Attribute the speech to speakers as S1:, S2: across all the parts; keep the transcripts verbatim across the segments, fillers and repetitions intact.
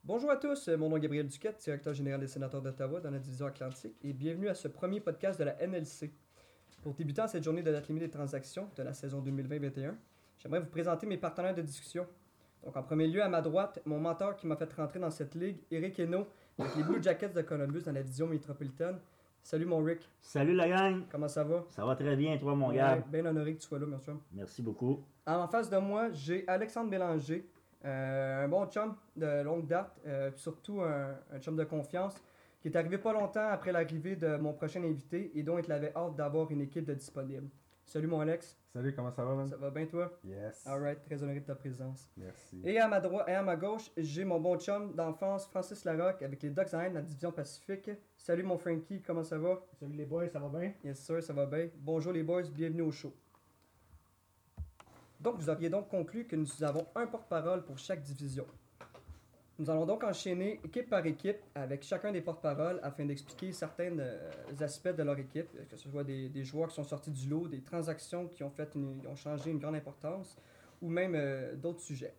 S1: Bonjour à tous, mon nom est Gabriel Duquette, directeur général des Sénateurs d'Ottawa dans la division Atlantique, et bienvenue à ce premier podcast de la N L C. Pour débuter en cette journée de date limite des transactions de la saison deux mille vingt vingt et un, j'aimerais vous présenter mes partenaires de discussion. Donc en premier lieu, à ma droite, mon mentor qui m'a fait rentrer dans cette ligue, Eric Hainaut, avec les Blue Jackets de Columbus dans la division métropolitaine. Salut mon Rick.
S2: Salut la gang!
S1: Comment ça va?
S2: Ça va très bien, toi mon
S1: Ouais,
S2: gars?
S1: bien honoré que tu sois là, merci.
S2: Merci beaucoup.
S1: En face de moi, j'ai Alexandre Bélanger, euh, un bon chum de longue date, euh, puis surtout un, un chum de confiance, qui est arrivé pas longtemps après l'arrivée de mon prochain invité et dont il avait hâte d'avoir une équipe de disponible. Salut mon Alex.
S3: Salut, comment ça va, man?
S1: Ça va bien toi?
S3: Yes.
S1: Alright, très honoré de ta présence.
S3: Merci.
S1: Et à ma droite et à ma gauche, j'ai mon bon chum d'enfance, Francis Larocque, avec les Ducks Anaheim de la division Pacifique. Salut mon Frankie, comment ça va?
S4: Salut les boys, ça va bien?
S1: Yes sir, ça va bien. Bonjour les boys, bienvenue au show. Donc vous auriez donc conclu que nous avons un porte-parole pour chaque division. Nous allons donc enchaîner équipe par équipe avec chacun des porte-paroles afin d'expliquer certains euh, aspects de leur équipe, que ce soit des, des joueurs qui sont sortis du lot, des transactions qui ont, fait une, qui ont changé une grande importance, ou même euh, d'autres sujets.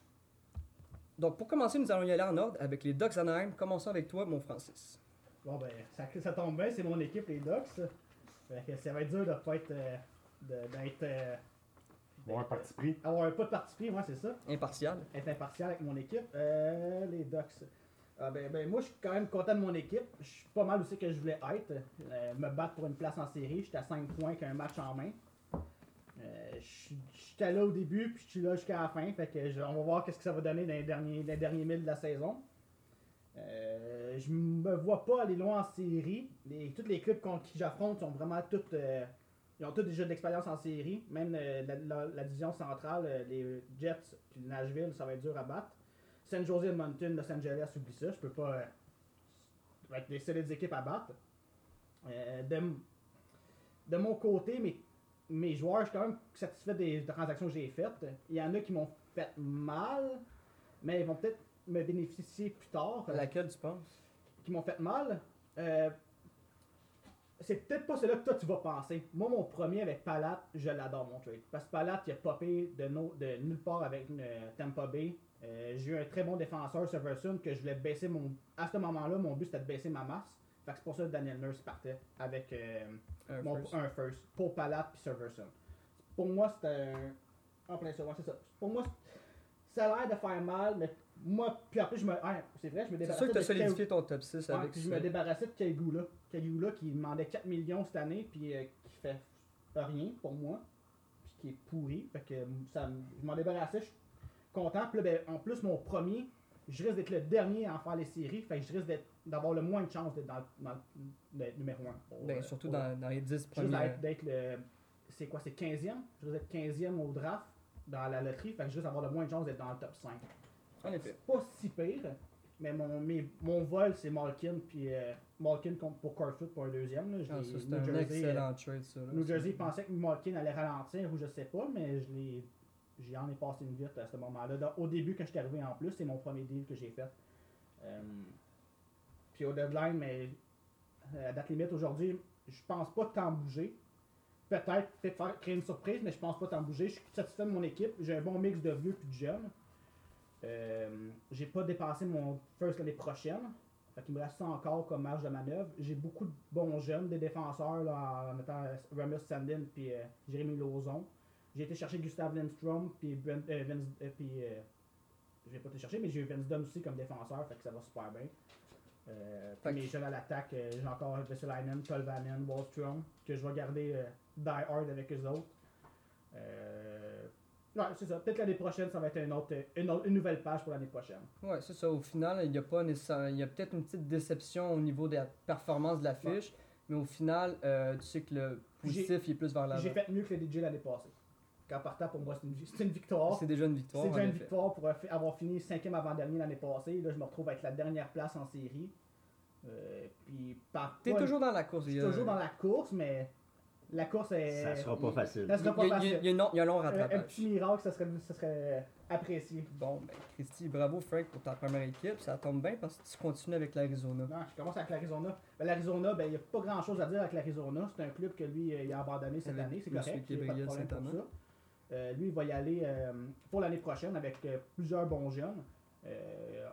S1: Donc pour commencer, nous allons y aller en ordre avec les Ducks Anaheim. Commençons avec toi, mon Francis.
S4: Bon ben, ça, ça tombe bien, c'est mon équipe, les Ducks. Fait que ça va être dur de pas être... euh, de- d'être... euh,
S3: Bon, un parti pris.
S4: avoir pas de parti pris, moi c'est ça.
S1: Impartial.
S4: Être impartial avec mon équipe. Euh, les Ducks. Ah, ben, ben, moi je suis quand même content de mon équipe. Je suis pas mal aussi que je voulais être. Euh, me battre pour une place en série. J'étais à cinq points qu'un match en main. Euh, je- J'étais là au début, puis je suis là jusqu'à la fin. Fait que je- on va voir qu'est-ce que ça va donner dans les derniers, les derniers milles de la saison. Euh, je me vois pas aller loin en série. Les, tous les clubs contre qui j'affronte sont vraiment tous. euh, ils ont tous déjà de l'expérience en série. Même euh, la, la- la division centrale, euh, les Jets puis Nashville, ça va être dur à battre. San Jose, Edmonton, Los Angeles, oublie ça. Je peux pas. euh, ça va être des solides équipes à battre. Euh, de, m- de mon côté, mes, mes joueurs, je suis quand même satisfait des transactions que j'ai faites. Il y en a qui m'ont fait mal, mais ils vont peut-être me bénéficier plus tard.
S1: À laquelle tu penses?
S4: Qui m'ont fait mal. Euh, c'est peut-être pas celui-là que toi tu vas penser. Moi, mon premier avec Palat, je l'adore mon trade. Parce que Palat, il a popé de, no- de nulle part avec euh, Tampa Bay. Euh, j'ai eu un très bon défenseur, Severson, que je voulais baisser mon. À ce moment-là, mon but c'était de baisser ma masse. Fait que c'est pour ça que Daniel Nurse partait avec euh,
S1: Un
S4: mon,
S1: first.
S4: un first. Pour Palat puis Severson. Pour moi, c'était un. En plein ça, ouais, c'est ça. Pour moi, ça a l'air de faire mal, mais moi, puis après, je me. Ah, c'est vrai, je me
S1: C'est
S4: débarrassais
S1: sûr que tu as
S4: de
S1: solidifié ton top six
S4: Ouais,
S1: avec
S4: puis
S1: ça.
S4: je me débarrassais de Kaigula. Kaigula qui demandait quatre millions cette année, puis euh, qui fait rien pour moi, puis qui est pourri. Fait que ça, me- je m'en débarrassais, je suis content. Puis là, ben, en plus, mon premier, je risque d'être le dernier à en faire les séries, fait que je risque d'être- d'avoir le moins de chances d'être dans, dans, d'être numéro un.
S1: Ben, surtout dans, dans les dix
S4: Je risque
S1: premiers.
S4: d'être, d'être le. C'est quoi, c'est quinzième? Je risque d'être quinzième au draft dans la loterie, fait que je risque d'avoir le moins de chances d'être dans le top cinq.
S1: En effet.
S4: C'est pas si pire, mais mon, mes- mon vol, c'est Malkin, puis euh, Malkin contre pour Corfoot pour un deuxième. Là. Je
S1: Ah,
S4: l'ai-
S1: ça, c'est
S4: New
S1: un
S4: Jersey,
S1: excellent trade, ça. là.
S4: euh, New Jersey pensait que Malkin allait ralentir, ou je sais pas, mais je l'ai. J'en ai passé une vite à ce moment-là. Dans- Au début, quand je suis arrivé en plus, c'est mon premier deal que j'ai fait. Euh, puis au deadline, mais euh, à date limite aujourd'hui, je pense pas tant bouger. Peut-être, peut-être faire, créer une surprise, mais je pense pas tant bouger. Je suis satisfait de mon équipe. J'ai un bon mix de vieux et de jeunes. Euh, j'ai pas dépassé mon first l'année prochaine. Fait qu'il me reste ça encore comme marge de manœuvre. J'ai beaucoup de bons jeunes, des défenseurs là, en mettant Ramus Sandin puis euh, Jérémy Lauzon. J'ai été chercher Gustav Lindstrom puis Brent, euh, Vince, euh, puis euh, je vais pas te chercher, mais j'ai eu Vince Dunn aussi comme défenseur, fait que ça va super bien. Euh,
S1: Fait
S4: puis
S1: que-
S4: mes jeunes à l'attaque, euh, j'ai encore Vesalainen, Tolvanen, Wallstrom, que je vais garder euh, die hard avec eux autres. Euh, ouais, c'est ça. Peut-être l'année prochaine, ça va être une, autre, une, autre- une nouvelle page pour l'année prochaine.
S1: Ouais, c'est ça. Au final, il y a pas nécessairement. Il y a peut-être une petite déception au niveau de la performance de la fiche, mais au final, euh, tu sais que le positif il est plus vers l'avant.
S4: J'ai fait mieux que le D J l'année passée. Qu'en partant, pour moi, c'est une, c'est une victoire.
S1: C'est déjà une victoire.
S4: C'est déjà
S1: en
S4: une
S1: effet.
S4: victoire pour avoir fini cinquième avant-dernier l'année passée. Là, je me retrouve avec la dernière place en série. Euh, puis par
S1: T'es
S4: ouais,
S1: toujours dans la course.
S4: je
S1: il
S4: suis
S1: y a-
S4: toujours dans la course, mais la course est.
S2: Ça sera pas facile.
S4: Ça
S1: Il y,
S4: sera pas
S1: a- il y a-
S4: facile.
S1: il y a une- il y a un long
S4: Un, un
S1: rattrapage.
S4: petit miracle, ça serait, ça serait apprécié.
S1: Bon, ben, Christy, bravo Frank pour ta première équipe. Ça tombe bien parce que tu continues avec l'Arizona.
S4: Non, je commence avec l'Arizona. Ben, L'Arizona, ben, il n'y a pas grand chose à dire avec l'Arizona. C'est un club que lui, euh, il a abandonné cette
S1: Avec
S4: année. C'est
S1: Monsieur
S4: correct. Il n'y a pas de
S1: Gabriel
S4: problème pour
S1: Saint-Amand.
S4: ça. Euh, lui, il va y aller euh, pour l'année prochaine avec euh, plusieurs bons jeunes. Euh,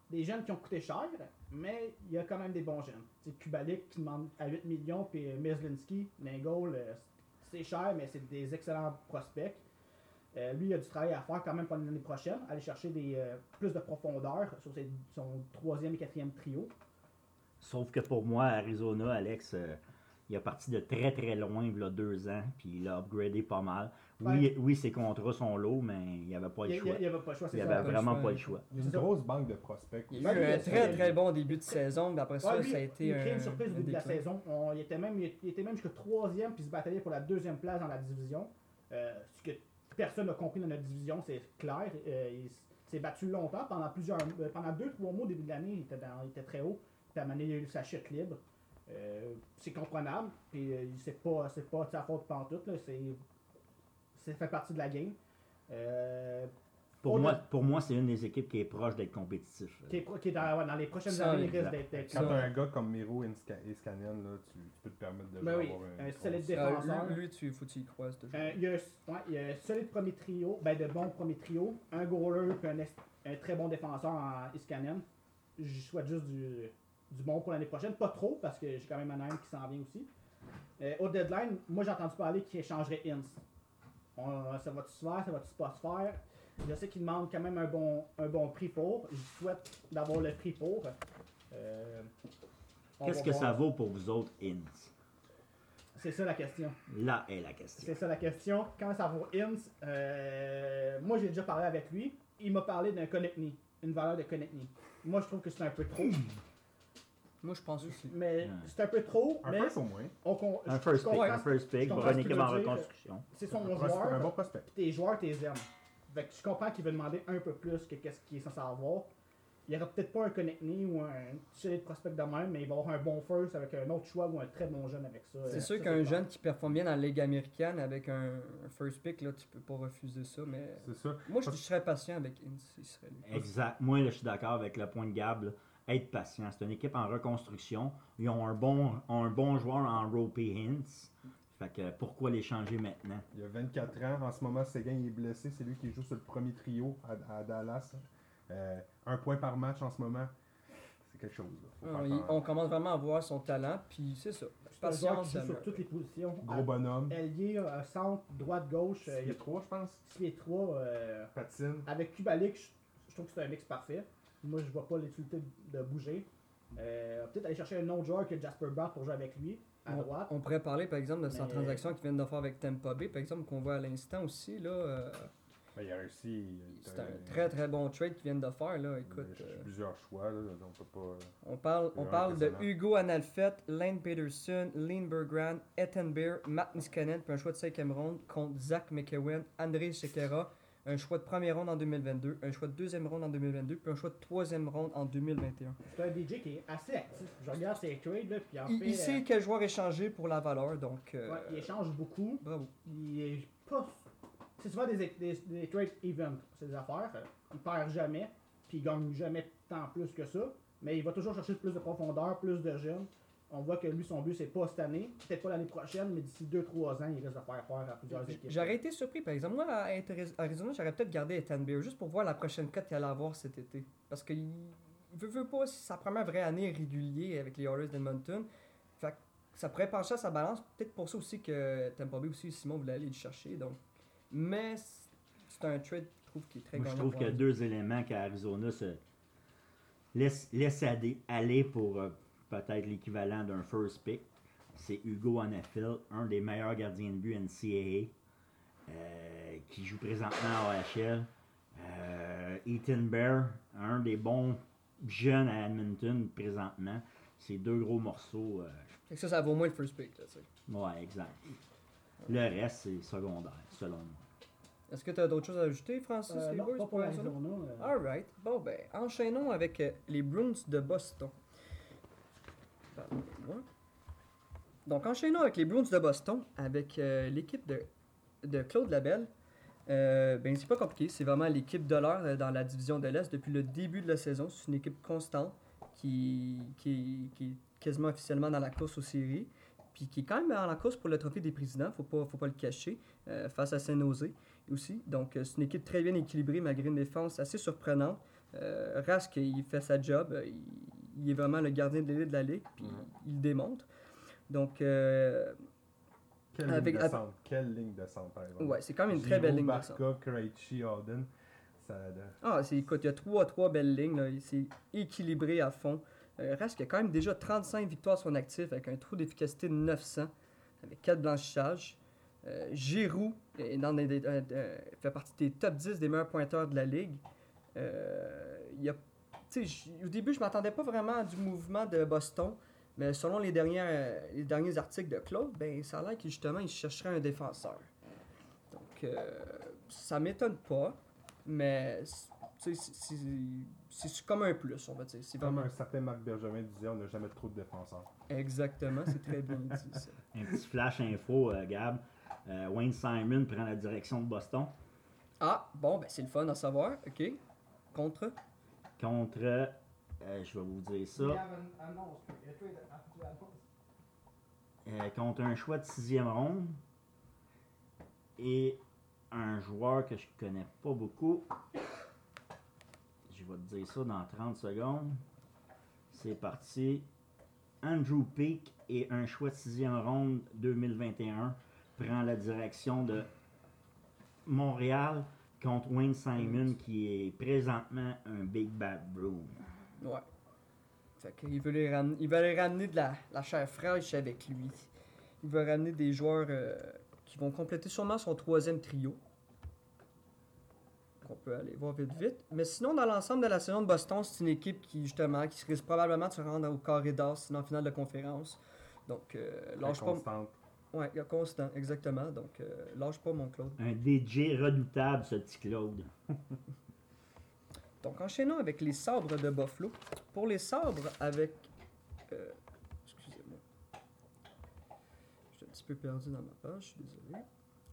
S4: des jeunes qui ont coûté cher, mais il y a quand même des bons jeunes. C'est Kubalik qui demande à huit millions, puis Meslinski, Nagold, euh, c'est cher, mais c'est des excellents prospects. Euh, lui, il a du travail à faire quand même pour l'année prochaine, aller chercher des, euh, plus de profondeur sur ses- son troisième et quatrième trio.
S2: Sauf que pour moi, Arizona, Alex, euh, il a parti de très très loin, il y a deux ans, puis il a upgradé pas mal. Oui, oui, ses contrats sont lourds, mais il n'y avait pas le
S4: Il
S2: choix.
S4: n'y avait pas le choix,
S2: Il
S4: c'est
S2: n'y
S4: ça.
S2: avait
S1: le
S2: vraiment
S1: choix,
S2: pas le
S1: ouais.
S2: choix.
S3: Il y a une
S4: C'est ça.
S3: grosse banque de prospects.
S1: Il y
S4: Ouais,
S1: a eu
S4: lui,
S1: un
S4: il a-
S1: très très bon début de saison, mais après ça,
S4: Ouais, lui,
S1: ça a été
S4: il
S1: un.
S4: a créé une surprise au
S1: un
S4: début de la
S1: déclin.
S4: saison. On- il, était même, il était même jusqu'au troisième, puis il se bataillait pour la deuxième place dans la division. Euh, ce que personne n'a compris dans notre division, c'est clair. Euh, il s- s'est battu longtemps, pendant plusieurs euh, pendant deux trois mois au début de l'année, il était, dans- il était très haut. Puis à un moment donné, il a eu sa chute libre. Euh, c'est comprenable, puis euh, c'est pas, c'est pas de sa faute pantoute, là, c'est, c'est fait partie de la game. Euh,
S2: Pour
S4: Au-
S2: moi, pour moi c'est une des équipes qui est proche d'être compétitif.
S4: qui est, pro- qui est dans, ouais, dans les prochaines
S1: Ça,
S4: années, il
S2: exact.
S4: risque d'être. d'être-
S3: Quand
S1: Ça.
S3: t'as un gars comme Miro Iskanen, là, tu, tu peux te permettre de
S4: Ben oui,
S3: avoir
S4: un
S3: une
S4: solide
S3: grosse-
S4: défenseur.
S1: Ah, lui, lui, tu, faut que tu y croises toujours.
S4: Euh, il, y a, ouais, il y a un solide premier trio, ben de bons premiers trio, un goaler puis un, ex- un très bon défenseur en Iskanen. Je souhaite juste du, du bon pour l'année prochaine. Pas trop, parce que j'ai quand même Anaheim qui s'en vient aussi. Euh, au deadline, moi j'ai entendu parler qu'il échangerait Ince. On- ça va-tu se faire, ça va-tu pas se faire? Je sais qu'il demande quand même un bon, un bon prix pour. Je souhaite d'avoir le prix pour. Euh, on
S2: Qu'est-ce
S4: va
S2: que
S4: voir.
S2: ça vaut pour vous autres, Inns?
S4: C'est ça la question.
S2: Là est la question.
S4: C'est ça la question. Quand ça vaut Ince, euh, moi j'ai déjà parlé avec lui. Il m'a parlé d'un Konechny, une valeur de Konechny. Moi je trouve que c'est un peu trop.
S1: Moi, je pense aussi.
S4: Mais
S2: Ouais.
S4: c'est un peu trop.
S3: Un
S4: mais
S3: first au moins.
S4: on, con-
S2: Un
S4: je-
S2: first
S4: je
S2: pick,
S4: comprends-
S2: un first pick
S4: je
S2: pour
S4: comprends
S2: une
S4: ce que
S2: équipe
S4: tu
S2: en
S4: veux dire.
S2: reconstruction.
S4: C'est son
S3: Un, pros- un
S4: joueur.
S3: bon prospect.
S4: Tes joueurs, tes aimes. Fait que je comprends qu'il veut demander un peu plus que qu'est-ce qu'il est censé avoir. Il n'y aura peut-être pas un Konechny ou un solide prospect de même, mais il va avoir un bon first avec un autre choix ou un très bon jeune avec ça.
S1: C'est
S4: Euh,
S1: sûr
S4: ça,
S1: qu'un
S4: clair.
S1: jeune qui performe bien dans la Ligue américaine avec un, un first pick, là, tu peux pas refuser ça, mais
S3: C'est ça.
S1: moi, je, je serais patient avec Ince, il serait lui.
S2: Exact. Moi, là, je suis d'accord avec le point de Gab. là. Être patient. C'est une équipe en reconstruction. Ils ont un bon, ont un bon joueur en Ropey Hintz. Fait que pourquoi les changer maintenant?
S3: Il a vingt-quatre ans. En ce moment, Seguin il est blessé. C'est lui qui joue sur le premier trio à, à Dallas. Euh, un point par match en ce moment. C'est quelque chose. Là. Faut
S1: Ah,
S3: faire
S1: il-
S3: attention.
S1: on commence vraiment à voir son talent, puis c'est ça.
S4: C'est un joueur qui
S1: Patience,
S4: joue sur
S1: demeure.
S4: toutes les positions.
S3: Gros bonhomme.
S4: Ailier, euh, centre, droite, gauche. euh,
S3: Il y a trois, je pense.
S4: six pieds trois. euh,
S3: Patine.
S4: avec Kubalik, je, je trouve que c'est un mix parfait. Moi, je vois pas l'utilité de bouger. Euh, Peut-être aller chercher un autre joueur que Jasper Bratt pour jouer avec lui, à
S1: On,
S4: droite.
S1: on pourrait parler par exemple de sa
S4: Mais-
S1: transaction qu'ils viennent de faire avec Tampa Bay, par exemple, qu'on voit à l'instant aussi. Là, euh,
S3: Ben, il a réussi. il-
S1: c'est un
S3: il-
S1: très très bon trade qu'ils viennent de faire. Là.
S3: il a
S1: Écoute,
S3: cherché
S1: euh,
S3: plusieurs choix. Là, donc on peut pas.
S1: on parle, on
S3: vraiment
S1: parle de
S3: impressionnant.
S1: Hugo Analfet, Lane Peterson, Lynn Bergran, Ethan Beer, Matt Niskanen, puis un choix de cinquième ronde contre Zach McEwen, André Shekera, un choix de première ronde en deux mille vingt-deux, un choix de deuxième ronde en deux mille vingt-deux, puis un choix de troisième ronde en deux mille vingt et un.
S4: C'est un D J qui est assez actif. Je regarde ses trades, là, puis en
S1: Il,
S4: fait,
S1: il sait quel joueur échanger pour la valeur, donc
S4: euh,
S1: euh,
S4: ouais, il échange beaucoup.
S1: bravo.
S4: Il est pas. C'est souvent des, des, des trade events, c'est des affaires. Il perd jamais, puis il gagne jamais tant plus que ça. Mais il va toujours chercher plus de profondeur, plus de jeunes. On voit que lui, son but, c'est pas cette année, peut-être pas l'année prochaine, mais d'ici deux trois ans, il risque de faire faire à plusieurs équipes.
S1: J'aurais été surpris, par exemple. Moi, à Arizona, j'aurais peut-être gardé Ethan Beer juste pour voir la prochaine cote qu'il allait avoir cet été. Parce qu'il il veut, veut pas, c'est sa première vraie année régulière avec les Oilers d'Edmonton. Fait que ça pourrait pencher à sa balance. Peut-être pour ça aussi que Tampa Bay aussi, Simon voulait aller le chercher. Donc. Mais c'est un trade, je trouve, qui est très
S2: Moi, je
S1: gagnant
S2: trouve
S1: pour
S2: qu'il y a
S1: lui.
S2: deux éléments qu'Arizona se laisse, laisse aller, aller pour euh, peut-être l'équivalent d'un first pick. C'est Hugo Anafield, un des meilleurs gardiens de but N C A A, euh, qui joue présentement à O H L. Euh, Ethan Bear, un des bons jeunes à Edmonton présentement. C'est deux gros morceaux. euh,
S1: Fait que ça, ça vaut moins le first pick. Là, tu sais.
S2: ouais, exact. Le reste, c'est secondaire, selon moi.
S1: Est-ce que tu as d'autres choses à ajouter, Francis?
S4: Euh,
S1: les
S4: non,
S1: boys,
S4: pas
S1: pour
S4: pour
S1: Arizona?
S4: l'Arizona. euh,
S1: Alright. Bon, ben, enchaînons avec euh, les Bruins de Boston. Pardonnez-moi. Donc, enchaînons avec les Bruins de Boston, avec euh, l'équipe de, de Claude Labelle. Euh, ben, c'est pas compliqué. C'est vraiment l'équipe de l'heure euh, dans la division de l'Est depuis le début de la saison. C'est une équipe constante qui, qui, qui est quasiment officiellement dans la course aux séries. Puis qui est quand même dans la course pour le trophée des présidents, faut pas, faut pas le cacher, euh, face à Saint-Nosé aussi. Donc, euh, c'est une équipe très bien équilibrée malgré une défense assez surprenante. Euh, Rask, il fait sa job. Il, il est vraiment le gardien de l'élite de la ligue, puis
S2: Ouais.
S1: il le démontre. Donc, euh,
S3: Quelle
S1: Avec-
S3: ligne de centre. Quelle ligne de centre, par exemple.
S1: ouais, c'est quand même une très belle ligne de centre.
S3: Barkov, Krejci, Harden. Ça...
S1: Ah, c'est, écoute, il y a trois, trois belles lignes. Là. C'est équilibré à fond. Euh, Rask a quand même déjà trente-cinq victoires à son actif avec un taux d'efficacité de neuf cents, avec quatre blanchissages. Euh, Giroud est dans des- des- euh, euh, fait partie des top dix des meilleurs pointeurs de la ligue. Euh, il y a, tu sais, j- au début, je m'attendais pas vraiment à du mouvement de Boston, mais selon les, dernières, euh, les derniers articles de Claude, ben, ça a l'air qu'il justement il chercherait un défenseur. Donc, euh, ça m'étonne pas, mais tu sais, c'est- c'est c'est comme un plus, on va dire. C'est
S3: Comme
S1: vraiment
S3: un certain Marc Bergevin disait, on n'a jamais trop de défenseurs.
S1: exactement, c'est très bien dit ça.
S2: Un petit flash info, euh, Gab. Euh, Wayne Simon prend la direction de Boston
S1: Ah, bon, ben c'est le fun à savoir, ok. Contre.
S2: contre, euh, je vais vous dire ça, euh, contre un choix de sixième ronde et un joueur que je connais pas beaucoup. Je vais te dire ça dans trente secondes. C'est parti. Andrew Peak et un choix de sixième ronde deux mille vingt et un prend la direction de Montréal contre Wayne Simon qui est présentement un Big Bad Broom.
S1: Ouais. Fait qu'il veut les ramener, il veut aller ramener de la, la chair fraîche avec lui. Il veut ramener des joueurs euh, qui vont compléter sûrement son troisième trio. On peut aller voir vite vite. Mais sinon, dans l'ensemble de la saison de Boston, c'est une équipe qui, justement, qui risque probablement de se rendre au carré d'as, sinon en finale de conférence. Donc, euh,
S3: Très
S1: lâche pas.
S3: constante.
S1: Ouais, constant, exactement. Donc, euh, lâche pas, mon Claude.
S2: Un D J redoutable, ce petit Claude.
S1: Donc, enchaînons avec les sabres de Buffalo. Pour les sabres, avec. euh, excusez-moi. Je suis un petit peu perdu dans ma page, je suis désolé.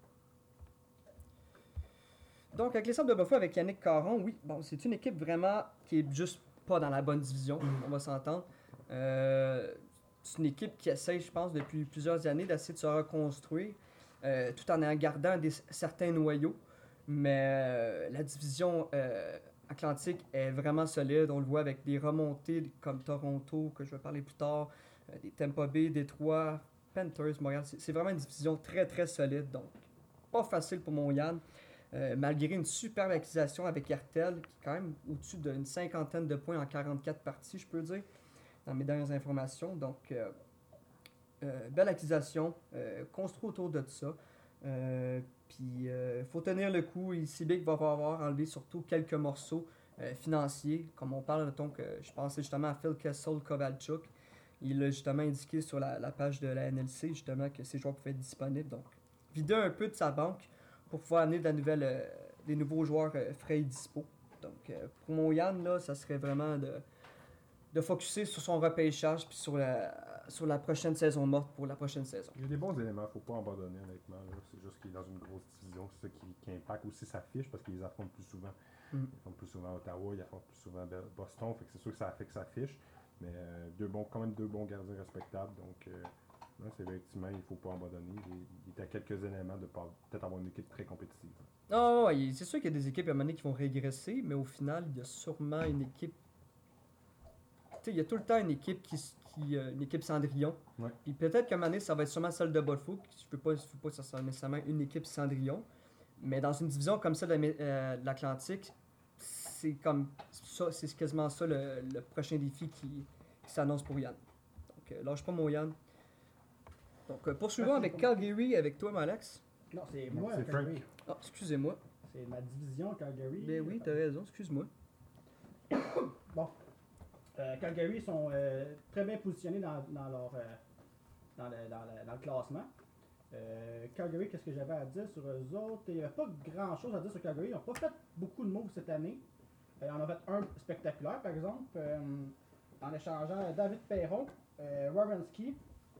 S1: Donc, avec les sabres de Buffalo, avec Yannick Caron, oui, bon, c'est une équipe vraiment qui est juste pas dans la bonne division, on va s'entendre. Euh, c'est une équipe qui essaie, je pense, depuis plusieurs années d'essayer de se reconstruire, euh, tout en gardant des, certains noyaux. Mais euh, la division euh, Atlantique est vraiment solide. On le voit avec des remontées comme Toronto, que je vais parler plus tard, euh, des Tampa Bay, Détroit, Panthers, Montréal. C'est, c'est vraiment une division très, très solide. Donc, pas facile pour mon Yann. Euh, malgré une superbe acquisition avec Hertel, qui est quand même au-dessus d'une cinquantaine de points en quarante-quatre parties, je peux dire, dans mes dernières informations. Donc, euh, euh, belle acquisition, euh, construit autour de ça. Euh, Puis, il euh, faut tenir le coup. Ici, Big va avoir enlevé surtout quelques morceaux euh, financiers. Comme on parle, donc, euh, je pensais justement à Phil Kessel Kovalchuk. Il a justement indiqué sur la, la page de la N L C justement que ces joueurs pouvaient être disponibles. Donc, vider un peu de sa banque pour pouvoir amener de la nouvelle, euh, des nouveaux joueurs euh, frais et dispo. Donc, euh, pour mon Yann, là, ça serait vraiment de, de focusser sur son repêchage puis sur la, sur la prochaine saison morte pour la prochaine saison.
S3: Il y a des bons éléments, faut pas abandonner honnêtement. Là. C'est juste qu'il est dans une grosse division, c'est ça qui, qui impacte aussi sa fiche parce qu'ils affrontent plus souvent.
S1: Mm.
S3: Ils affrontent plus souvent Ottawa, ils affrontent plus souvent Be- Boston, fait que c'est sûr que ça affecte sa fiche. Mais euh, deux bons, quand même deux bons gardiens respectables, donc euh, non, c'est effectivement, il faut pas abandonner. Il, il est à quelques éléments de pas- peut-être avoir une équipe très compétitive.
S1: Non, ouais, il- c'est sûr qu'il y a des équipes à un moment donné qui vont régresser, mais au final, il y a sûrement une équipe. Tu sais, il y a tout le temps une équipe qui, s- qui euh, une équipe Cendrillon.
S3: Ouais.
S1: Puis peut-être qu'à un moment donné, ça va être sûrement celle de Buffalo. Je ne peux pas, je veux pas que ça soit nécessairement une équipe Cendrillon. Mais dans une division comme celle de, l'Amé- euh, de l'Atlantique, c'est comme ça, c'est quasiment ça le, le prochain défi qui, qui s'annonce pour Yann. Donc, euh, lâche pas mon Yann. Donc, euh, poursuivons
S4: Merci.
S1: avec Calgary, avec toi, Alex.
S4: Non, c'est
S3: Non,
S4: moi,
S3: c'est
S4: Calgary.
S1: Ah, excusez-moi.
S4: C'est ma division, Calgary.
S1: Ben oui, t'as raison, excuse-moi.
S4: Bon. Euh, Calgary sont euh, très bien positionnés dans, dans leur, euh, dans, le, dans, le, dans le classement. Euh, Calgary, qu'est-ce que j'avais à dire sur eux autres? Il n'y avait pas grand-chose à dire sur Calgary. Ils n'ont pas fait beaucoup de moves cette année. Euh, on en a fait un spectaculaire, par exemple, euh, en échangeant David Perron, euh, Werenski.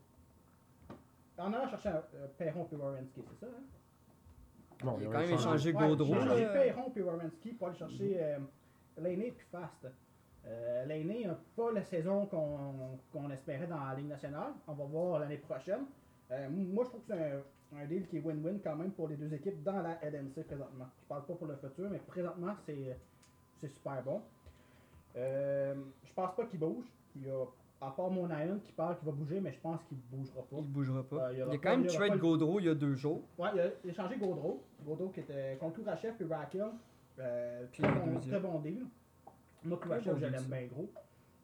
S4: En allant chercher euh, Perron et Werenski, c'est ça, hein?
S3: Bon,
S1: Il a
S3: ils ont
S1: quand même
S3: échangé.
S1: échangé Gaudreau.
S4: J'ai échangé
S1: là.
S4: Perron et Werenski pour aller chercher euh, Laney puis Fast. Euh, Laney n'a pas la saison qu'on qu'on espérait dans la Ligue nationale. On va voir l'année prochaine. Euh, moi, je trouve que c'est un, un deal qui est win-win quand même pour les deux équipes dans la L N C présentement. Je parle pas pour le futur, mais présentement, c'est c'est super bon. Euh, je pense pas qu'il bouge. Il y a, à part mon Iron qui parle qu'il va bouger, mais je pense qu'il bougera pas.
S1: Il bougera pas.
S4: Euh, il y
S1: il
S4: aura
S1: a
S4: pas-
S1: quand même
S4: il y aura
S1: trade
S4: pas le-
S1: Gaudreau il y a deux jours.
S4: Ouais, il a échangé Gaudreau. Gaudreau qui était contre Kourachev puis Raquel. Euh,
S1: Puis
S4: très,
S1: le
S4: bon,
S1: deuxième.
S4: très bon deal. Moi,
S1: Très
S4: Kourachev,
S1: bon
S4: je
S1: deal,
S4: l'aime
S1: ça.
S4: bien gros.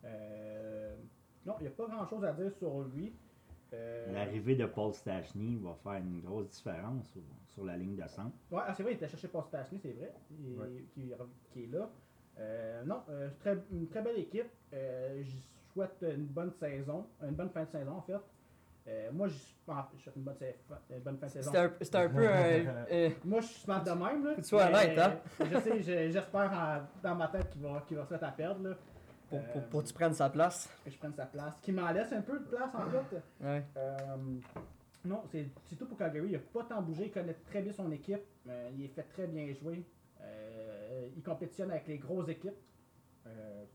S4: Euh, non, il n'y a pas grand chose à dire sur lui. Euh,
S2: L'arrivée de Paul Stachny va faire une grosse différence sur, sur la ligne de centre.
S4: Ouais, ah, c'est vrai, il était cherché Paul Stachny, c'est vrai, il-
S3: Ouais.
S4: qui, qui est là. Euh, non, euh, très, une très belle équipe. Euh, je souhaite une bonne saison, une bonne fin de saison en fait. Euh, moi, je ah, je souhaite une bonne, sa- une bonne fin de saison.
S1: C'était un, c'était un peu un. euh,
S4: Moi, je suis smart de même. Là,
S1: Faut que tu sois
S4: mais,
S1: honnête, hein?
S4: Je sais, je- j'espère en- dans ma tête qu'il va, qu'il va se mettre à perdre. Là,
S1: pour,
S4: Euh,
S1: pour, pour que tu prennes sa place.
S4: que je prenne sa place. Qui m'en laisse un peu de place en fait.
S1: Ouais.
S4: Euh, non, c'est c'est tout pour Calgary. Il n'a pas tant bougé. Il connaît très bien son équipe. Euh, il est fait très bien jouer. Euh, il compétitionne avec les grosses équipes. Euh,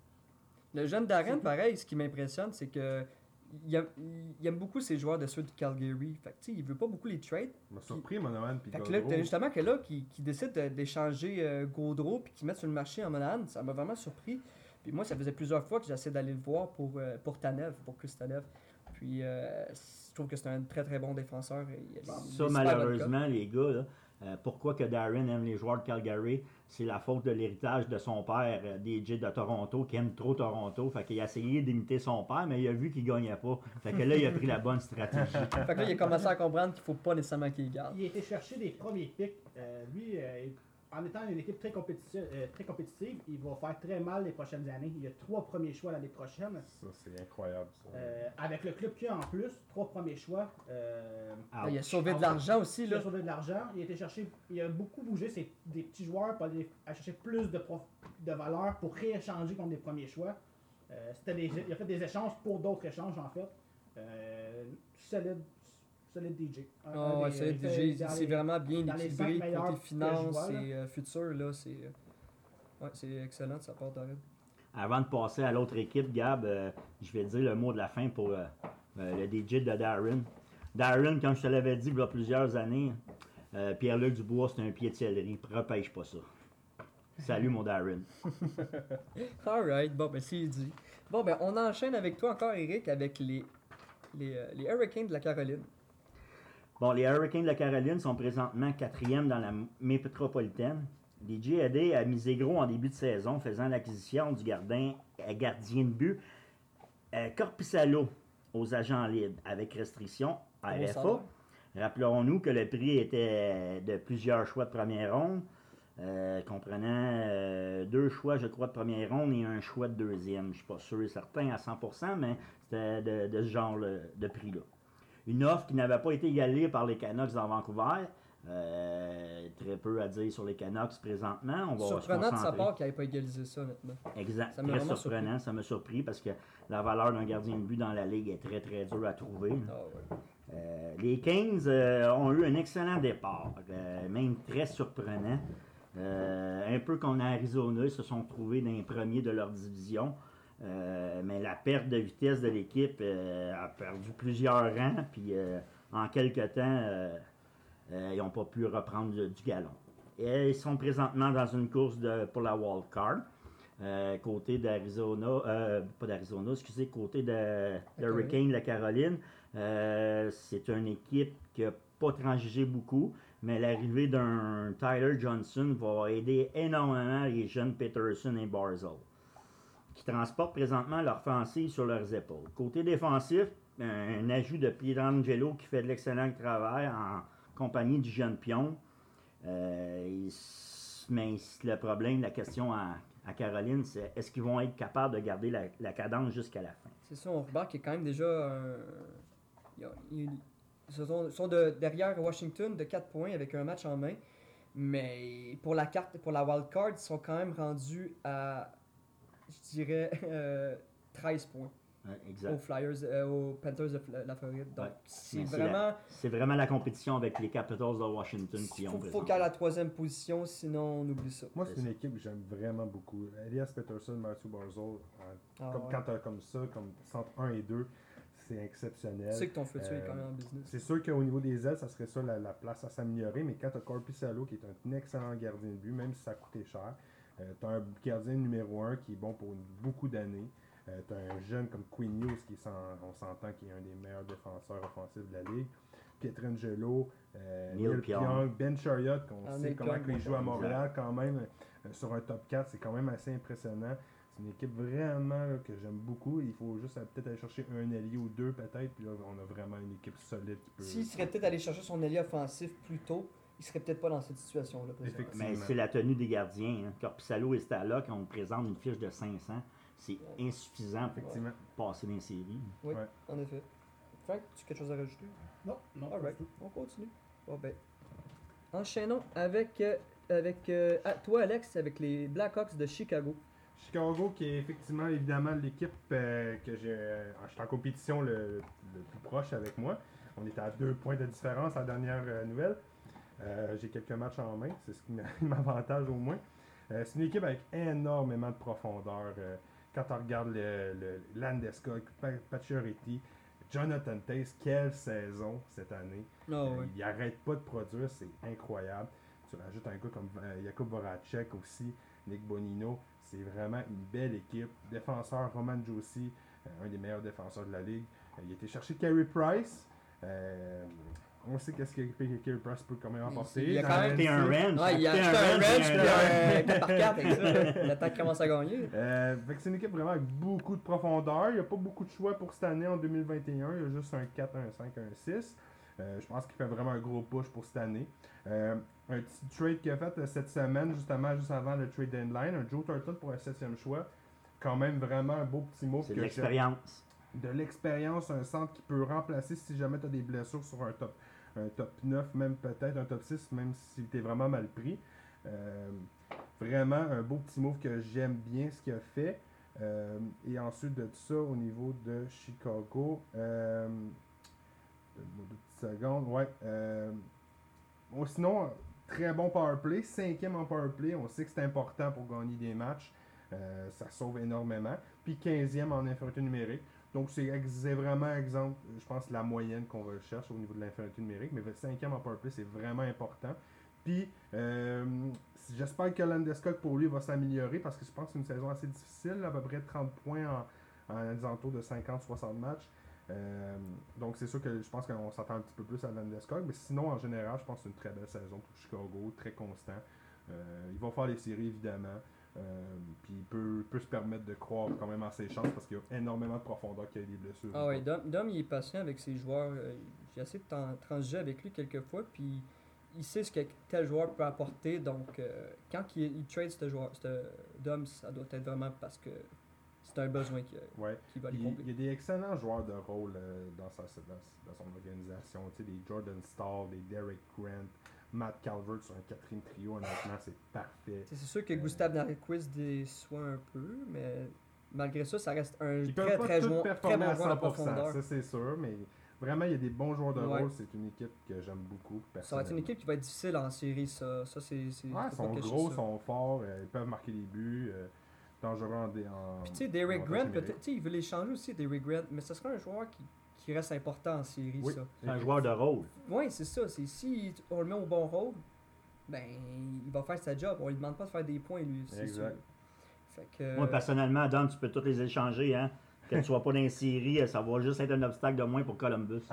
S1: Le jeune Darren, pareil, ce qui m'impressionne, c'est que. Il aime, il aime beaucoup ses joueurs de ceux de Calgary. Fait que, tu sais, il veut pas beaucoup les trades.
S3: Il m'a surpris, Monoman puis
S1: Fait que là,
S3: Gaudreau.
S1: t'as justement que là, qui, qui décide de- d'échanger euh, Gaudreau puis qui met sur le marché en Monahan, ça m'a vraiment surpris. Puis moi, ça faisait plusieurs fois que j'essayais d'aller le voir pour, euh, pour Tanev, pour Chris Tanev. Puis euh, je trouve que c'est un très très bon défenseur. Il- il est
S2: Ça,
S1: super bon
S2: malheureusement, les gars, là, euh, pourquoi que Darren aime les joueurs de Calgary, c'est la faute de l'héritage de son père, euh, D J de Toronto, qui aime trop Toronto. Fait qu'il a essayé d'imiter son père, mais il a vu qu'il gagnait pas. Fait que là, il a pris la bonne stratégie.
S1: gars. Fait que là, il a commencé à comprendre qu'il faut pas nécessairement qu'il garde.
S4: il a été chercher des premiers picks. Euh, lui, euh, en étant une équipe très compétitive, euh, très compétitive, il va faire très mal les prochaines années. Il y a trois premiers choix l'année prochaine.
S3: Ça, c'est incroyable. Ça.
S4: Euh, avec le club qu'il a en plus, trois premiers choix. Euh,
S2: Ah,
S1: Là, il a sauvé de l'argent aussi.
S4: il a
S1: Là.
S4: sauvé de l'argent. Il a été chercher, il a beaucoup bougé c'est des petits joueurs pour aller à chercher plus de, prof- de valeur pour rééchanger contre des premiers choix. Euh, c'était des, il a fait des échanges pour d'autres échanges en fait. Euh, solide, solide D J. Un-
S1: Ah
S4: un
S1: ouais,
S4: des-
S1: c'est
S4: il fait
S1: D J,
S4: dans
S1: c'est
S4: les-
S1: vraiment bien
S4: dans les
S1: équilibré
S4: cinq meilleurs
S1: côté
S4: que je
S1: finance
S4: vois, là.
S1: et euh, futur. Là, c'est euh, ouais, c'est excellent de sa part, Darren.
S2: Avant de passer à l'autre équipe, Gab, euh, je vais dire le mot de la fin pour euh, euh, le D J de Darren. Darren, comme je te l'avais dit il y a plusieurs années, euh, Pierre-Luc Dubois, c'est un pied de céleri. Repêche pas ça. Salut, mon Darren.
S1: Alright, bon, ben c'est dit. Bon, ben on enchaîne avec toi encore, Eric, avec les, les, euh, les Hurricanes de la Caroline.
S2: Bon, les Hurricanes de la Caroline sont présentement quatrième dans la métropolitaine. D J a D a misé gros en début de saison, faisant l'acquisition du gardien, euh, gardien de but euh, Corpissalo aux agents libres, avec restriction à
S1: Gros
S2: R F A.
S1: salaire.
S2: Rappelons-nous que le prix était de plusieurs choix de première ronde, euh, comprenant euh, deux choix, je crois, de première ronde et un choix de deuxième. Je ne suis pas sûr et certain à cent pour cent, mais c'était de, de ce genre de prix-là. Une offre qui n'avait pas été égalée par les Canucks dans Vancouver. Euh, très peu à dire sur les Canucks présentement. On va
S1: Surprenant
S2: se
S1: de sa
S2: concentrer.
S1: part qu'il n'avait pas égalisé ça, honnêtement.
S2: Exact.
S1: Ça m'a
S2: Très
S1: vraiment
S2: surprenant. Ça m'a surpris parce que la valeur d'un gardien de but dans la ligue est très très dure à trouver.
S1: Ah ouais.
S2: Euh, les Kings euh, ont eu un excellent départ, euh, même très surprenant. Euh, un peu comme Arizona, ils se sont trouvés dans les premiers de leur division. Euh, mais la perte de vitesse de l'équipe euh, a perdu plusieurs rangs, puis euh, en quelques temps, euh, euh, ils n'ont pas pu reprendre du, du galon. Et ils sont présentement dans une course de, pour la wild card. Euh, côté d'Arizona, euh, pas d'Arizona, excusez, côté de, de Hurricane de la Caroline. Euh, c'est une équipe qui n'a pas transigé beaucoup, mais l'arrivée d'un Tyler Johnson va aider énormément les jeunes Peterson et Barzal, qui transportent présentement leur offensive sur leurs épaules. Côté défensif, un ajout de Pietrangelo qui fait de l'excellent travail en compagnie du jeune pion. Euh, il- mais le problème, la question à, à Caroline, c'est est-ce qu'ils vont être capables de garder la, la cadence jusqu'à la fin?
S1: C'est ça, on remarque qu'il y a quand même déjà un. il y a- Ils ils sont, sont de, derrière Washington de quatre points avec un match en main. Mais pour la carte, pour la wild card, ils sont quand même rendus à, je dirais, euh, treize points
S2: Ouais,
S1: aux
S2: exact.
S1: Flyers, euh, aux Panthers de Fl- la Floride. Donc
S2: Ouais.
S1: c'est
S2: Mais c'est
S1: vraiment.
S2: C'est vraiment la compétition avec les Capitals de Washington qui
S1: Il
S2: ont
S1: faut, faut
S2: présentement.
S1: qu'à la troisième position, sinon on oublie ça.
S3: Moi, c'est une équipe que j'aime vraiment beaucoup. Elias Peterson, Matthew Barzal, euh,
S1: Ah
S3: comme,
S1: ouais.
S3: quand t'as comme ça, comme centre un et deux, c'est exceptionnel.
S1: Tu sais que ton futur est
S3: Euh,
S1: quand même en business.
S3: C'est sûr qu'au niveau des ailes, ça serait ça la, la place à s'améliorer, mais quand tu as Corpissalo, qui est un excellent gardien de but, même si ça a coûté cher, Euh, tu as un gardien numéro un qui est bon pour une- beaucoup d'années. Euh, tu as un jeune comme Quinn Hughes, qui est sans- on s'entend qu'il est un des meilleurs défenseurs offensifs de la ligue. Pietrangelo, euh,
S2: Neil
S3: Neil
S2: Pionk.
S3: Pionk, Ben Chariot, qu'on
S1: Ah,
S3: sait
S1: Neil
S3: comment
S1: Pionk,
S3: il joue à
S2: exact.
S3: Montréal quand même euh, sur un top quatre, c'est quand même assez impressionnant. C'est une équipe vraiment là, que j'aime beaucoup. Il faut juste euh, peut-être aller chercher un allié ou deux peut-être, puis là on a vraiment une équipe solide qui peut...
S1: S'il serait peut-être allé chercher son allié offensif plus tôt, il serait peut-être pas dans cette situation-là. présentement.
S3: Effectivement.
S2: Mais c'est la tenue des gardiens. Hein. Corpissalo et Stala, quand on présente une fiche de cinq cents, c'est insuffisant pour
S3: Effectivement.
S2: passer dans les séries.
S1: Oui,
S3: Ouais.
S1: en effet. Frank, tu as quelque chose à rajouter?
S4: Non, non. pas
S1: Alright,
S4: du tout.
S1: on continue. Bon ben. Enchaînons avec, euh, avec euh, ah, toi, Alex, avec les Blackhawks de Chicago.
S3: Chicago, qui est effectivement évidemment l'équipe euh, que j'ai. Euh, je suis en compétition le, le plus proche avec moi. On est à deux points de différence à la dernière euh, nouvelle. Euh, j'ai quelques matchs en main, c'est ce qui m'a- m'avantage au moins. Euh, c'est une équipe avec énormément de profondeur. Euh, quand on regarde le, le Landeskog, Pa- Pacioretty, Jonathan Taze, quelle saison cette année.
S1: Ah
S3: Euh,
S1: ouais.
S3: Il n'arrête pas de produire, c'est incroyable. Tu rajoutes un gars comme euh, Jakub Voracek aussi, Nick Bonino. C'est vraiment une belle équipe. Défenseur Roman Josi, euh, un des meilleurs défenseurs de la ligue. Euh, il a été chercher Carey Price. Euh, on sait qu'est-ce que Carey Price peut quand même apporter.
S1: Il a
S3: Dans
S1: quand
S3: la
S1: même
S2: T'es un
S3: N C A A.
S2: range.
S1: Ouais, il a
S2: t'es
S1: acheté un ranch
S2: t'es
S1: puis
S2: un-
S1: un quatre par quatre avec ça. L'attaque commence à gagner.
S3: Euh, fait que c'est une équipe vraiment avec beaucoup de profondeur. Il n'y a pas beaucoup de choix pour cette année en deux mille vingt et un. Il y a juste un quatre, un cinq, un six. Euh, je pense qu'il fait vraiment un gros push pour cette année. Euh, un petit trade qu'il a fait euh, cette semaine, justement, juste avant le trade deadline. Un Joe Thornton pour un septième choix. Quand même vraiment un beau petit move.
S2: C'est
S3: que
S2: de l'expérience.
S3: de l'expérience, un centre qui peut remplacer si jamais tu as des blessures sur un top, un top neuf, même peut-être un top six, même si tu es vraiment mal pris. Euh, vraiment un beau petit move que j'aime bien ce qu'il a fait. Euh, et ensuite de ça, au niveau de Chicago, euh, donne-moi deux petites secondes. Ouais, euh, bon, sinon, très bon powerplay. Cinquième en powerplay. On sait que c'est important pour gagner des matchs. Euh, ça sauve énormément. Puis quinzième en infériorité numérique. Donc c'est ex- c'est vraiment exemple, je pense, la moyenne qu'on recherche au niveau de l'infériorité numérique. Mais cinquième en powerplay, c'est vraiment important. Puis euh, j'espère que Landeskog pour lui va s'améliorer parce que je pense que c'est une saison assez difficile, à peu près trente points en, en alentour de cinquante soixante matchs. Euh, donc c'est sûr que je pense qu'on s'attend un petit peu plus à Landeskog. Mais sinon, en général, je pense que c'est une très belle saison pour Chicago, très constant. Euh, ils vont faire les séries évidemment. Euh, puis il peut, peut se permettre de croire quand même en ses chances parce qu'il y a énormément de profondeur qu'il y a des blessures.
S1: Ah ouais, Dom, Dom, il est patient avec ses joueurs. Euh, J'ai essayé de tran- transiger avec lui quelques fois, puis il sait ce que tel joueur peut apporter. Donc, euh, quand il, il trade ce joueur, ce Dom, ça doit être vraiment parce que c'est un besoin qu'il
S3: Ouais.
S1: qu'il va
S3: Il,
S1: aller combler.
S3: il y a des excellents joueurs de rôle euh, dans, sa, dans, dans son organisation. Tu sais, des Jordan Stahl, des Derek Grant, Matt Calvert sur un quatrième trio, honnêtement, c'est parfait.
S1: C'est sûr que Gustave Narquist déçoit un peu, mais malgré ça, ça reste un
S3: Ils
S1: très
S3: peuvent pas
S1: très,
S3: tous
S1: joueur, très
S3: performer
S1: bon
S3: à
S1: joueur de
S3: cent pour cent,
S1: profondeur.
S3: ça c'est sûr, mais vraiment, il y a des bons joueurs de
S1: Ouais.
S3: rôle. C'est une équipe que j'aime beaucoup.
S1: Ça va être une équipe qui va être difficile en série, ça. Ça, c'est. c'est-
S3: Ouais,
S1: faut
S3: ils
S1: pas
S3: sont
S1: cacher
S3: gros,
S1: ça.
S3: sont forts, euh, ils peuvent marquer des buts, euh, dangereux en, dé- en
S1: Puis tu sais, Derek
S3: en
S1: Grant,
S3: avantage
S1: peut-être,
S3: numérique.
S1: tu sais, il veut l'échanger aussi, Derek Grant, mais ce serait un joueur qui, qui reste important en série,
S3: Oui.
S1: ça.
S2: C'est un joueur de rôle.
S1: Oui, c'est ça. C'est si on le met au bon rôle, ben, il va faire sa job. On lui demande pas de faire des points, lui. C'est
S3: Exact.
S1: sûr. Fait que.
S2: Moi, personnellement, Dom, tu peux tous les échanger. Hein? Que tu sois pas dans les séries, ça va juste être un obstacle de moins pour Columbus.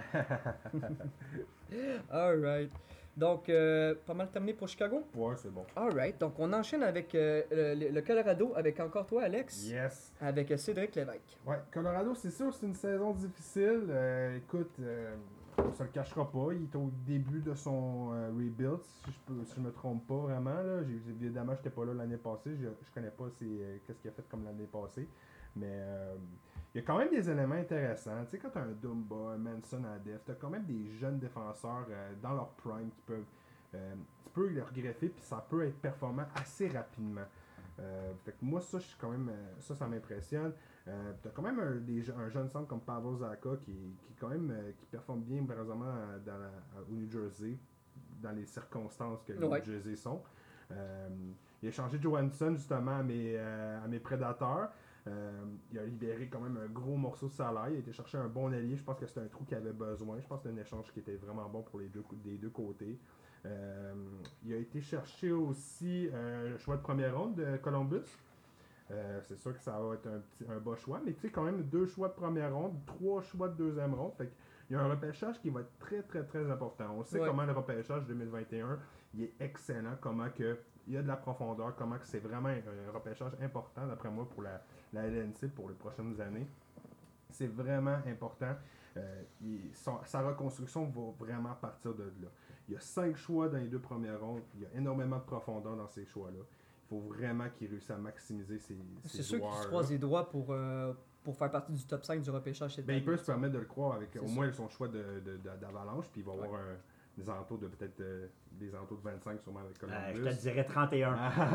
S1: Alright. Donc, euh, pas mal terminé pour Chicago.
S3: Ouais, c'est bon.
S1: Alright. Donc, on enchaîne avec euh, le, le Colorado, avec encore toi, Alex.
S3: Yes.
S1: Avec euh, Cédric Lévesque.
S3: Ouais, Colorado, c'est sûr, c'est une saison difficile. Euh, écoute, euh, on se le cachera pas. Il est au début de son euh, rebuild, si je, peux, si je me trompe pas vraiment. Là. J'ai, évidemment, je n'étais pas là l'année passée. Je, je connais pas ses, euh, qu'est-ce qu'il a fait comme l'année passée. Mais euh, il y a quand même des éléments intéressants. Tu sais, quand tu as un Dumba, un Manson à def, tu as quand même des jeunes défenseurs euh, dans leur prime qui peuvent. Euh, tu peux les regreffer, puis ça peut être performant assez rapidement. Euh, fait que moi, ça, je suis quand même, euh, ça, ça m'impressionne. Euh, tu as quand même un, des, je- un jeune centre comme Pavel Zaka qui, qui, quand même, euh, qui performe bien, présentement, euh, dans la- au New Jersey, dans les circonstances que
S1: Ouais.
S3: le New Jersey sont. Euh, il a changé Johansson, justement, à mes, euh, à mes prédateurs. Euh, il a libéré quand même un gros morceau de salaire. Il a été chercher un bon allié. Je pense que c'était un trou qu'il avait besoin. Je pense que c'était un échange qui était vraiment bon pour les deux, des deux côtés. Euh, il a été chercher aussi euh, le choix de première ronde de Columbus. Euh, c'est sûr que ça va être un, petit, un bas choix, mais tu sais, quand même deux choix de première ronde, trois choix de deuxième ronde. Fait il y a un repêchage qui va être très, très, très important. On sait
S1: ouais.
S3: comment le repêchage deux mille vingt et un il est excellent, comment que, il y a de la profondeur, comment que c'est vraiment un, un repêchage important, d'après moi, pour la, la L N C pour les prochaines années. C'est vraiment important. Euh, il, son, sa reconstruction va vraiment partir de là. Il y a cinq choix dans les deux premières rondes. Il y a énormément de profondeur dans ces choix-là. Il faut vraiment qu'il réussisse à maximiser ses, ses
S1: C'est sûr qu'il se croise les doigts pour, euh, pour faire partie du top cinq du repêchage cette
S3: ben,
S1: année.
S3: il peut se permettre de le croire avec
S1: C'est
S3: au
S1: sûr.
S3: moins son choix de, de, de, d'avalanche, puis il va avoir
S1: Ouais.
S3: un, des entours de peut-être euh, des entours de vingt-cinq sûrement avec Columbus.
S2: Euh, je te dirais trente et un.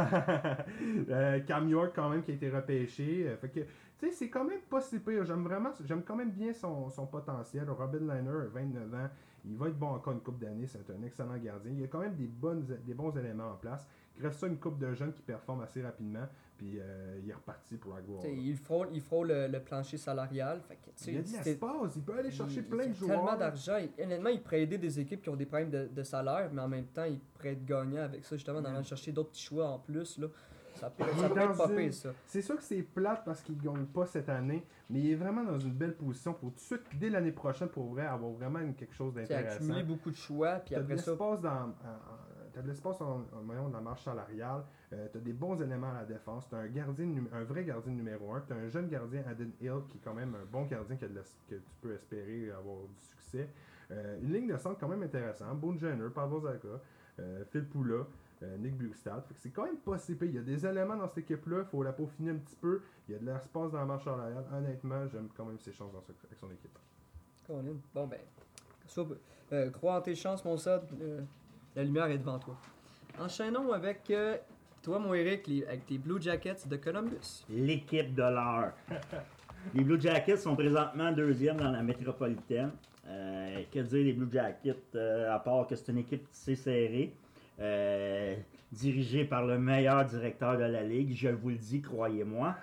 S3: euh, Cam York quand même qui a été repêché. Euh, fait que, tu sais, c'est quand même pas si pire. J'aime vraiment, j'aime quand même bien son, son potentiel. Robin Lehner, vingt-neuf ans, il va être bon encore une couple d'années. C'est un excellent gardien. Il y a quand même des, bonnes, des bons éléments en place. Il reste ça une couple de jeunes qui performent assez rapidement. Puis euh, il est reparti pour la gloire.
S1: T'sais, il frôle, il frôle le, le plancher salarial. Fait que,
S3: Il y a de
S1: c'est-
S3: l'espace. Il peut aller chercher
S1: il-
S3: plein
S1: il
S3: de
S1: a
S3: joueurs.
S1: tellement d'argent. Il- Honnêtement, il pourrait aider des équipes qui ont des problèmes de, de salaire, mais en même temps, il pourrait être gagnant avec ça, justement, en allant chercher d'autres petits choix en plus. Là. Ça peut,
S3: Il
S1: ça
S3: est
S1: peut être
S3: dans
S1: pas
S3: une-
S1: pire, ça.
S3: C'est sûr que c'est plate parce qu'il ne gagne pas cette année, mais il est vraiment dans une belle position pour tout de suite, dès l'année prochaine, pour vrai, avoir vraiment une- quelque chose
S1: T'sais,
S3: d'intéressant.
S1: accumuler beaucoup de choix, puis
S3: T'as de
S1: après ça,
S3: l'espace dans, en- en- t'as de l'espace en, en moyen de la marche salariale, euh, t'as des bons éléments à la défense, t'as un gardien, numé- un vrai gardien numéro un, t'as un jeune gardien, Aden Hill, qui est quand même un bon gardien qui a de l'es- que tu peux espérer avoir du succès. Euh, une ligne de centre quand même intéressante, Boone Jenner, Pavel Zacha, euh, Phil Poula, euh, Nick Bjugstad. Fait que c'est quand même pas si pire. Il y a des éléments dans cette équipe-là, il faut la peaufiner un petit peu. Il y a de l'espace dans la marche salariale. Honnêtement, j'aime quand même ses chances dans ce- avec son équipe.
S1: Colin. Bon, ben, sois, euh, crois en tes chances, mon Sod. euh, la lumière est devant toi. Enchaînons avec euh, toi, mon Eric, les- avec tes Blue Jackets de Columbus.
S2: L'équipe de l'heure. Les Blue Jackets sont présentement deuxième dans la métropolitaine. Euh, que dire les Blue Jackets, euh, à part que c'est une équipe tissée serrée, euh, dirigée par le meilleur directeur de la ligue, je vous le dis, croyez-moi.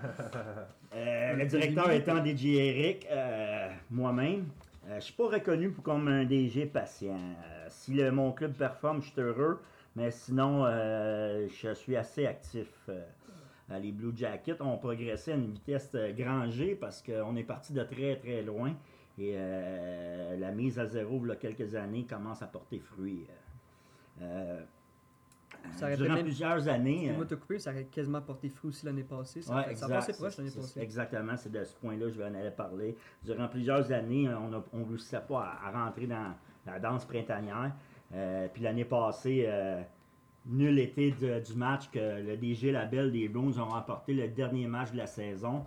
S2: Euh, le directeur étant D J Eric, euh, moi-même. Euh, je suis pas reconnu pour comme un D G patient. Euh, si le, mon club performe, je suis heureux, mais sinon, euh, je suis assez actif. Euh, euh, les Blue Jackets ont progressé à une vitesse euh, grand G parce qu'on est parti de très très loin et euh, la mise à zéro il y a quelques années commence à porter fruit. Euh, euh,
S1: Ça aurait
S2: durant
S1: peut-être-
S2: plusieurs années.
S1: Moi,
S2: euh,
S1: te couper, ça aurait quasiment porté fruit aussi l'année passée. Ça,
S2: Ouais,
S1: fait- ça a
S2: exact.
S1: passé proche l'année
S2: C'est-
S1: passée.
S2: Exactement, c'est de ce point-là que je vais en aller parler. Durant plusieurs années, on ne on réussissait pas à, à rentrer dans la danse printanière. Euh, puis l'année passée, euh, nul était de- du match que le D G Labelle des Bruins ont remporté le dernier match de la saison.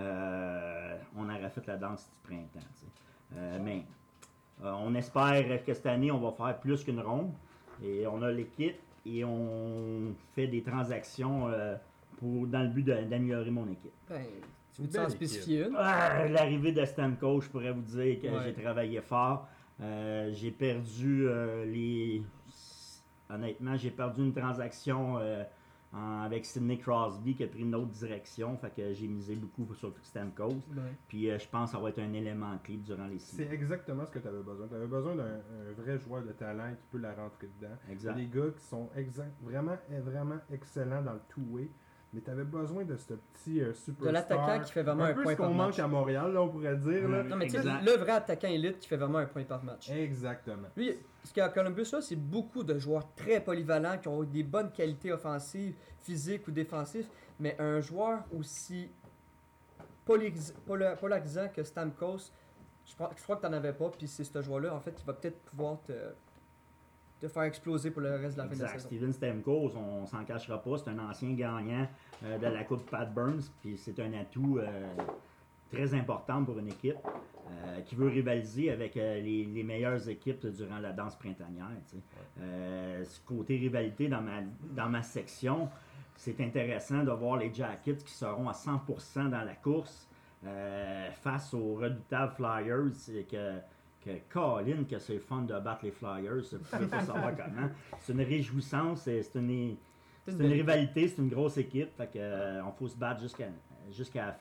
S2: Euh, on aurait fait la danse du printemps. tu sais. Euh, mais euh, on espère que cette année, on va faire plus qu'une ronde. Et on a l'équipe et on fait des transactions euh, pour, dans le but de- d'améliorer mon équipe.
S1: Ben, tu
S3: Une
S1: veux-tu en
S3: belle
S1: spécifier une?
S2: Ah, l'arrivée de Stamkos, je pourrais vous dire que
S1: Ouais.
S2: j'ai travaillé fort. Euh, j'ai perdu euh, les. Honnêtement, j'ai perdu une transaction euh, en- avec Sidney Crosby qui a pris une autre direction. Fait que j'ai misé beaucoup sur Stamkos.
S1: Ben,
S2: Puis euh, je pense que ça va être un élément clé durant les six
S3: C'est
S2: mois.
S3: exactement ce que tu avais besoin. Tu avais besoin d'un un vrai joueur de talent qui peut la rentrer dedans.
S2: Exact.
S3: Des gars qui sont exact, vraiment, vraiment excellents dans le two-way. Mais tu avais besoin de ce petit euh, superstar.
S1: de l'attaquant qui fait vraiment un,
S3: un peu
S1: point
S3: ce qu'on
S1: par
S3: manque
S1: match.
S3: à Montréal, là, on pourrait dire. Là.
S1: Non, mais tu sais,
S2: Exact.
S1: le vrai attaquant élite qui fait vraiment un point par match.
S3: Exactement.
S1: Lui, ce qu'il y a à Columbus, là, c'est beaucoup de joueurs très polyvalents qui ont des bonnes qualités offensives, physiques ou défensives, mais un joueur aussi polaris- pola- polarisant que Stamkos, je crois, je crois que tu n'en avais pas, puis c'est ce joueur-là, en fait, qui va peut-être pouvoir te, te faire exploser pour le reste de la fin de la
S2: Exact.
S1: saison.
S2: Steven Stamkos, on s'en cachera pas, c'est un ancien gagnant euh, de la Coupe Pat Burns, puis c'est un atout euh, très important pour une équipe euh, qui veut rivaliser avec euh, les, les meilleures équipes durant la danse printanière. tu sais. Euh, ce côté rivalité dans ma, dans ma section, c'est intéressant de voir les Jackets qui seront à cent pour cent dans la course euh, face aux redoutables Flyers. C'est que que Colin, que c'est le fun de battre les Flyers, je ne pouvez pas savoir comment. C'est une réjouissance, c'est c'est une,
S1: C'est
S2: c'est
S1: une
S2: une
S1: belle-
S2: rivalité, c'est une grosse équipe, fait que, euh, on faut se battre jusqu'à jusqu'à la fin.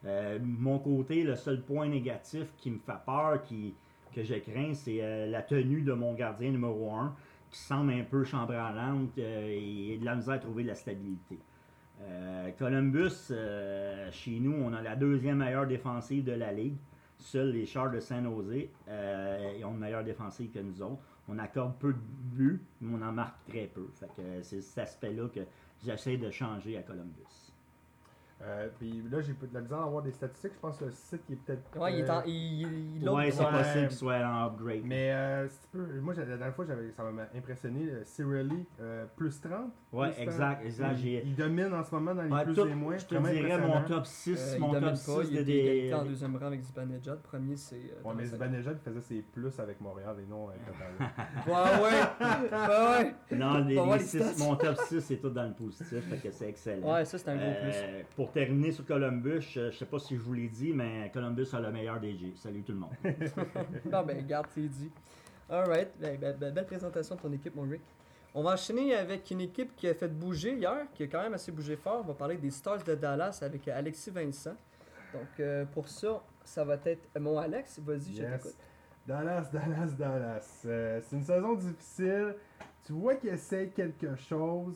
S2: Euh, mon côté, le seul point négatif qui me fait peur, qui, que je crains, c'est euh, la tenue de mon gardien numéro un, qui semble un peu chambranlante euh, et de la misère à trouver de la stabilité. Euh, Columbus, euh, chez nous, on a la deuxième meilleure défensive de la ligue. Seuls les Sharks de San Jose euh, ils ont une meilleure défensive que nous autres. On accorde peu de buts, mais on en marque très peu. Fait que euh, c'est cet aspect-là que j'essaie de changer à Columbus.
S3: Euh, puis là, j'ai de la misère à avoir des statistiques. Je pense que le site qui est peut-être.
S1: Ouais, il est
S3: euh,
S1: en. Il, il,
S2: Ouais, c'est
S3: ouais.
S2: possible qu'il soit en upgrade.
S3: Mais euh, si tu peux, moi, la dernière fois, j'avais, ça m'a impressionné. euh, Cirelli, euh, plus trente.
S2: Ouais,
S3: plus
S2: exact,
S3: trente.
S2: exact.
S3: Il,
S2: J'ai-
S3: il domine en ce moment dans les
S2: Ouais,
S3: plus
S2: tout-
S3: et moins.
S2: je te
S3: Vraiment
S2: dirais
S3: impressionnant.
S2: mon top six,
S1: Euh, il
S2: mon
S1: domine
S2: top
S1: pas,
S2: six
S1: il
S2: de
S1: est
S2: des...
S1: égalité en deuxième rang avec Zibanejad. Premier, c'est. euh,
S3: Ouais, mais
S1: trente-cinq.
S3: Zibanejad faisait ses plus avec Montréal et non avec Ottawa.
S1: Ouais, ouais. ouais, ouais.
S2: Non, les,
S1: On va voir
S2: les
S1: les
S2: six-
S1: stats.
S2: mon top six, c'est tout dans le positif, fait que c'est excellent.
S1: Ouais, ça, c'est un gros plus.
S2: Euh, pour terminer sur Columbus, je, je sais pas si je vous l'ai dit, mais Columbus a le meilleur D G. Salut tout le monde.
S1: Non, ben, garde, c'est dit. Alright, ben, ben, ben, belle présentation de ton équipe, mon Rick. On va enchaîner avec une équipe qui a fait bouger hier, qui a quand même assez bougé fort. On va parler des Stars de Dallas avec Alexis Vincent. Donc, euh, pour ça, ça va être mon Alex. Vas-y, je
S3: Yes.
S1: t'écoute.
S3: Dallas, Dallas, Dallas. Euh, c'est une saison difficile. Tu vois qu'il essaie quelque chose.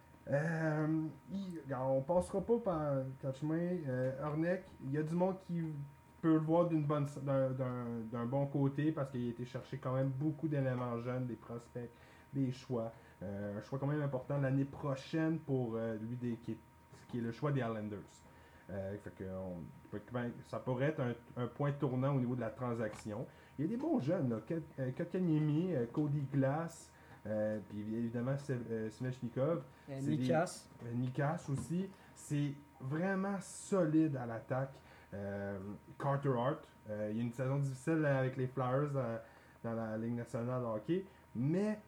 S3: Euh, il- regarde, on passera pas par quatre chemins. Euh, Horneck, il y a du monde qui peut le voir d'une bonne, d'un, d'un, d'un bon côté parce qu'il a été chercher quand même beaucoup d'éléments jeunes, des prospects, des choix. Euh, un choix quand même important l'année prochaine pour euh, lui des, qui, est, qui est le choix des Islanders. Euh, fait que on- peut- ben, ça pourrait être un, un point tournant au niveau de la transaction. Il y a des bons jeunes, là. Kat- euh, Kotkaniemi, euh, Cody Glass, euh, puis évidemment Sev- euh, Svechnikov,
S1: Euh,
S3: c'est
S1: Nikas.
S3: euh, Nikas aussi. C'est vraiment solide à l'attaque. Euh, Carter Hart, euh, il y a une saison difficile avec les Flyers dans, dans la Ligue nationale de hockey, mais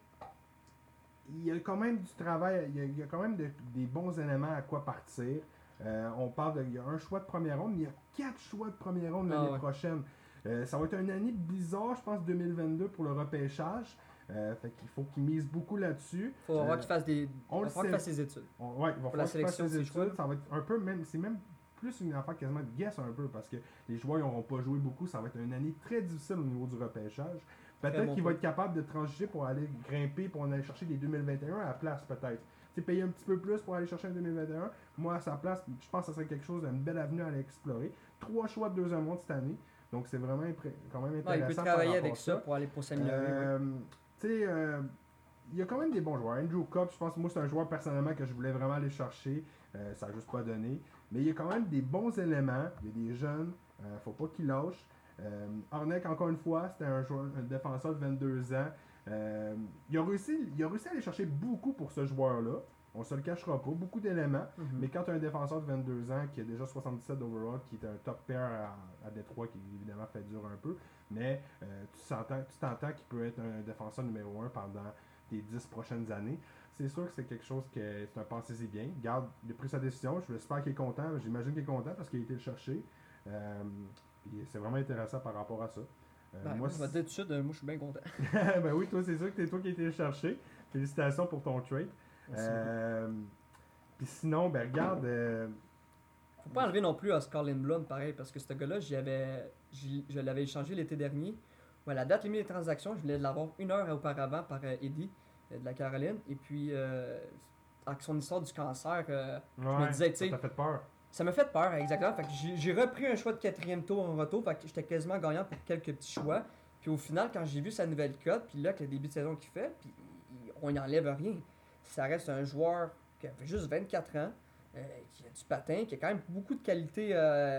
S3: il y a quand même du travail, il y a, il y a quand même de- des bons éléments à quoi partir. Euh, on parle de, il y a un choix de première ronde, mais il y a quatre choix de première ronde
S1: Ah
S3: l'année
S1: ouais.
S3: prochaine. Euh, ça va être une année bizarre, je pense, deux mille vingt-deux pour le repêchage. Euh, fait qu'il faut qu'il mise beaucoup là-dessus.
S1: Faut voir
S3: Euh,
S1: qu'il fasse des.
S3: on
S1: Il
S3: le
S1: va falloir qu'il
S3: sait.
S1: fasse ses études.
S3: On- ouais, il va
S1: Pour la
S3: falloir qu'il fasse
S1: sélection,
S3: ses
S1: c'est choix.
S3: études. Ça va être un peu même, c'est même plus une affaire quasiment de guess un peu parce que les joueurs n'auront pas joué beaucoup. Ça va être une année très difficile au niveau du repêchage.
S1: Très
S3: Peut-être
S1: bon
S3: qu'il
S1: point.
S3: va être capable de transiger pour aller grimper, pour aller chercher des deux mille vingt et un à la place peut-être. Tu sais, payer un petit peu plus pour aller chercher un deux mille vingt et un. Moi, à sa place, je pense que ça serait quelque chose d'une belle avenue à aller explorer. Trois choix de deuxième monde cette année. Donc, c'est vraiment impré- quand même
S1: Ouais,
S3: intéressant.
S1: il peut
S3: par
S1: travailler
S3: rapport
S1: avec
S3: à
S1: ça pour aller pour s'améliorer. oui.
S3: euh, tu sais, euh, il y a quand même des bons joueurs. Andrew Copp, je pense, moi, c'est un joueur personnellement que je voulais vraiment aller chercher. Euh, ça n'a juste pas donné. Mais il y a quand même des bons éléments. Il y a des jeunes. Euh, faut pas qu'ils lâchent. Euh, Horneck, encore une fois, c'était un, joueur, un défenseur de vingt-deux ans. Euh, il, a réussi, il a réussi à aller chercher beaucoup pour ce joueur-là. On se le cachera pas. Beaucoup d'éléments.
S1: Mhm.
S3: Mais quand tu as un défenseur de vingt-deux ans qui a déjà soixante-dix-sept d'overall, qui est un top pair à, à Détroit, qui évidemment fait dur un peu, mais euh, tu s'entends- tu t'entends qu'il peut être un défenseur numéro un pendant tes dix prochaines années. C'est sûr que c'est quelque chose que c'est un pensez-y bien. Garde, il a pris sa décision. Je l'espère qu'il est content. J'imagine qu'il est content parce qu'il a été le chercher. Euh, puis c'est vraiment intéressant par rapport à ça. Euh,
S1: Ben,
S3: moi,
S1: moi, je vais te
S3: c'est-
S1: dire tout de suite, euh, moi, je suis bien content.
S3: ben oui, toi, c'est sûr que c'est toi qui as été le chercher. Félicitations pour ton trade.
S1: Merci
S3: Euh, Puis sinon, ben regarde. euh,
S1: Faut pas enlever non plus Oscar Lindblom, pareil, parce que ce gars-là, j'y avais, j'y- je l'avais échangé l'été dernier. Ouais, la date limite des transactions, je voulais l'avoir une heure auparavant par euh, Eddie euh, de la Caroline. Et puis, euh, avec son histoire du cancer, euh,
S3: ouais,
S1: me disais, tu
S3: ça
S1: sais,
S3: t'a fait peur.
S1: ça m'a fait peur, exactement. Fait que j'ai, j'ai repris un choix de quatrième tour en retour, fait que j'étais quasiment gagnant pour quelques petits choix. Puis au final, quand j'ai vu sa nouvelle cote, puis là, avec le début de saison qu'il fait, puis il- on n'y enlève rien. Ça reste un joueur qui a juste vingt-quatre ans, euh, qui a du patin, qui a quand même beaucoup de qualité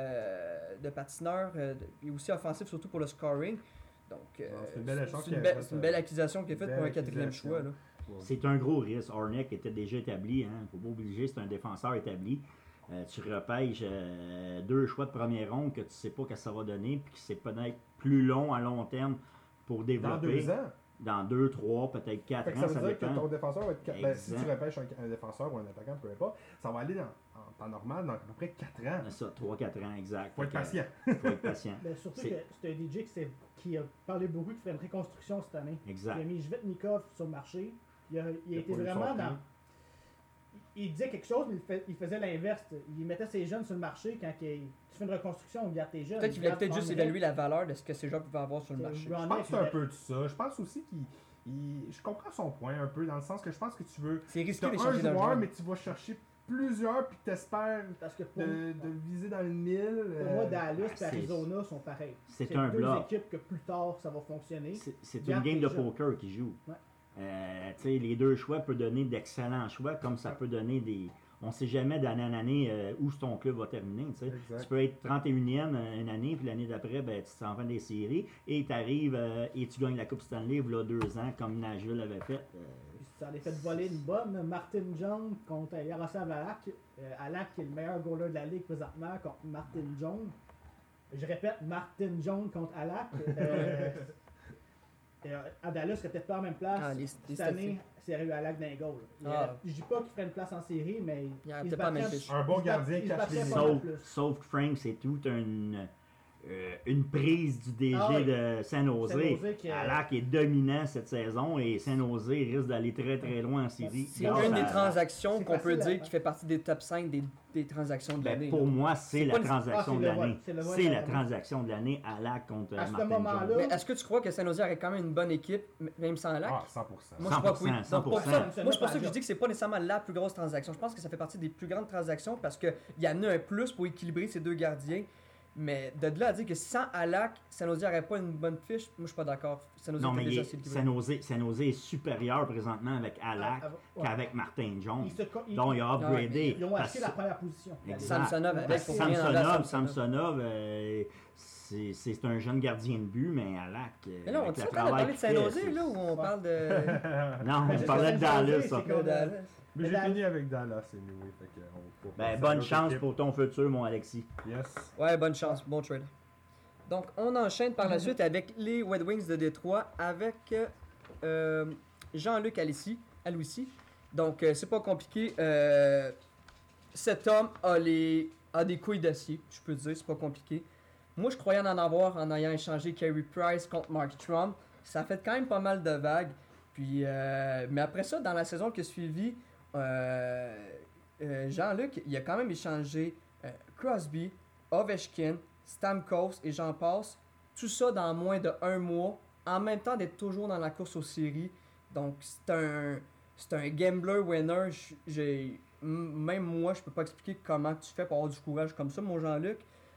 S1: euh, de patineur, euh, de- et aussi offensif, surtout pour le scoring. Donc, euh,
S3: Non, c'est une belle échange
S1: c'est une,
S3: qu'il
S1: belle-
S3: a
S1: c'est
S3: fait,
S1: une
S3: euh,
S1: belle acquisition qu'il a faite
S3: belle
S1: pour un quatrième
S3: acquisition.
S1: choix. Là.
S2: C'est un gros risque. Horneck était déjà établi. Hein. Faut pas obliger, c'est un défenseur établi. Euh, tu repêches euh, deux choix de première ronde que tu sais pas ce que ça va donner, puis que c'est peut-être plus long à long terme pour
S3: Dans
S2: développer.
S3: deux ans.
S2: Dans deux, trois, peut-être quatre
S3: Fait que
S2: ans,
S3: ça veut
S2: ça
S3: dire que
S2: dépend.
S3: ton défenseur va être. quatre- ben, si tu
S2: Exact.
S3: repêches un, un défenseur ou un attaquant, peu importe, ça va aller dans, en temps normal dans à peu près quatre ans.
S2: C'est ça, trois, quatre ans, exact.
S3: Faut être
S2: Fait que,
S3: patient.
S2: euh, Faut être patient.
S4: Ben, surtout
S2: C'est-
S4: que c'est un D J qui, s'est- qui a parlé beaucoup de faire une reconstruction cette année.
S2: Exact.
S4: Il a mis Jvetnikov sur le marché. Il a, il a
S3: Il a
S4: été
S3: pas eu son
S4: vraiment
S3: prix.
S4: dans. il disait quelque chose, mais il, fait, il faisait l'inverse. Il mettait ses jeunes sur le marché quand il, tu fais une reconstruction, on garde tes jeunes.
S1: Peut-être qu'il voulait
S4: garde
S1: peut-être juste
S4: Henry.
S1: évaluer la valeur de ce que ces gens pouvaient avoir sur le
S4: C'est
S1: marché.
S4: Ron
S3: Je pense que c'est un
S4: Neck,
S3: peu de ça. Je pense aussi qu'il. il- Je comprends son point un peu, dans le sens que je pense que tu veux.
S1: C'est
S3: Tu
S1: risqué
S3: as un
S1: d'échanger d'un
S3: joueur,
S1: joueur.
S3: mais tu vas chercher plusieurs, puis t'espères
S4: Parce que pour,
S3: de, de viser dans le mille.
S4: pour moi,
S3: euh,
S4: Dallas et
S2: c'est-
S4: Arizona sont pareils.
S2: c'est un
S4: deux
S2: bloc.
S4: équipes que plus tard, ça va fonctionner.
S2: C'est- C'est une
S4: Garde
S2: game
S4: tes
S2: de
S4: jeunes.
S2: poker qui joue.
S4: Ouais.
S2: Euh, tu sais, les deux choix peuvent donner d'excellents choix, comme ça peut donner des. On ne sait jamais d'année en année euh, où ton club va terminer. tu sais.
S3: Exact.
S2: Tu peux être trente et unième une année, puis l'année d'après, ben, tu t'en vas des séries, et tu arrives et tu gagnes la Coupe Stanley il y a deux ans, comme Nashville avait fait. Euh,
S4: Puis ça en a fait voler une bonne. Martin Jones contre Yaroslav Alak. Euh, Alak qui est le meilleur goaler de la ligue présentement contre Martin Jones. Je répète, Martin Jones contre Alak. Euh, euh, à Dallas serait peut-être pas en même place.
S1: Ah, les- les
S4: Cette
S1: statistiques.
S4: année, c'est arrivé à Alak d'un goal. Il,
S1: Ah.
S4: euh, Je dis pas qu'il ferait une place en série, mais
S1: Il y a
S4: il se
S1: peut-être pas la même
S4: battrait-
S1: fiche.
S3: Un bon
S4: il se
S3: gardien
S4: bat- il se
S3: cache
S4: battrait
S3: les
S4: pas
S3: lignes.
S4: mal
S2: sauf,
S4: plus.
S2: sauf que Frank, c'est toute une, euh, une prise du D G
S4: Ah oui.
S2: de San Jose.
S4: San Jose qui, euh,
S2: Alak est dominant cette saison, et San Jose risque d'aller très très loin en série.
S1: C'est
S2: grâce
S1: une des
S2: à-
S1: transactions
S4: C'est
S1: qu'on peut
S4: facile à-
S1: dire qui fait partie des top cinq des, des transactions de
S2: Ben,
S1: l'année.
S2: pour moi, c'est
S1: C'est
S2: la
S1: pas une-
S2: transaction
S4: Ah, c'est
S2: de
S4: le vol,
S2: l'année.
S4: c'est le vol
S2: C'est
S4: de
S2: la
S4: l'année.
S2: transaction de l'année à Alak contre
S4: À ce
S2: Martin
S4: moment-là,
S2: Jones.
S1: Mais est-ce que tu crois que San Jose aurait quand même une bonne équipe, m- même sans Lac?
S3: Ah, cent pour cent.
S1: Moi, je crois que oui.
S2: cent pour cent,
S1: Donc, pour
S2: cent pour
S1: ça,
S4: cent.
S1: moi, c'est pour ça que je dis que c'est pas nécessairement la plus grosse transaction. Je pense que ça fait partie des plus grandes transactions parce qu'il y en a un plus pour équilibrer ces deux gardiens. Mais de là à dire que sans Alak, San Jose n'aurait pas une bonne fiche, moi je suis pas d'accord. San Jose
S2: Non,
S1: était
S2: mais il
S1: déjà
S2: est-
S1: assez équilibré.
S2: San Jose, San Jose est supérieur présentement avec Alak
S4: Ah, ah, ouais.
S2: qu'avec Martin Jones.
S4: Ils se co- ils-
S2: Donc, il a
S1: Ah ouais,
S2: upgradé.
S4: Ils ont
S2: parce-
S4: acheté la première position.
S2: Exact.
S1: Samsonov avec
S2: Parce
S1: pour
S2: que
S1: rien enlever à
S2: Samsonov,
S1: Samsonov.
S2: Samsonov, euh, c'est c'est un jeune gardien de but, mais Alak. euh,
S1: Mais là, on
S2: avec
S1: dit
S2: le
S1: qu'on a
S2: travail
S1: parlé de
S2: qu'il
S1: San
S2: fait,
S1: Jose
S2: c'est-
S1: là où on
S4: Ouais.
S1: parle de.
S2: Non,
S4: Mais
S2: on
S4: juste
S2: parlait
S4: que
S2: de
S4: San Jose,
S2: Dallas.
S4: c'est
S2: ça.
S4: que-
S1: de Dallas.
S3: Mais
S4: Mais
S3: j'ai
S4: dans-
S3: fini avec Dallas, anyway. Fait que on va
S2: Ben,
S3: passer à
S2: bonne
S3: l'autre
S2: chance
S3: équipe.
S2: pour ton futur, mon Alexis.
S3: Yes.
S1: Ouais, bonne chance, bon trade. Donc, on enchaîne par la suite avec les Red Wings de Détroit avec euh, Jean-Luc Alissi, Aloissi. Donc, euh, c'est pas compliqué. Euh, cet homme a, les, a des couilles d'acier, je peux dire, c'est pas compliqué. Moi, je croyais en en avoir en ayant échangé Carey Price contre Mark Trump. Ça a fait quand même pas mal de vagues. Puis, euh, mais après ça, dans la saison qui a suivi, euh, euh, Jean-Luc, il a quand même échangé euh, Crosby, Ovechkin, Stamkos et j'en passe. Tout ça dans moins de un mois, en même temps d'être toujours dans la course aux séries. Donc, c'est un, c'est un gambler winner. J- J'ai, m- même moi, je peux pas expliquer comment tu fais pour avoir du courage comme ça, mon Jean-Luc.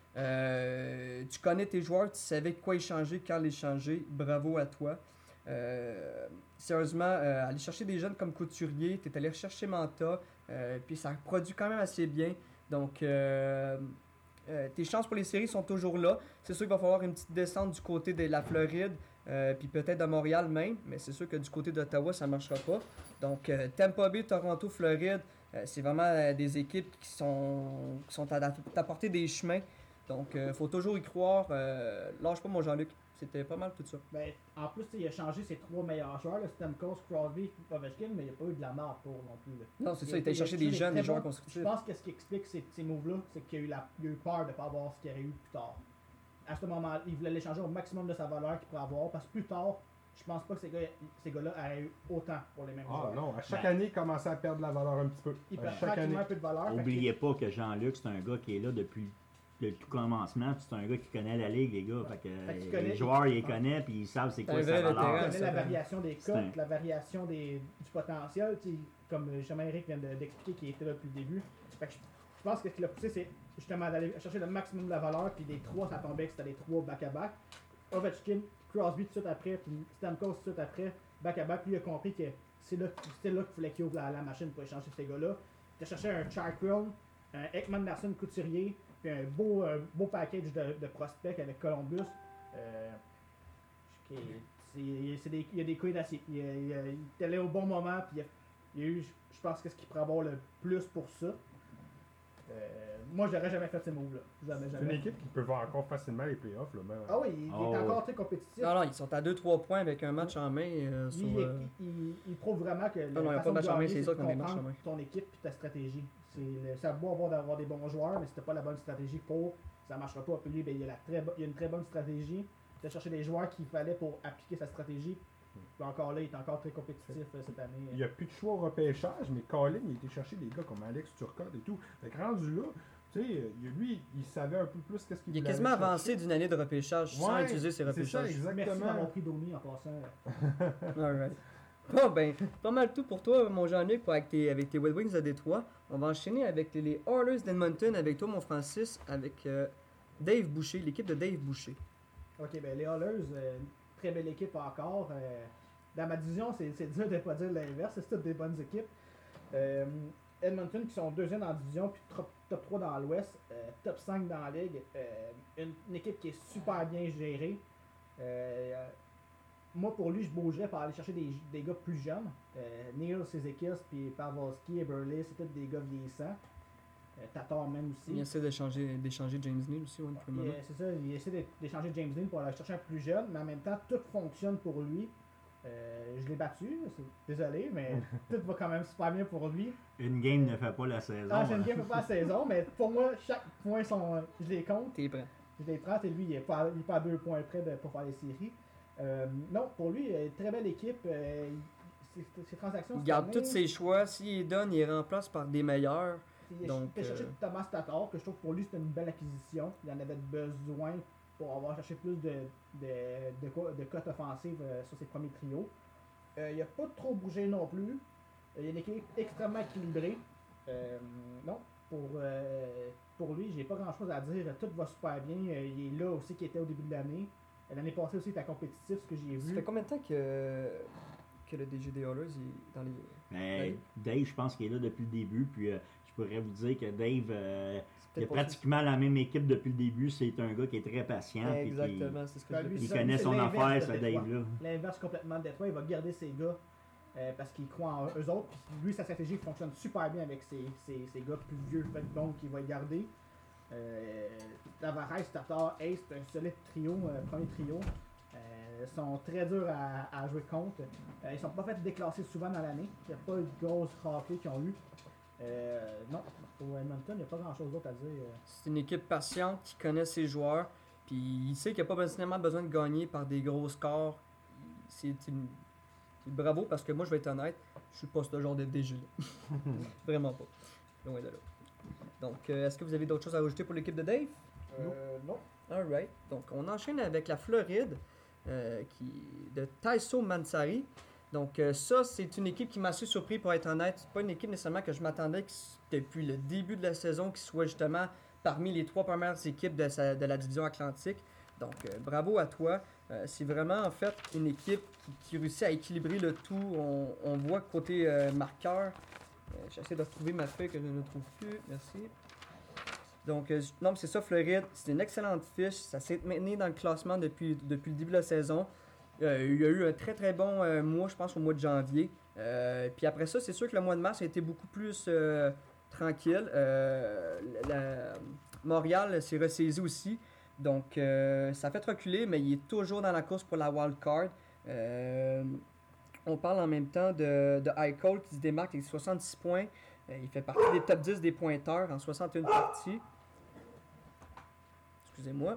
S1: Euh, tu connais tes joueurs, tu savais quoi échanger, quand les changer. Bravo à toi. Euh, sérieusement, euh, aller chercher des jeunes comme Couturier, tu es allé rechercher Manta, euh, puis ça produit quand même assez bien. Donc, euh, euh, tes chances pour les séries sont toujours là. C'est sûr qu'il va falloir une petite descente du côté de la Floride, euh, puis peut-être de Montréal même, mais c'est sûr que du côté d'Ottawa, ça ne marchera pas. Donc, euh, Tampa Bay, Toronto, Floride, euh, c'est vraiment euh, des équipes qui sont, qui sont à t'apporter des chemins. Donc, il faut toujours y croire. Euh, lâche pas, mon Jean-Luc. C'était pas mal tout ça.
S4: Ben, en plus, il a changé ses trois meilleurs joueurs, là, Stamkos, Crosby, Ovechkin, mais il n'y a pas eu de la merde pour non plus. Là.
S1: Non, c'est
S4: Il
S1: ça,
S4: a-
S1: il était
S4: il a
S1: chercher
S4: touché
S1: des jeunes,
S4: très
S1: des joueurs
S4: bons-
S1: constructifs.
S4: Je pense que ce qui explique ces, ces moves-là, c'est qu'il y a eu, la, il y a eu peur de ne pas avoir ce qu'il y aurait eu plus tard. À ce moment-là, il voulait l'échanger au maximum de sa valeur qu'il pourrait avoir, parce que plus tard, je pense pas que ces, gars, ces gars-là auraient eu autant pour les mêmes
S3: Ah
S4: joueurs.
S3: non, à chaque
S2: Ben.
S3: année, il commençait à perdre la valeur un petit peu.
S4: Il
S3: À
S4: perd
S3: chaque
S4: tranquillement
S3: année.
S4: un peu de valeur. fait que-
S2: Oubliez pas que Jean-Luc, c'est un gars qui est là depuis le tout commencement, puis c'est un gars qui connaît la ligue, les gars. Fait que,
S4: Fait qu'il
S2: euh,
S4: connaît-
S2: les joueurs, ils les connaissent, puis ils savent c'est
S1: C'est
S2: quoi
S1: un
S2: sa
S1: vrai
S2: valeur.
S1: vétéran.
S4: Il connaît
S1: c'est
S4: la
S1: vrai.
S4: variation des
S2: C'est
S4: cotes,
S2: un-
S4: la variation des, du potentiel, tu sais, comme euh, justement Eric vient de- d'expliquer qu'il était là depuis le début. Fait que je, je pense que ce qui l'a poussé, c'est justement d'aller chercher le maximum de la valeur, puis des trois, ça tombait que c'était les trois back-à-back. Ovechkin, Crosby tout de suite après, puis Stamkos tout de suite après, back-à-back. Puis il a compris que c'est là, c'était là qu'il fallait qu'il ouvre la, la machine pour échanger ces gars-là. Il a cherché un Charkron, un Ekman Larson Couturier, puis un beau, euh, beau package de, de prospects avec Columbus. Euh, qui est- c'est- c'est des- il y a des couilles d'acier. Il, il, il est allé au bon moment, puis il, a- il y a eu, je pense, que ce qu'il pourrait avoir le plus pour ça. Euh, moi, j'aurais jamais fait ces moves-là. Jamais,
S3: C'est une
S4: jamais.
S3: équipe qui peut voir encore facilement les playoffs. Là, même.
S4: Ah oui, il, il
S2: Oh.
S4: est encore très compétitif.
S1: Non, non, ils sont à deux trois points avec un match en main. euh, sur,
S4: Il,
S1: euh,
S4: il- il prouve vraiment que la
S1: non, il y a pas
S4: façon
S1: de match
S4: de
S1: en main,
S4: gagner,
S1: c'est
S4: c'est
S1: ça
S4: de
S1: qu'on a des matchs en
S4: comprendre
S1: main.
S4: ton équipe et ta stratégie. C'est le- ça a beau avoir d'avoir des bons joueurs, mais si t'as pas la bonne stratégie pour, ça marchera pas. Puis lui, ben, il, a la très bo- il a une très bonne stratégie. Il a cherché des joueurs qu'il fallait pour appliquer sa stratégie. Puis encore là, il est encore très compétitif euh, cette année.
S3: Il n'y a plus de choix au repêchage, mais Colin, il a été chercher des gars comme Alex Turcotte et tout. Fait que rendu là, tu sais, euh, lui, il savait un peu plus qu'est-ce qu'il
S1: Il est
S3: voulait
S1: quasiment
S3: aller chercher.
S1: avancé d'une année de repêchage sans
S3: Ouais,
S1: utiliser ses
S3: c'est ça,
S1: repêchages.
S4: Merci
S3: exactement.
S4: d'avoir pris Domi en passant.
S1: Alright. Bon, ben, pas mal tout pour toi, mon Jean-Luc, pour avec tes, avec tes Red Wings de Détroit. On va enchaîner avec les, les Oilers d'Edmonton, avec toi, mon Francis, avec euh, Dave Boucher, l'équipe de Dave Boucher.
S4: Ok, ben les Oilers, euh, très belle équipe encore. Euh, dans ma division, c'est c'est dur de ne pas dire l'inverse, c'est toutes des bonnes équipes. Euh, Edmonton qui sont deuxième dans la division, puis top, top trois dans l'Ouest, euh, top cinq dans la ligue. Euh, une, une équipe qui est super bien gérée. Euh, moi, pour lui, je bougerais pour aller chercher des, des gars plus jeunes. Euh, Neil Cizikas, puis Pavelski et Burley, c'est tous des gars vieillissants. Euh, Tatar même aussi.
S1: Il essaie d'échanger, d'échanger James Neal aussi, ouais, pour le
S4: Et,
S1: moment.
S4: euh, c'est ça, il essaie de- d'échanger James Dean pour aller chercher un plus jeune, mais en même temps, tout fonctionne pour lui. Euh, je l'ai battu, c'est- désolé, mais tout va quand même super bien pour lui.
S2: Une game ne fait pas la saison.
S4: Ah, j'ai une
S2: hein.
S4: game pas la saison, mais pour moi, chaque point, sont, je les compte,
S1: T'es prêt.
S4: je les prends, et lui, il n'est pas, il est pas à deux points près de, pour faire les séries. Euh, non, pour lui, euh, très belle équipe. Euh, ses, ses transactions.
S1: Il
S4: cette
S1: garde
S4: année,
S1: tous ses choix. S'il les donne, il les remplace par des meilleurs.
S4: Il a
S1: Donc,
S4: il a cherché
S1: euh,
S4: Thomas Tatar, que je trouve que pour lui c'était une belle acquisition. Il en avait besoin pour avoir cherché plus de, de, de, co- de cotes offensives euh, sur ses premiers trios. Euh, il n'a pas trop bougé non plus. Euh, il y a une équipe extrêmement équilibrée. Euh, non, pour, euh, pour lui, j'ai pas grand chose à dire. Tout va super bien. Euh, il est là aussi qu'il était au début de l'année. Euh, L'année passée aussi, il était compétitif, ce que j'ai
S1: Ça
S4: vu.
S1: fait combien de temps que, que le D G des Oilers est dans les.
S2: Mais
S1: Ouais.
S2: Dave, je pense qu'il est là depuis le début. Puis euh, je pourrais vous dire que Dave, euh,
S1: C'est
S2: il a
S1: peut-être pas
S2: pratiquement la même équipe depuis le début. C'est un gars qui est très patient.
S1: ça.
S2: puis qui-
S1: Exactement, c'est ce que
S4: Ben,
S1: je
S4: lui,
S1: dis.
S2: Il
S4: ça,
S2: connaît
S4: c'est
S2: son
S4: l'inverse
S2: affaire,
S4: de
S2: ce
S4: Détroit.
S2: Dave-là.
S4: L'inverse complètement de Détroit, il va garder ses gars euh, parce qu'il croit en eux autres. Puis lui, sa stratégie fonctionne super bien avec ses, ses, ses gars plus vieux, fait que donc il va les garder. Euh, Tavares, Tatar, Ace, c'est un solide trio, euh, premier trio. Euh, sont très durs à, à jouer contre. Euh, ils sont pas fait déclasser souvent dans l'année. Il n'y a pas eu de grosses ratés qu'ils ont eu. Euh, non, pour Edmonton, il n'y a pas grand chose d'autre à dire. euh.
S1: C'est une équipe patiente qui connaît ses joueurs. Puis il sait qu'il n'y a pas nécessairement besoin de gagner par des gros scores. C'est une... c'est bravo parce que moi, je vais être honnête, je suis pas ce genre de D G là. Vraiment pas. Loin de là. Donc, euh, est-ce que vous avez d'autres choses à rajouter pour l'équipe de Dave?
S4: Euh, non.
S1: Alright. Donc, on enchaîne avec la Floride, euh, qui de Taiso Mansari. Donc, euh, ça, c'est une équipe qui m'a assez surpris, pour être honnête. C'est pas une équipe nécessairement que je m'attendais que s- depuis le début de la saison, qui soit justement parmi les trois premières équipes de, sa- de la division Atlantique. Donc, euh, bravo à toi. Euh, c'est vraiment, en fait, une équipe qui, qui réussit à équilibrer le tout. On, on voit côté euh, marqueur. Euh, J'essaie de retrouver ma feuille que je ne trouve plus. Merci. Donc, euh, non, c'est ça, Floride. C'est une excellente fiche. Ça s'est maintenu dans le classement depuis, depuis le début de la saison. Euh, il y a eu un très très bon euh, mois, je pense, au mois de janvier. Euh, puis après ça, c'est sûr que le mois de mars a été beaucoup plus euh, tranquille. Euh, la- Montréal s'est ressaisi aussi. Donc, euh, ça a fait reculer, mais il est toujours dans la course pour la wild card. Euh, on parle en même temps de, de Eichel qui se démarque avec soixante-six points. Euh, il fait partie des top dix des pointeurs en soixante et une parties. Excusez-moi.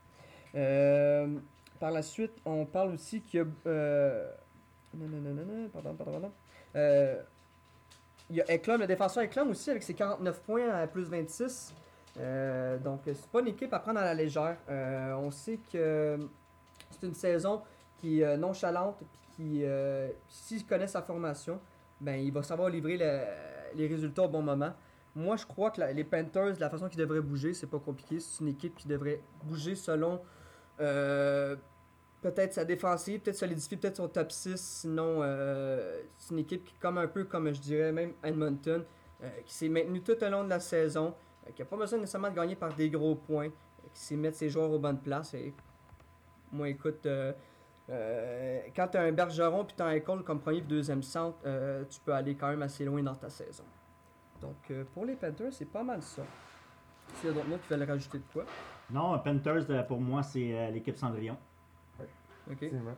S1: Euh, par la suite, on parle aussi qu'il y a. Euh, non, non, non, non, non, pardon, pardon, pardon. Euh, il y a Eklam, le défenseur Eklam aussi, avec ses quarante-neuf points à plus vingt-six. Euh, donc, c'est pas une équipe à prendre à la légère. Euh, on sait que c'est une saison qui est nonchalante, puis qui, euh, s'il connaît sa formation, ben, il va savoir livrer le- les résultats au bon moment. Moi, je crois que la- les Panthers, la façon qu'ils devraient bouger, c'est pas compliqué. C'est une équipe qui devrait bouger selon euh, peut-être sa défensive, peut-être solidifier peut-être son top six. Sinon, euh, c'est une équipe qui, comme un peu comme je dirais même Edmonton, euh, qui s'est maintenue tout au long de la saison, euh, qui n'a pas besoin nécessairement de gagner par des gros points, euh, qui sait mettre ses joueurs aux bonnes places. Et moi, écoute, euh, euh, quand tu as un Bergeron puis tu as un Cole comme premier et deuxième centre, euh, tu peux aller quand même assez loin dans ta saison. Donc, euh, pour les Panthers, c'est pas mal ça. S'il y a d'autres mots qui veulent rajouter de quoi.
S2: Non, Panthers, euh, pour moi, c'est euh, l'équipe Cendrillon.
S1: OK.
S3: Effectivement.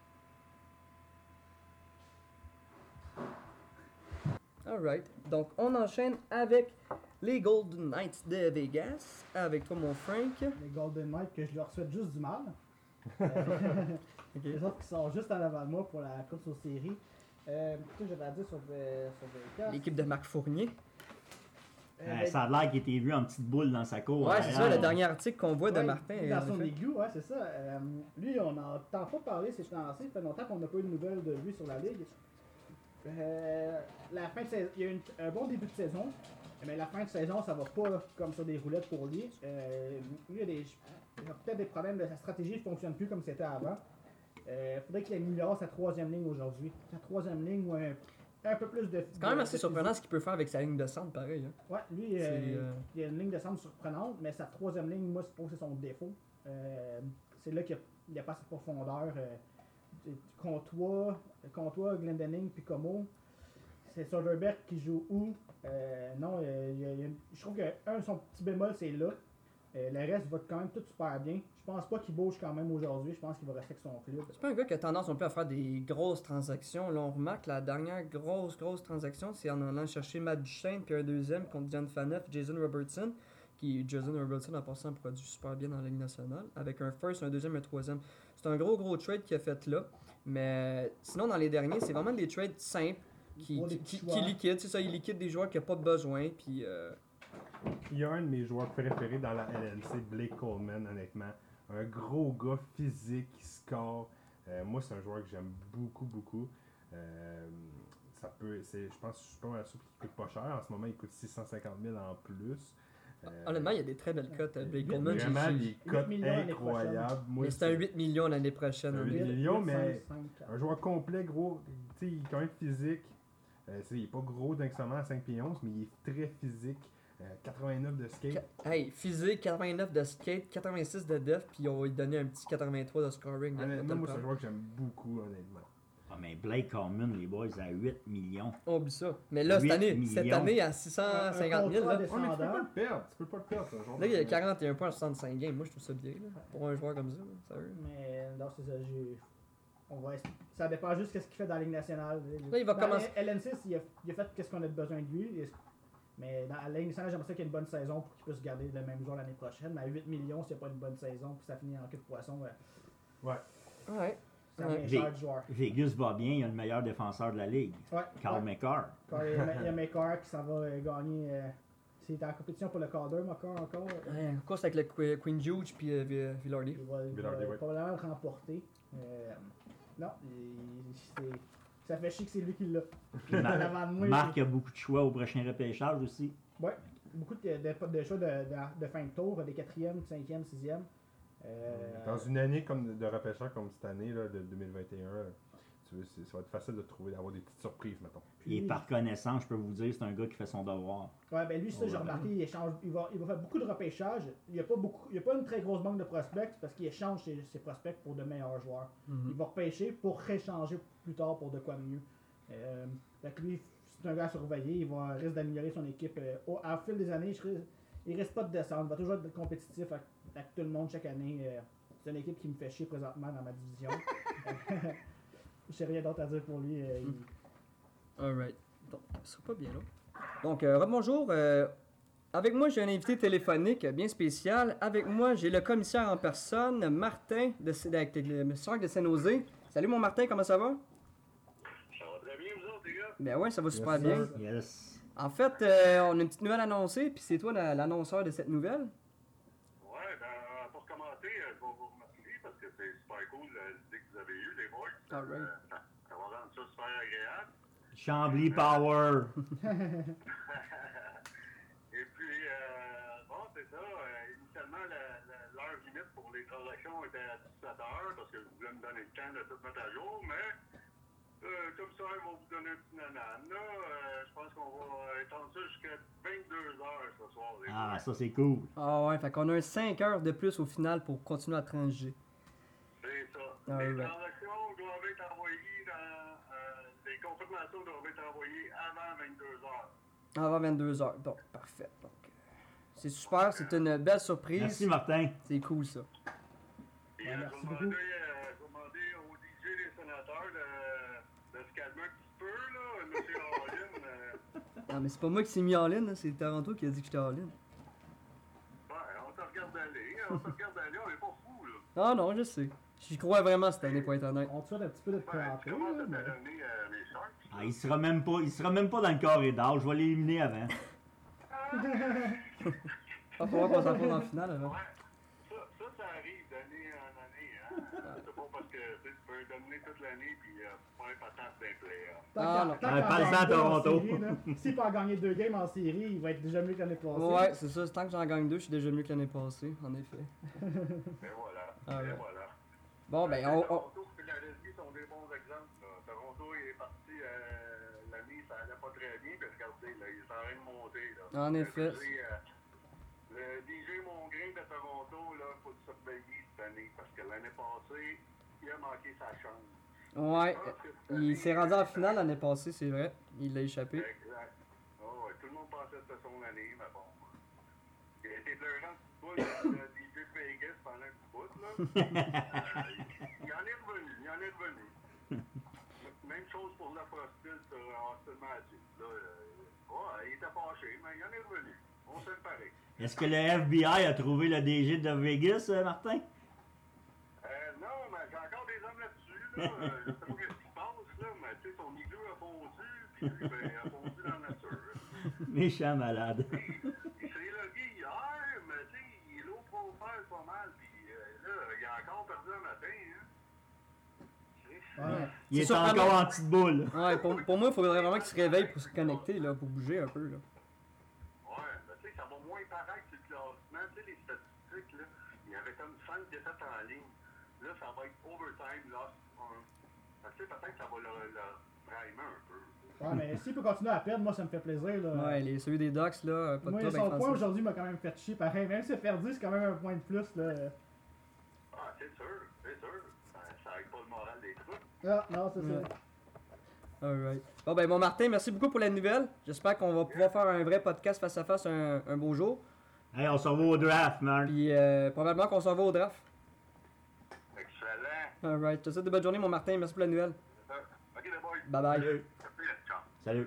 S1: Alright. Donc, on enchaîne avec les Golden Knights de Vegas. Avec toi, mon Frank.
S4: Les Golden Knights, que je leur souhaite juste du mal. Euh,
S1: Ok.
S4: Les autres qui sont juste en avant de moi pour la course aux séries. Euh, Qu'est-ce que j'avais à dire sur, Ve- sur Vegas?
S1: L'équipe de Marc Fournier.
S4: Euh,
S2: Euh,
S4: ben,
S2: ça a l'air qu'il était vu en petite boule dans sa cour.
S1: Ouais, c'est ça,
S2: derrière.
S1: le dernier article qu'on voit de
S4: ouais,
S1: Martin.
S4: il est Dans
S1: en
S4: son
S1: effet.
S4: igloo, ouais, c'est ça. Euh, lui, on n'en entend pas parler ces temps-ci. Ça fait longtemps qu'on n'a pas eu de nouvelles de lui sur la ligue. Euh, la fin de saison, il y a eu une- un bon début de saison, mais la fin de saison, ça va pas comme sur des roulettes pour lui. Euh, lui, il y a, des, il y a peut-être des problèmes de sa stratégie, ne fonctionne plus comme c'était avant. Il faudrait qu'il améliore sa troisième ligne aujourd'hui. Sa troisième ligne ou un, un peu plus de.
S1: C'est quand même
S4: de-
S1: assez
S4: de
S1: surprenant
S4: physique.
S1: ce qu'il peut faire avec sa ligne de centre, pareil. Hein.
S4: Ouais, lui, euh,
S1: C'est, euh,
S4: il y a une ligne de centre surprenante, mais sa troisième ligne, moi, je pense que c'est son défaut. Euh, c'est là qu'il n'y a, a pas cette profondeur. Euh, du- Comtois, Comtois, Glendening, puis Como. C'est Soderbergh qui joue où? Euh, non, euh, il y a- il y a une- je trouve que un de son petit bémol, c'est là. Euh, le reste va quand même tout super bien. Je pense pas qu'il bouge quand même aujourd'hui. Je pense qu'il va rester avec son club.
S1: C'est pas un gars qui a tendance non plus à faire des grosses transactions. Là, on remarque la dernière grosse, grosse transaction, c'est en allant chercher Matt Duchesne, puis un deuxième contre Jan Faneuf, Jason Robertson, qui Jason Robertson en passant produit super bien dans la Ligue nationale, avec un first, un deuxième, un troisième. C'est un gros, gros trade qu'il a fait là. Mais sinon, dans les derniers, c'est vraiment des trades simples qui,
S4: Pour des
S1: qui,
S4: petits
S1: qui,
S4: choix.
S1: qui liquident. C'est ça, il liquide des joueurs qu'il n'a pas besoin. Puis, euh,
S3: Il y a un de mes joueurs préférés dans la L N C, Blake Coleman, honnêtement. Un gros gars physique qui score. Euh, moi, c'est un joueur que j'aime beaucoup, beaucoup. Euh, ça peut, c'est, je pense, je suis pas mal sûr qu'il coûte pas cher. En ce moment, il coûte six cent cinquante mille en plus. Euh,
S1: honnêtement, il y a des très belles cotes. euh, Blake
S4: Huit
S1: Coleman, j'ai-
S3: Vraiment,
S1: j'ai-
S3: des cotes
S4: millions l'année
S3: incroyables. Moi,
S1: mais c'est un huit millions l'année prochaine.
S3: Un
S1: hein.
S3: huit
S4: Huit-
S3: millions,
S4: huit,
S3: mais
S4: cinq, cinq,
S3: un joueur complet, gros. Tu sais, il est quand même physique. Euh, tu sais, il est pas gros d'insomment à cinq pieds onze, mais il est très physique. Euh, quatre-vingt-neuf de skate.
S1: Hey, physique, quatre-vingt-neuf de skate, quatre-vingt-six de def, puis on va lui donner un petit quatre-vingt-trois de scoring. là,
S3: Honnêtement,
S1: pour
S3: moi,
S1: te
S3: c'est un
S1: le
S3: joueur que j'aime beaucoup, honnêtement.
S2: Ah, mais Blake Coleman, les boys, à huit millions.
S1: prendre. Oublie ça. Mais là, cette
S2: huit
S1: année,
S2: millions.
S1: cette année à six cent cinquante mille, là,
S4: Un
S3: Ouais, mais tu peux
S4: Descendant.
S3: pas le perdre. Tu peux pas le perdre, ce genre
S1: là, il y a
S3: de-
S1: quarante et un points en soixante-cinq games. Moi, je trouve ça bien, là, pour un joueur comme ça, là, sérieux.
S4: Mais non, c'est ça. j'ai- On va ess- ça dépend juste de ce qu'il fait dans la Ligue nationale.
S1: Là, il va
S4: Dans
S1: commencer-
S4: L N six, il a, il a fait ce qu'on a besoin de lui. Et- Mais dans la Ligue nationale, j'aimerais ça qu'il y ait une bonne saison pour qu'il puisse garder le même joueur l'année prochaine. Mais à huit millions, s'il n'y a pas une bonne saison, puis ça finit en queue de poisson, ben,
S3: Ouais.
S1: Ouais.
S4: ça
S1: Ouais.
S4: vient
S2: J'ai-
S4: cher du joueur.
S2: Vegas va bien, il y a le meilleur défenseur de la ligue,
S4: Ouais,
S2: Carl
S4: ouais.
S2: McCarr.
S4: Quand il y a- il y a Maker qui s'en va euh, gagner. euh, C'est en compétition pour le Calder, Maker encore.
S1: Ouais, en course avec le Que- Queen Juge puis euh, Vi- Villardy.
S4: Il va, il va
S3: Villardy, ouais.
S4: probablement le remporter. Euh, non, il- c'est- ça fait chier que c'est lui qui l'a.
S2: Puis
S4: En
S2: Mar-
S4: avant de moi,
S2: Marc a beaucoup de choix au prochain repêchage aussi.
S4: Ouais, beaucoup de, de, de choix de, de, de fin de tour, des quatrième, cinquième, sixième. Euh,
S3: Dans une année comme de, de repêchage comme cette année là, de deux mille vingt et un, tu veux, c'est- ça va être facile de trouver, d'avoir des petites surprises, mettons.
S4: puis-
S2: Et par connaissance, je peux vous dire, c'est un gars qui fait son devoir.
S4: Ouais, ben lui, ça, j'ai
S2: Ouais.
S4: remarqué, il échange, il va, il va faire beaucoup de repêchage. Il n'y a pas beaucoup, il y a pas une très grosse banque de prospects parce qu'il échange ses, ses prospects pour de meilleurs joueurs.
S1: Mhm.
S4: Il va repêcher pour réchanger plus tard pour de quoi de mieux. Euh, fait que lui, c'est un gars à surveiller. Il va risque d'améliorer son équipe. Euh, au, au fil des années, je risque- il risque pas de descendre. Il va toujours être compétitif avec, avec tout le monde chaque année. Euh, c'est une équipe qui me fait chier présentement dans ma division. J'ai rien d'autre à dire pour lui. euh, il-
S1: Alright. Donc, ça sera pas bien là. Donc, euh, bonjour. euh, avec moi, j'ai un invité téléphonique bien spécial. Avec moi, j'ai le commissaire en personne, Martin, de, avec le Cercle de Saint-Nosé. Salut mon Martin, comment ça va?
S5: Ça va très bien, vous autres, les gars?
S1: Ben ouais, ça va super
S3: Yes,
S1: bien.
S3: sir.
S2: Yes.
S1: En fait, euh, on a une petite nouvelle annoncée, puis c'est toi la- l'annonceur de cette nouvelle.
S5: Ouais, ben, pour commenter, euh, je vais vous remercier parce que c'est super cool euh, l'idée que vous avez eue, les boys.
S1: All right.
S5: Euh, ça, ça va rendre ça super agréable.
S2: Chambly Power.
S5: Et puis, euh, bon, c'est ça. euh, initialement, la- la- l'heure limite pour les transactions était à dix-sept heures parce que je voulais me donner le temps de tout mettre à jour, mais euh, comme ça, ils vont vous donner un petit nanan. Là, euh, je pense qu'on va étendre ça jusqu'à vingt-deux heures ce soir, les
S2: Ah,
S5: boys.
S2: ça c'est cool.
S1: Ah ouais, fait qu'on a un cinq heures de plus au final pour continuer à transiger.
S5: C'est ça.
S1: All
S5: les
S1: right.
S5: transactions doivent être envoyées dans. Euh, les confirmations doivent être envoyées avant vingt-deux heures.
S1: Avant vingt-deux heures. Donc, parfait. Donc, euh, c'est super, c'est une belle surprise.
S2: Merci Martin.
S1: C'est cool ça.
S5: Et
S4: Ouais,
S5: euh,
S4: merci
S5: je vais
S4: beaucoup.
S5: demander, euh, je vais demander au D J des sénateurs de, de se calmer un petit peu, là, M. Hallin. Euh,
S1: Non, mais c'est pas moi qui s'est mis en ligne, là, c'est Toronto qui a dit que j'étais en ligne.
S5: ben, on te regarde aller, on te regarde aller, on est pas fous, là.
S1: Ah non, je sais. J'y crois vraiment cette année, pour être honnête.
S4: On te souhaite un petit peu de te
S5: Ben,
S4: planter.
S5: comment
S4: là,
S5: ça
S4: mais-
S5: t'a donné euh, mes Sharks?
S2: Ah, il sera même pas, il sera même pas dans le corridor. Je vais l'éliminer avant.
S1: Pas pour voir qu'on s'en trouve en finale, là.
S5: Ouais. Ça, ça, ça arrive d'année en année. Hein? C'est pas parce que tu sais, tu peux dominer toute l'année puis euh, pas un patate d'un playoff.
S4: Tant
S1: Ah,
S4: qu'à-
S1: non.
S4: tant
S2: Ah,
S4: qu'à
S2: parle-en
S4: en
S2: à
S4: gagner deux en
S2: Toronto.
S4: série, là, s'il peut en gagner deux games en série, il va être déjà mieux que l'année passée.
S1: Ouais, c'est ça. Tant que j'en gagne deux, je suis déjà mieux que l'année passée, en effet.
S5: Et voilà.
S1: Ah,
S5: Et
S1: ouais.
S5: voilà.
S1: Bon, ben, on. on...
S5: Toronto et Philadelphie sont des bons exemples. Là. Toronto est parti euh, l'année, ça allait pas très bien, puis regardez, là, ils sont en train de monter. Là.
S1: En
S5: Le
S1: effet.
S5: D J, euh, le D J Mongrain de Toronto, là, faut le surveiller cette année, parce que l'année passée, il a manqué sa chance.
S1: Ouais,
S5: Ah, cette
S1: il
S5: année,
S1: s'est rendu en
S5: euh,
S1: finale l'année passée, c'est vrai. Il l'a échappé.
S5: Exact. Oh, ouais, tout le monde pensait que c'était son année, mais bon. Il a été pleurant du bout, le D J de Vegas pendant un petit bout, là. Euh, il en est revenu, il en est revenu. Même chose pour la Frostil sur Austin Matthews. Là, euh, ouais, il était fâché, mais il en est revenu. On s'aime pareil.
S2: Est-ce que le F B I a trouvé le D J de Vegas, euh, Martin?
S5: Euh, non, mais j'ai encore des hommes là-dessus, là. Euh, je sais pas ce qui se passe, là, mais tu sais, son igloo a fondu, puis lui, ben, il a fondu dans la nature.
S2: Méchant malade.
S5: Il s'est logué hier, mais tu sais, il est low profile pas mal, puis euh, là, il a encore perdu un matin, hein.
S4: Ouais.
S2: Il
S1: C'est
S2: est
S1: surprenant.
S2: encore en petite boule.
S1: Ouais, pour, pour moi, il faudrait vraiment qu'il se réveille pour se connecter, là, pour bouger un peu, là.
S5: Ouais, mais tu sais, ça va moins paraître sur le classement. Tu sais, les statistiques, là, il y avait comme cinq défaites en ligne. Là, ça va être overtime, lost un. Fait que, tu sais, peut-être que ça va le, le primer un peu.
S4: Ouais, mais s'il peut continuer à perdre, moi ça me fait plaisir. Là.
S1: Ouais, les, celui des Ducks, là, pas de
S4: Moi,
S1: trouble
S4: son
S1: avec
S4: point
S1: Francis.
S4: aujourd'hui m'a quand même fait chier. Pareil, même si c'est perdu, c'est quand même un point de plus. Là.
S5: Ah, c'est sûr, c'est sûr. Ça, ça aide pas le moral des troupes.
S4: Ah, non, c'est
S1: Ouais.
S4: ça.
S1: Alright. Bon, ben, mon Martin, merci beaucoup pour la nouvelle. J'espère qu'on va pouvoir faire un vrai podcast face à face un, un beau jour.
S2: Hey, on se revoit au draft, Marc.
S1: Puis, euh, probablement qu'on s'en va au draft.
S5: Excellent.
S1: Alright. Je te souhaite de bonne journée, mon Martin. Merci pour la nouvelle.
S5: Euh, Ok, les boys.
S1: Bye bye.
S2: Salut.
S5: Ciao.
S2: Salut.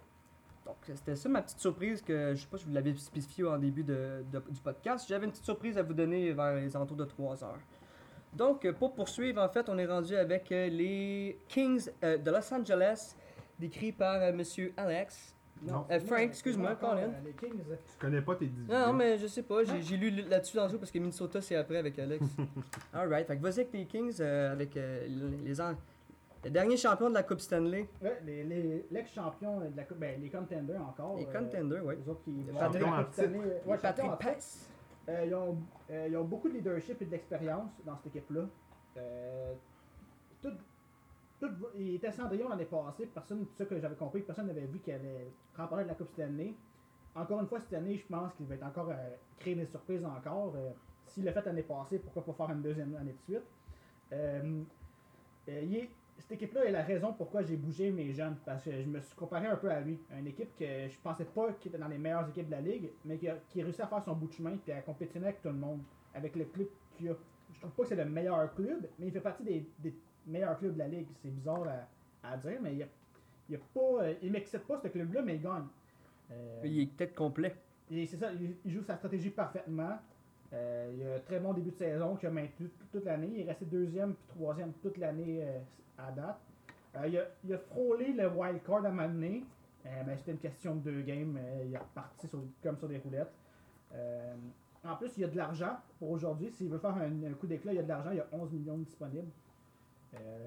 S1: Donc, c'était ça ma petite surprise que je sais pas si vous l'avez spécifié en début de, de- du podcast. J'avais une petite surprise à vous donner vers les alentours de trois heures. Donc, euh, pour poursuivre, en fait, on est rendu avec euh, les Kings euh, de Los Angeles, décrits par euh, Monsieur Alex.
S3: Non.
S1: Euh, Frank, excuse-moi,
S4: Encore,
S1: Colin.
S4: euh, Les Kings.
S3: Tu connais pas tes divisions.
S1: Non, non, mais je sais pas, j'ai j'ai lu là-dessus dans le jeu parce que Minnesota c'est après avec Alex. Alright, fait que vas-y avec les Kings, euh, avec euh, les, les, an- les derniers champions de la Coupe Stanley.
S4: Ouais, les, les, l'ex-champion de la Coupe, ben, les contenders encore.
S1: Les
S4: euh,
S1: contenders, ouais.
S4: Les autres qui vont
S1: Patrick
S4: gagner la
S3: en
S4: Coupe Stanley. euh, Ouais,
S1: Les Patrick
S4: champion en titre.
S1: Pace.
S4: Euh, ils, ont, euh, ils ont beaucoup de leadership et d'expérience dans cette équipe-là. Euh, tout, tout, il était Cendrillon l'année passée, personne, tout ça que j'avais compris, personne n'avait vu qu'il allait remporter de la Coupe Stanley. Encore une fois, cette année, je pense qu'il va être encore euh, créer des surprises encore. Euh, S'il l'a fait l'année passée, pourquoi pas faire une deuxième année de suite? Euh, euh, il est- cette équipe-là est la raison pourquoi j'ai bougé mes jeunes, parce que je me suis comparé un peu à lui. Une équipe que je pensais pas qu'il était dans les meilleures équipes de la ligue, mais qui a, qui a réussi à faire son bout de chemin et à compétitionner avec tout le monde, avec le club qu'il a. Je trouve pas que c'est le meilleur club, mais il fait partie des, des meilleurs clubs de la ligue. C'est bizarre à, à dire, mais il, a, il, a pas, euh, il m'excite pas ce club-là, mais il gagne. Euh,
S1: Il est peut-être complet.
S4: et c'est ça, il, il joue sa stratégie parfaitement. Euh, il a un très bon début de saison qui a maintenu toute, toute l'année. Il est resté deuxième puis troisième toute l'année euh, à date. Euh, il, a, il a frôlé le wild card à m'amener, euh, mais c'était une question de deux games. Euh, il est reparti sur- comme sur des roulettes. Euh, en plus, il y a de l'argent pour aujourd'hui. S'il veut faire un, un coup d'éclat, il y a de l'argent. Il y a onze millions disponibles. Euh,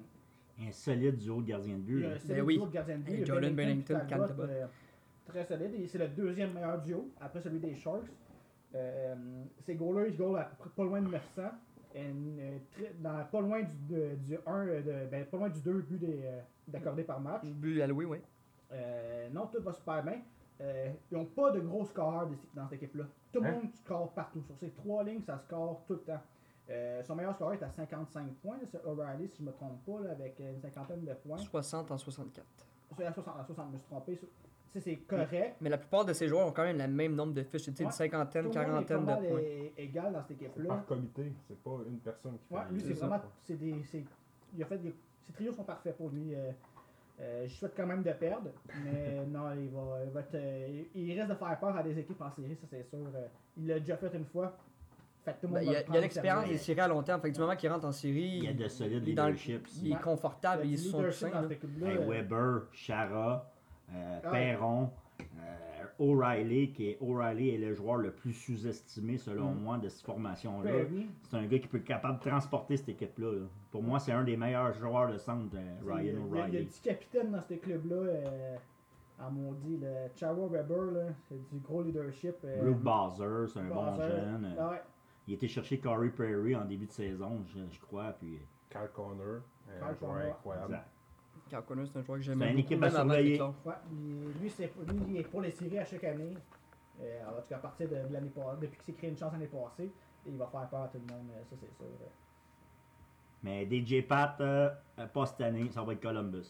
S2: Un solide duo de gardien de but.
S4: il y a
S2: là.
S4: un solide
S1: Ben oui.
S4: duo de gardien de but.
S1: Et
S4: Il y a
S1: Jordan Bennington,
S4: puis Talbot,
S1: Talbot.
S4: euh, très solide. Et c'est le deuxième meilleur duo, après celui des Sharks. Euh, ses goalers, ils goal à pas loin de neuf cents. Et, euh, très- dans, pas loin du, de- du un, euh, de, ben, pas loin du deux buts des, euh, d'accordés par match.
S1: But alloué, ouais.
S4: Euh, non, tout va super bien. Euh, ils n'ont pas de gros scoreurs de- dans cette équipe-là. Tout le
S3: Hein?
S4: monde score partout. Sur ces trois lignes, ça score tout le temps. Euh, son meilleur scoreur est à cinquante-cinq points, là, c'est O'Reilly, si je ne me trompe pas, là, avec une cinquantaine de points.
S1: soixante en soixante-quatre.
S4: C'est à soixante, à soixante, je me suis trompé. Ça, c'est- c'est correct.
S1: Mais la plupart de ces joueurs ont quand même le même nombre de fiches, tu sais, une
S4: Ouais.
S1: cinquantaine,
S4: Tout le monde est pas
S1: quarantaine
S4: mal
S1: de points.
S4: é- égal dans cette
S3: C'est
S4: équipe-là.
S3: par comité, c'est pas une personne qui fait.
S4: Ouais, lui, c'est
S1: C'est ça.
S4: vraiment. C'est des, c'est- il a fait des, ses trios sont parfaits pour lui. Euh, euh, je souhaite quand même de perdre, mais non, il va, il va être, euh, il- il risque de faire peur à des équipes en série, ça c'est sûr. Euh, il l'a déjà fait une fois. Fait que tout le
S1: Ben,
S4: monde
S1: il y
S4: va
S1: a,
S4: le
S1: il y a
S4: prendre
S1: l'expérience
S4: sérieux.
S1: des séries à long terme. Fait que du moment qu'il rentre en série,
S2: Il y a de solides
S1: il est dans le-
S2: leadership.
S1: il est confortable,
S4: Il y
S1: il
S4: a
S1: est
S4: du
S1: son
S4: leadership
S1: sein.
S4: dans
S1: là.
S4: cette équipe-là.
S2: Hey,
S4: euh,
S2: Weber, Chara, euh,
S4: Ouais.
S2: Perron, euh, O'Reilly, qui est O'Reilly est le joueur le plus sous-estimé selon
S1: Mm.
S2: moi de cette formation-là.
S4: Perry.
S2: C'est un gars qui peut être capable de transporter cette équipe-là. là. Pour moi, c'est un des meilleurs joueurs de centre, euh,
S4: Il y a-
S2: Ryan
S4: il y a- il y a
S2: O'Reilly.
S4: le petit capitaine dans ce club-là, euh, à mon dit, le Chara Weber, là, c'est du gros leadership. euh,
S2: Brooke Bowser, c'est un bon
S4: Bowser.
S2: jeune. euh,
S4: Ouais,
S2: Il était chercher Corey Perry en début de saison, je, je crois. Puis,
S3: Kyle Connor, un
S4: Kyle
S3: joueur
S4: Connor.
S3: incroyable.
S2: exact.
S1: Carl Connor, c'est un joueur que
S2: C'est
S1: j'aimais
S2: une
S1: beaucoup,
S2: équipe
S1: même
S2: à
S1: avant
S2: surveiller.
S1: les Clons.
S4: ouais. Il- lui, c'est, lui, il est pour les séries à chaque année. Euh, en tout cas, à partir de, de l'année passée, depuis qu'il s'est créé une chance l'année passée, et il va faire peur à tout le monde, euh, ça c'est sûr.
S2: Mais D J Pat, euh, euh, pas cette année, ça va être Columbus.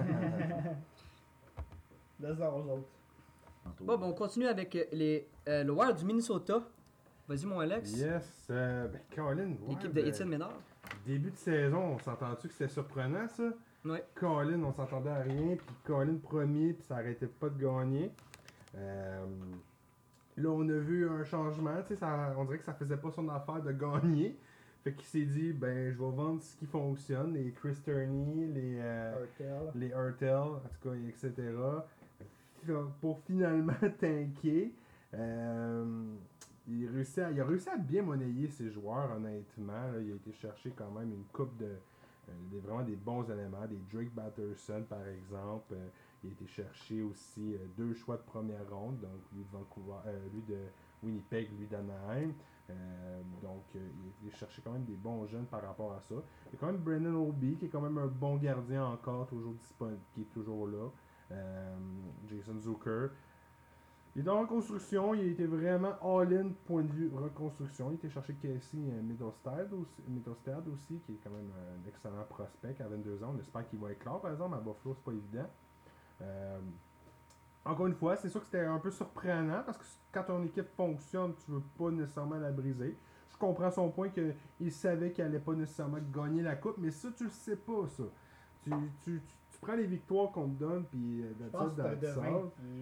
S4: Laisse-en aux autres.
S1: Bon, ben, on continue avec euh, les, euh, le Wild du Minnesota. Vas-y, mon Alex.
S3: Yes, euh, ben Colin, ouais,
S1: L'équipe de
S3: ben,
S1: Étienne Ménard.
S3: Début de saison, on s'entend-tu que c'était surprenant ça?
S1: Ouais.
S3: Colin, on s'entendait à rien, puis Colin premier, puis ça arrêtait pas de gagner. Euh, là, on a vu un changement, tu sais, ça- on dirait que ça faisait pas son affaire de gagner. Fait qu'il s'est dit, ben, je vais vendre ce qui fonctionne, les Chris Turney, les, euh,
S4: Hurtel.
S3: les Hurtel, en tout cas, et cetera. Pour finalement tanker. Euh, il, réussit à- il a réussi à bien monnayer ses joueurs, honnêtement. Là. Il a été chercher quand même une coupe de. euh, des, vraiment des bons éléments. Des Drake Batterson, par exemple. Euh, il a été chercher aussi euh, deux choix de première ronde. Donc, lui de Vancouver, euh, lui de Winnipeg, lui d'Anaheim. Euh, donc, euh, il a été chercher quand même des bons jeunes par rapport à ça. Il y a quand même Brennan Obi, qui est quand même un bon gardien encore, toujours disponible, qui est toujours là. Euh, Jason Zucker. Il est dans la reconstruction, il a été vraiment all-in point de vue reconstruction. Il a été chercher Casey euh, Middlestad aussi, Middlestad aussi, qui est quand même un excellent prospect à vingt-deux ans. On espère qu'il va éclore, par exemple, à Buffalo, c'est pas évident. Euh, encore une fois, c'est sûr que c'était un peu surprenant parce que quand ton équipe fonctionne, tu veux pas nécessairement la briser. Je comprends son point qu'il savait qu'il allait pas nécessairement gagner la coupe, mais ça, tu le sais pas, ça. Tu, tu, tu, tu prends les victoires qu'on te donne, puis euh,
S4: Je pense que
S3: that's
S4: c'était
S3: it,
S4: un
S3: that's
S4: devin.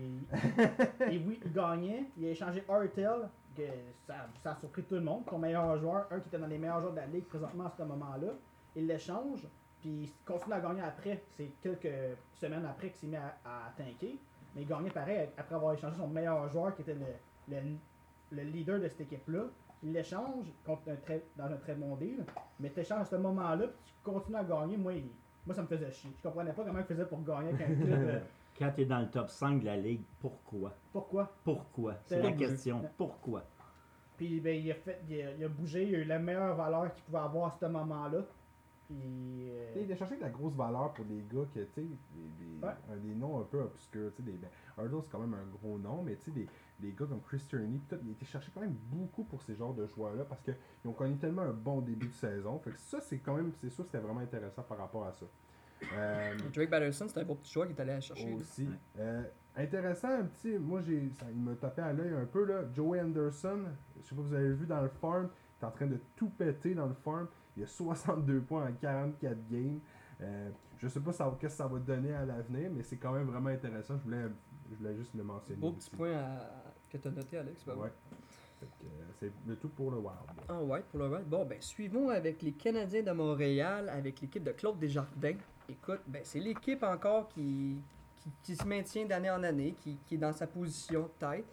S3: all.
S4: Il... Et oui, il gagnait. Il a échangé Hurtel, que ça, ça a surpris tout le monde. Son meilleur joueur, un qui était dans les meilleurs joueurs de la ligue présentement à ce moment-là. Il l'échange, puis il continue à gagner après. C'est quelques semaines après qu'il s'est mis à, à tanker. Mais il gagnait pareil après avoir échangé son meilleur joueur qui était le, le, le leader de cette équipe-là. Il l'échange contre un très, dans un très bon deal. Mais tu échanges à ce moment-là, puis tu continues à gagner. Moi, il, moi, ça me faisait chier. Je comprenais pas comment il faisait pour gagner avec un club. euh,
S2: Quand tu es dans le top cinq de la ligue, pourquoi?
S4: pourquoi?
S2: Pourquoi?
S4: C'est
S2: C'est la
S4: vrai.
S2: question. Pourquoi?
S4: Puis ben, il, a fait, il, a, il a bougé, il a eu la meilleure valeur qu'il pouvait avoir à ce moment-là. Puis. euh,
S3: Il a cherché de la grosse valeur pour des gars que, tu sais, des, des,
S4: Ouais.
S3: un- des noms un peu obscurs. Tu sais, des, ben, Hurdle, c'est quand même un gros nom, mais tu sais, des, des gars comme Chris Turney, pis tout, il a été chercher quand même beaucoup pour ces genres de joueurs-là parce qu'ils ont connu tellement un bon début de saison. Fait que ça, c'est quand même, c'est sûr, c'était vraiment intéressant par rapport à ça. Euh,
S1: Drake Batterson, c'est un beau petit joueur qui est allé à chercher. là.
S3: aussi. Euh, intéressant, un petit. Moi, j'ai, ça, il m'a tapé à l'œil un peu, là. Joey Anderson, je sais pas si vous avez vu dans le farm, il est en train de tout péter dans le farm. Il a soixante-deux points en quarante-quatre games. Euh, je sais pas ça, qu'est-ce que ça va donner à l'avenir, mais c'est quand même vraiment intéressant. Je voulais, je voulais juste le mentionner.
S1: Beau
S3: aussi.
S1: petit point à- que tu as noté, Alex. Ben
S3: Ouais. Fait que, euh, c'est le tout pour le Wild.
S1: En white pour le Wild. Bon, ben, suivons avec les Canadiens de Montréal, avec l'équipe de Claude Desjardins. Écoute, ben, c'est l'équipe encore qui, qui, qui se maintient d'année en année, qui, qui est dans sa position de tête.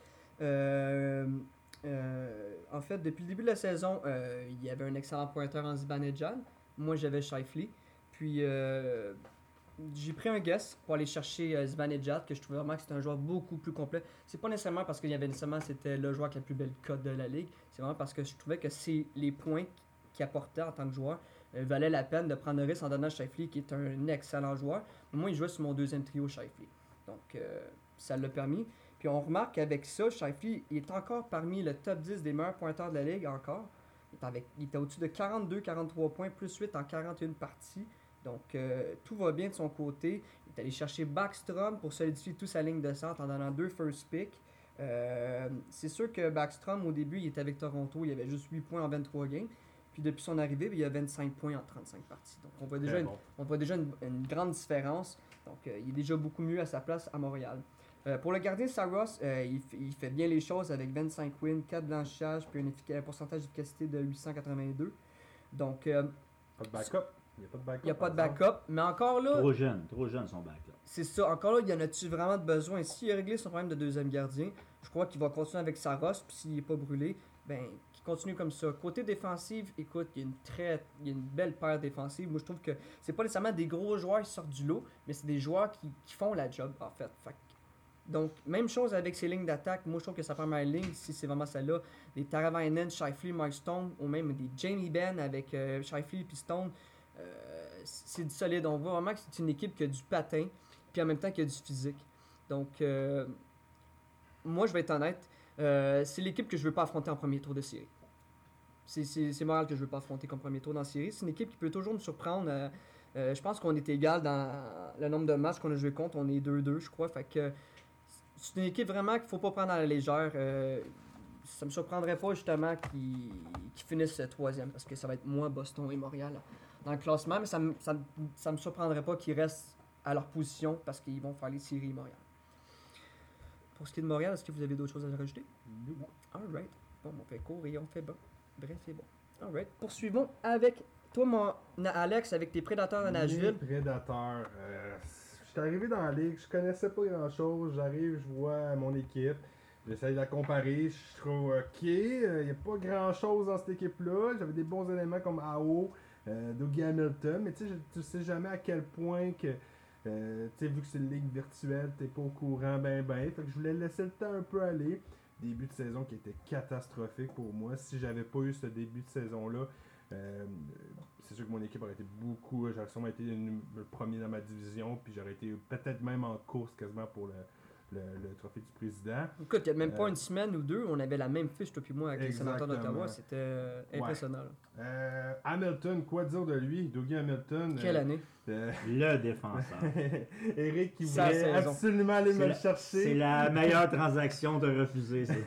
S1: Euh, euh, en fait, depuis le début de la saison, euh, il y avait un excellent pointeur en Zibanejad. Moi, j'avais Shifley. Puis, euh, j'ai pris un guess pour aller chercher euh, Zibanejad, que je trouvais vraiment que c'était un joueur beaucoup plus complet. C'est pas nécessairement parce qu'il y avait nécessairement c'était le joueur avec la plus belle cote de la ligue. C'est vraiment parce que je trouvais que c'est les points qu'il apportait en tant que joueur euh, valait la peine de prendre le risque en donnant Shifley, qui est un excellent joueur. Moi, il jouait sur mon deuxième trio Shifley. Donc, euh, ça l'a permis. Puis on remarque qu'avec ça, Shifley il est encore parmi le top dix des meilleurs pointeurs de la ligue encore. Il est, avec, il est au-dessus de quarante-deux quarante-trois points, plus huit en quarante et une parties. Donc, euh, tout va bien de son côté. Il est allé chercher Backstrom pour solidifier toute sa ligne de centre en donnant deux first picks. Euh, c'est sûr que Backstrom, au début, il était avec Toronto. Il avait juste huit points en vingt-trois games. Puis depuis son arrivée, il y a vingt-cinq points en trente-cinq parties. Donc, on voit déjà,
S3: Très
S1: une,
S3: bon.
S1: on voit déjà une, une grande différence. Donc, euh, il est déjà beaucoup mieux à sa place à Montréal. Euh, pour le gardien Saros, euh, il, f- il fait bien les choses avec vingt-cinq wins, quatre blanchissages, puis un, effic- un pourcentage d'efficacité de huit cent quatre-vingt-deux. Donc, euh,
S3: Pas de backup. Il n'y a pas de backup.
S1: il n'y a pas de
S3: par exemple.
S1: backup. Mais encore là,
S2: Trop jeune, trop jeune son backup.
S1: c'est ça. Encore là, il y en a-tu vraiment de besoin? S'il a réglé son problème de deuxième gardien, je crois qu'il va continuer avec Saros. Puis s'il n'est pas brûlé, ben, qu'il continue comme ça. Côté défensif, écoute, il y a une très, il y a une belle paire défensive. Moi, je trouve que c'est pas nécessairement des gros joueurs qui sortent du lot, mais c'est des joueurs qui, qui font la job, en fait. Fait que- donc, même chose avec ses lignes d'attaque. Moi, je trouve que sa première ligne, si c'est vraiment celle-là, des Taravainen, Shifley, Mike Stone, ou même des Jamie Benn avec euh, Shifley et Stone, euh, c'est du solide. On voit vraiment que c'est une équipe qui a du patin, puis en même temps qui a du physique. Donc, euh, moi, je vais être honnête, euh, c'est l'équipe que je veux pas affronter en premier tour de série. C'est, c'est, c'est Montréal que je veux pas affronter comme premier tour dans la série. C'est une équipe qui peut toujours nous surprendre. euh, euh, je pense qu'on est égal dans le nombre de matchs qu'on a joué contre. On est deux deux, je crois. Fait que c'est une équipe vraiment qu'il faut pas prendre à la légère. Euh, ça me surprendrait pas justement qu'ils, qu'ils finissent troisième parce que ça va être moi, Boston et Montréal dans le classement. Mais ça me, ça me, ça me surprendrait pas qu'ils restent à leur position parce qu'ils vont faire les séries Montréal. Pour ce qui est de Montréal, est-ce que vous avez d'autres choses à rajouter? Alright. Bon, on fait court et on fait bon. Bref, c'est bon. Alright. Poursuivons avec toi, mon Alex, avec tes prédateurs de Nashville.
S3: Les prédateurs. Euh, je suis arrivé dans la ligue, je connaissais pas grand chose. J'arrive, je vois mon équipe. J'essaie de la comparer. Je trouve ok. Il n'y a pas grand chose dans cette équipe-là. J'avais des bons éléments comme A O, euh, Dougie Hamilton. Mais tu sais, tu sais jamais à quel point que. Euh, tu sais, vu que c'est une ligue virtuelle, t'es pas au courant ben ben. Fait que je voulais laisser le temps un peu aller. Début de saison qui était catastrophique pour moi. Si j'avais pas eu ce début de saison-là, euh, c'est sûr que mon équipe aurait été beaucoup. J'aurais sûrement été le, le premier dans ma division, puis j'aurais été peut-être même en course quasiment pour le, le, le trophée du président.
S1: Écoute, il n'y a même pas
S3: Euh,
S1: une semaine ou deux, on avait la même fiche, toi puis moi, avec les sénateurs
S3: Exactement.
S1: d'Ottawa. C'était euh, impressionnant. là.
S3: Euh, Hamilton, quoi dire de lui? Dougie Hamilton.
S1: Quelle
S3: euh,
S1: année?
S3: euh,
S2: Le défenseur.
S3: Eric qui
S1: Sa
S3: voulait
S1: saison.
S3: absolument aller me
S2: C'est
S3: le
S2: la-
S3: chercher.
S2: C'est la meilleure transaction de refuser, ça.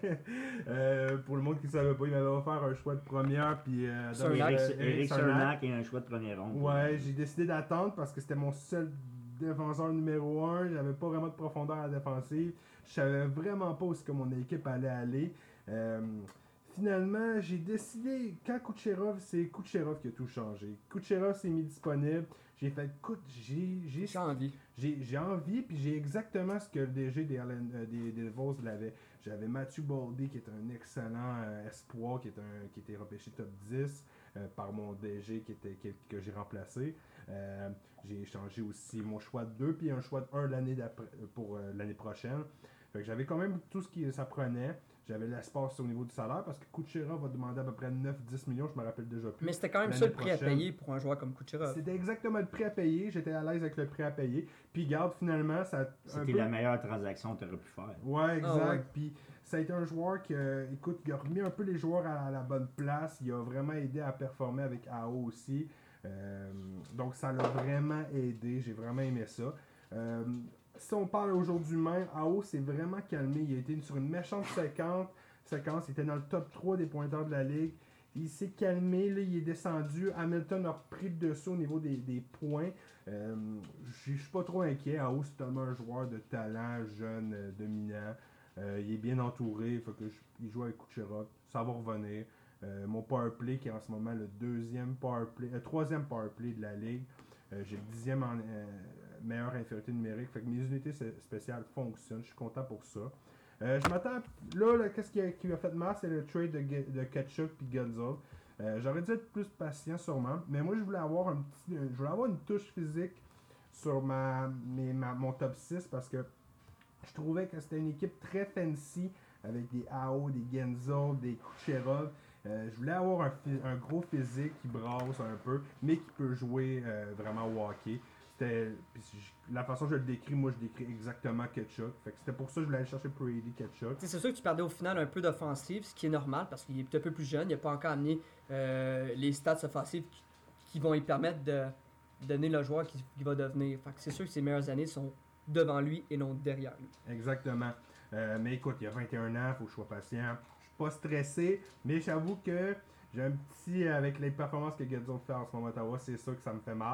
S3: Euh, pour le monde qui ne savait pas, il m'avait offert un choix de première. Puis, euh,
S1: Cernak.
S3: Dominique-
S2: Eric,
S3: euh,
S2: Eric
S3: Cernak.
S2: Cernak et un choix de première ronde.
S3: Ouais, j'ai décidé d'attendre parce que c'était mon seul défenseur numéro un. J'avais pas vraiment de profondeur à la défensive. Je savais vraiment pas où est-ce que mon équipe allait aller. Euh, finalement, j'ai décidé, quand Kucherov, c'est Kucherov qui a tout changé. Kucherov s'est mis disponible. J'ai fait, écoute, j'ai, j'ai,
S1: J'ai envie.
S3: j'ai, j'ai envie, puis j'ai exactement ce que le D G des, Allen- euh, des, des Devils l'avait. J'avais Matthew Boldy, qui est un excellent euh, espoir, qui, est un, qui était repêché top dix euh, par mon D G qui était, qui- que j'ai remplacé. Euh, j'ai échangé aussi mon choix de deux, puis un choix de un l'année d'après, pour euh, l'année prochaine. Fait que j'avais quand même tout ce qui ça prenait. J'avais l'espace au niveau du salaire, parce que Kucherov va demander à peu près neuf à dix millions, je me rappelle déjà plus.
S1: Mais c'était quand même ça
S3: L'année
S1: le prix à
S3: prochaine.
S1: payer pour un joueur comme Kucherov.
S3: C'était exactement le prix à payer. J'étais à l'aise avec le prix à payer. Puis, garde, finalement, ça a un
S2: C'était
S3: peu-
S2: la meilleure transaction que tu aurais pu faire.
S3: Ouais, exact.
S1: Ah ouais.
S3: Puis ça a été un joueur qui, euh, écoute, il a remis un peu les joueurs à, à la bonne place. Il a vraiment aidé à performer avec A O aussi. Euh, donc ça l'a vraiment aidé. J'ai vraiment aimé ça. Euh, si on parle aujourd'hui même, A O s'est vraiment calmé. Il a été sur une méchante séquence. séquence. Il était dans le top trois des pointeurs de la ligue. Il s'est calmé, là, il est descendu. Hamilton a repris le dessus au niveau des, des points. Euh, Je suis pas trop inquiet. A O, c'est tellement un joueur de talent, jeune, euh, dominant. Euh, il est bien entouré. Faut que je- il joue avec Kucherov. Ça va revenir. Euh, mon power play, qui est en ce moment le deuxième power play, le troisième power play de la ligue. Euh, J'ai le dixième en euh, meilleure infériorité numérique. Fait que mes unités s- spéciales fonctionnent. Je suis content pour ça. Euh, je m'attends. Là, là, qu'est-ce qui a, qui m'a fait mal, c'est le trade de, Ge- de Ketchuk puis Gunzel. Euh, J'aurais dû être plus patient sûrement. Mais moi, je voulais avoir un petit, je voulais avoir une touche physique sur ma, mes- ma- mon top six parce que je trouvais que c'était une équipe très fancy avec des A O, des Genzo, des Kucherov. Euh, je voulais avoir un, phy- un gros physique qui brasse un peu, mais qui peut jouer euh, vraiment au hockey. C'était, puis je- la façon que je le décris, moi je décris exactement Ketchuk. Fait que c'était pour ça que je voulais aller chercher Brady Ketchuk.
S1: T'sais, c'est sûr que tu perdais au final un peu d'offensive, ce qui est normal parce qu'il est un peu plus jeune. Il n'a pas encore amené euh, les stats offensives qui, qui vont lui permettre de donner le joueur qui, qui va devenir. Fait que c'est sûr que ses meilleures années sont devant lui et non derrière lui.
S3: Exactement. Euh, mais écoute, il y a vingt et un ans, il faut que je sois patient. Je suis pas stressé, mais j'avoue que j'ai un petit, avec les performances que Guzzo fait en ce moment à Ottawa, c'est ça que ça me fait mal.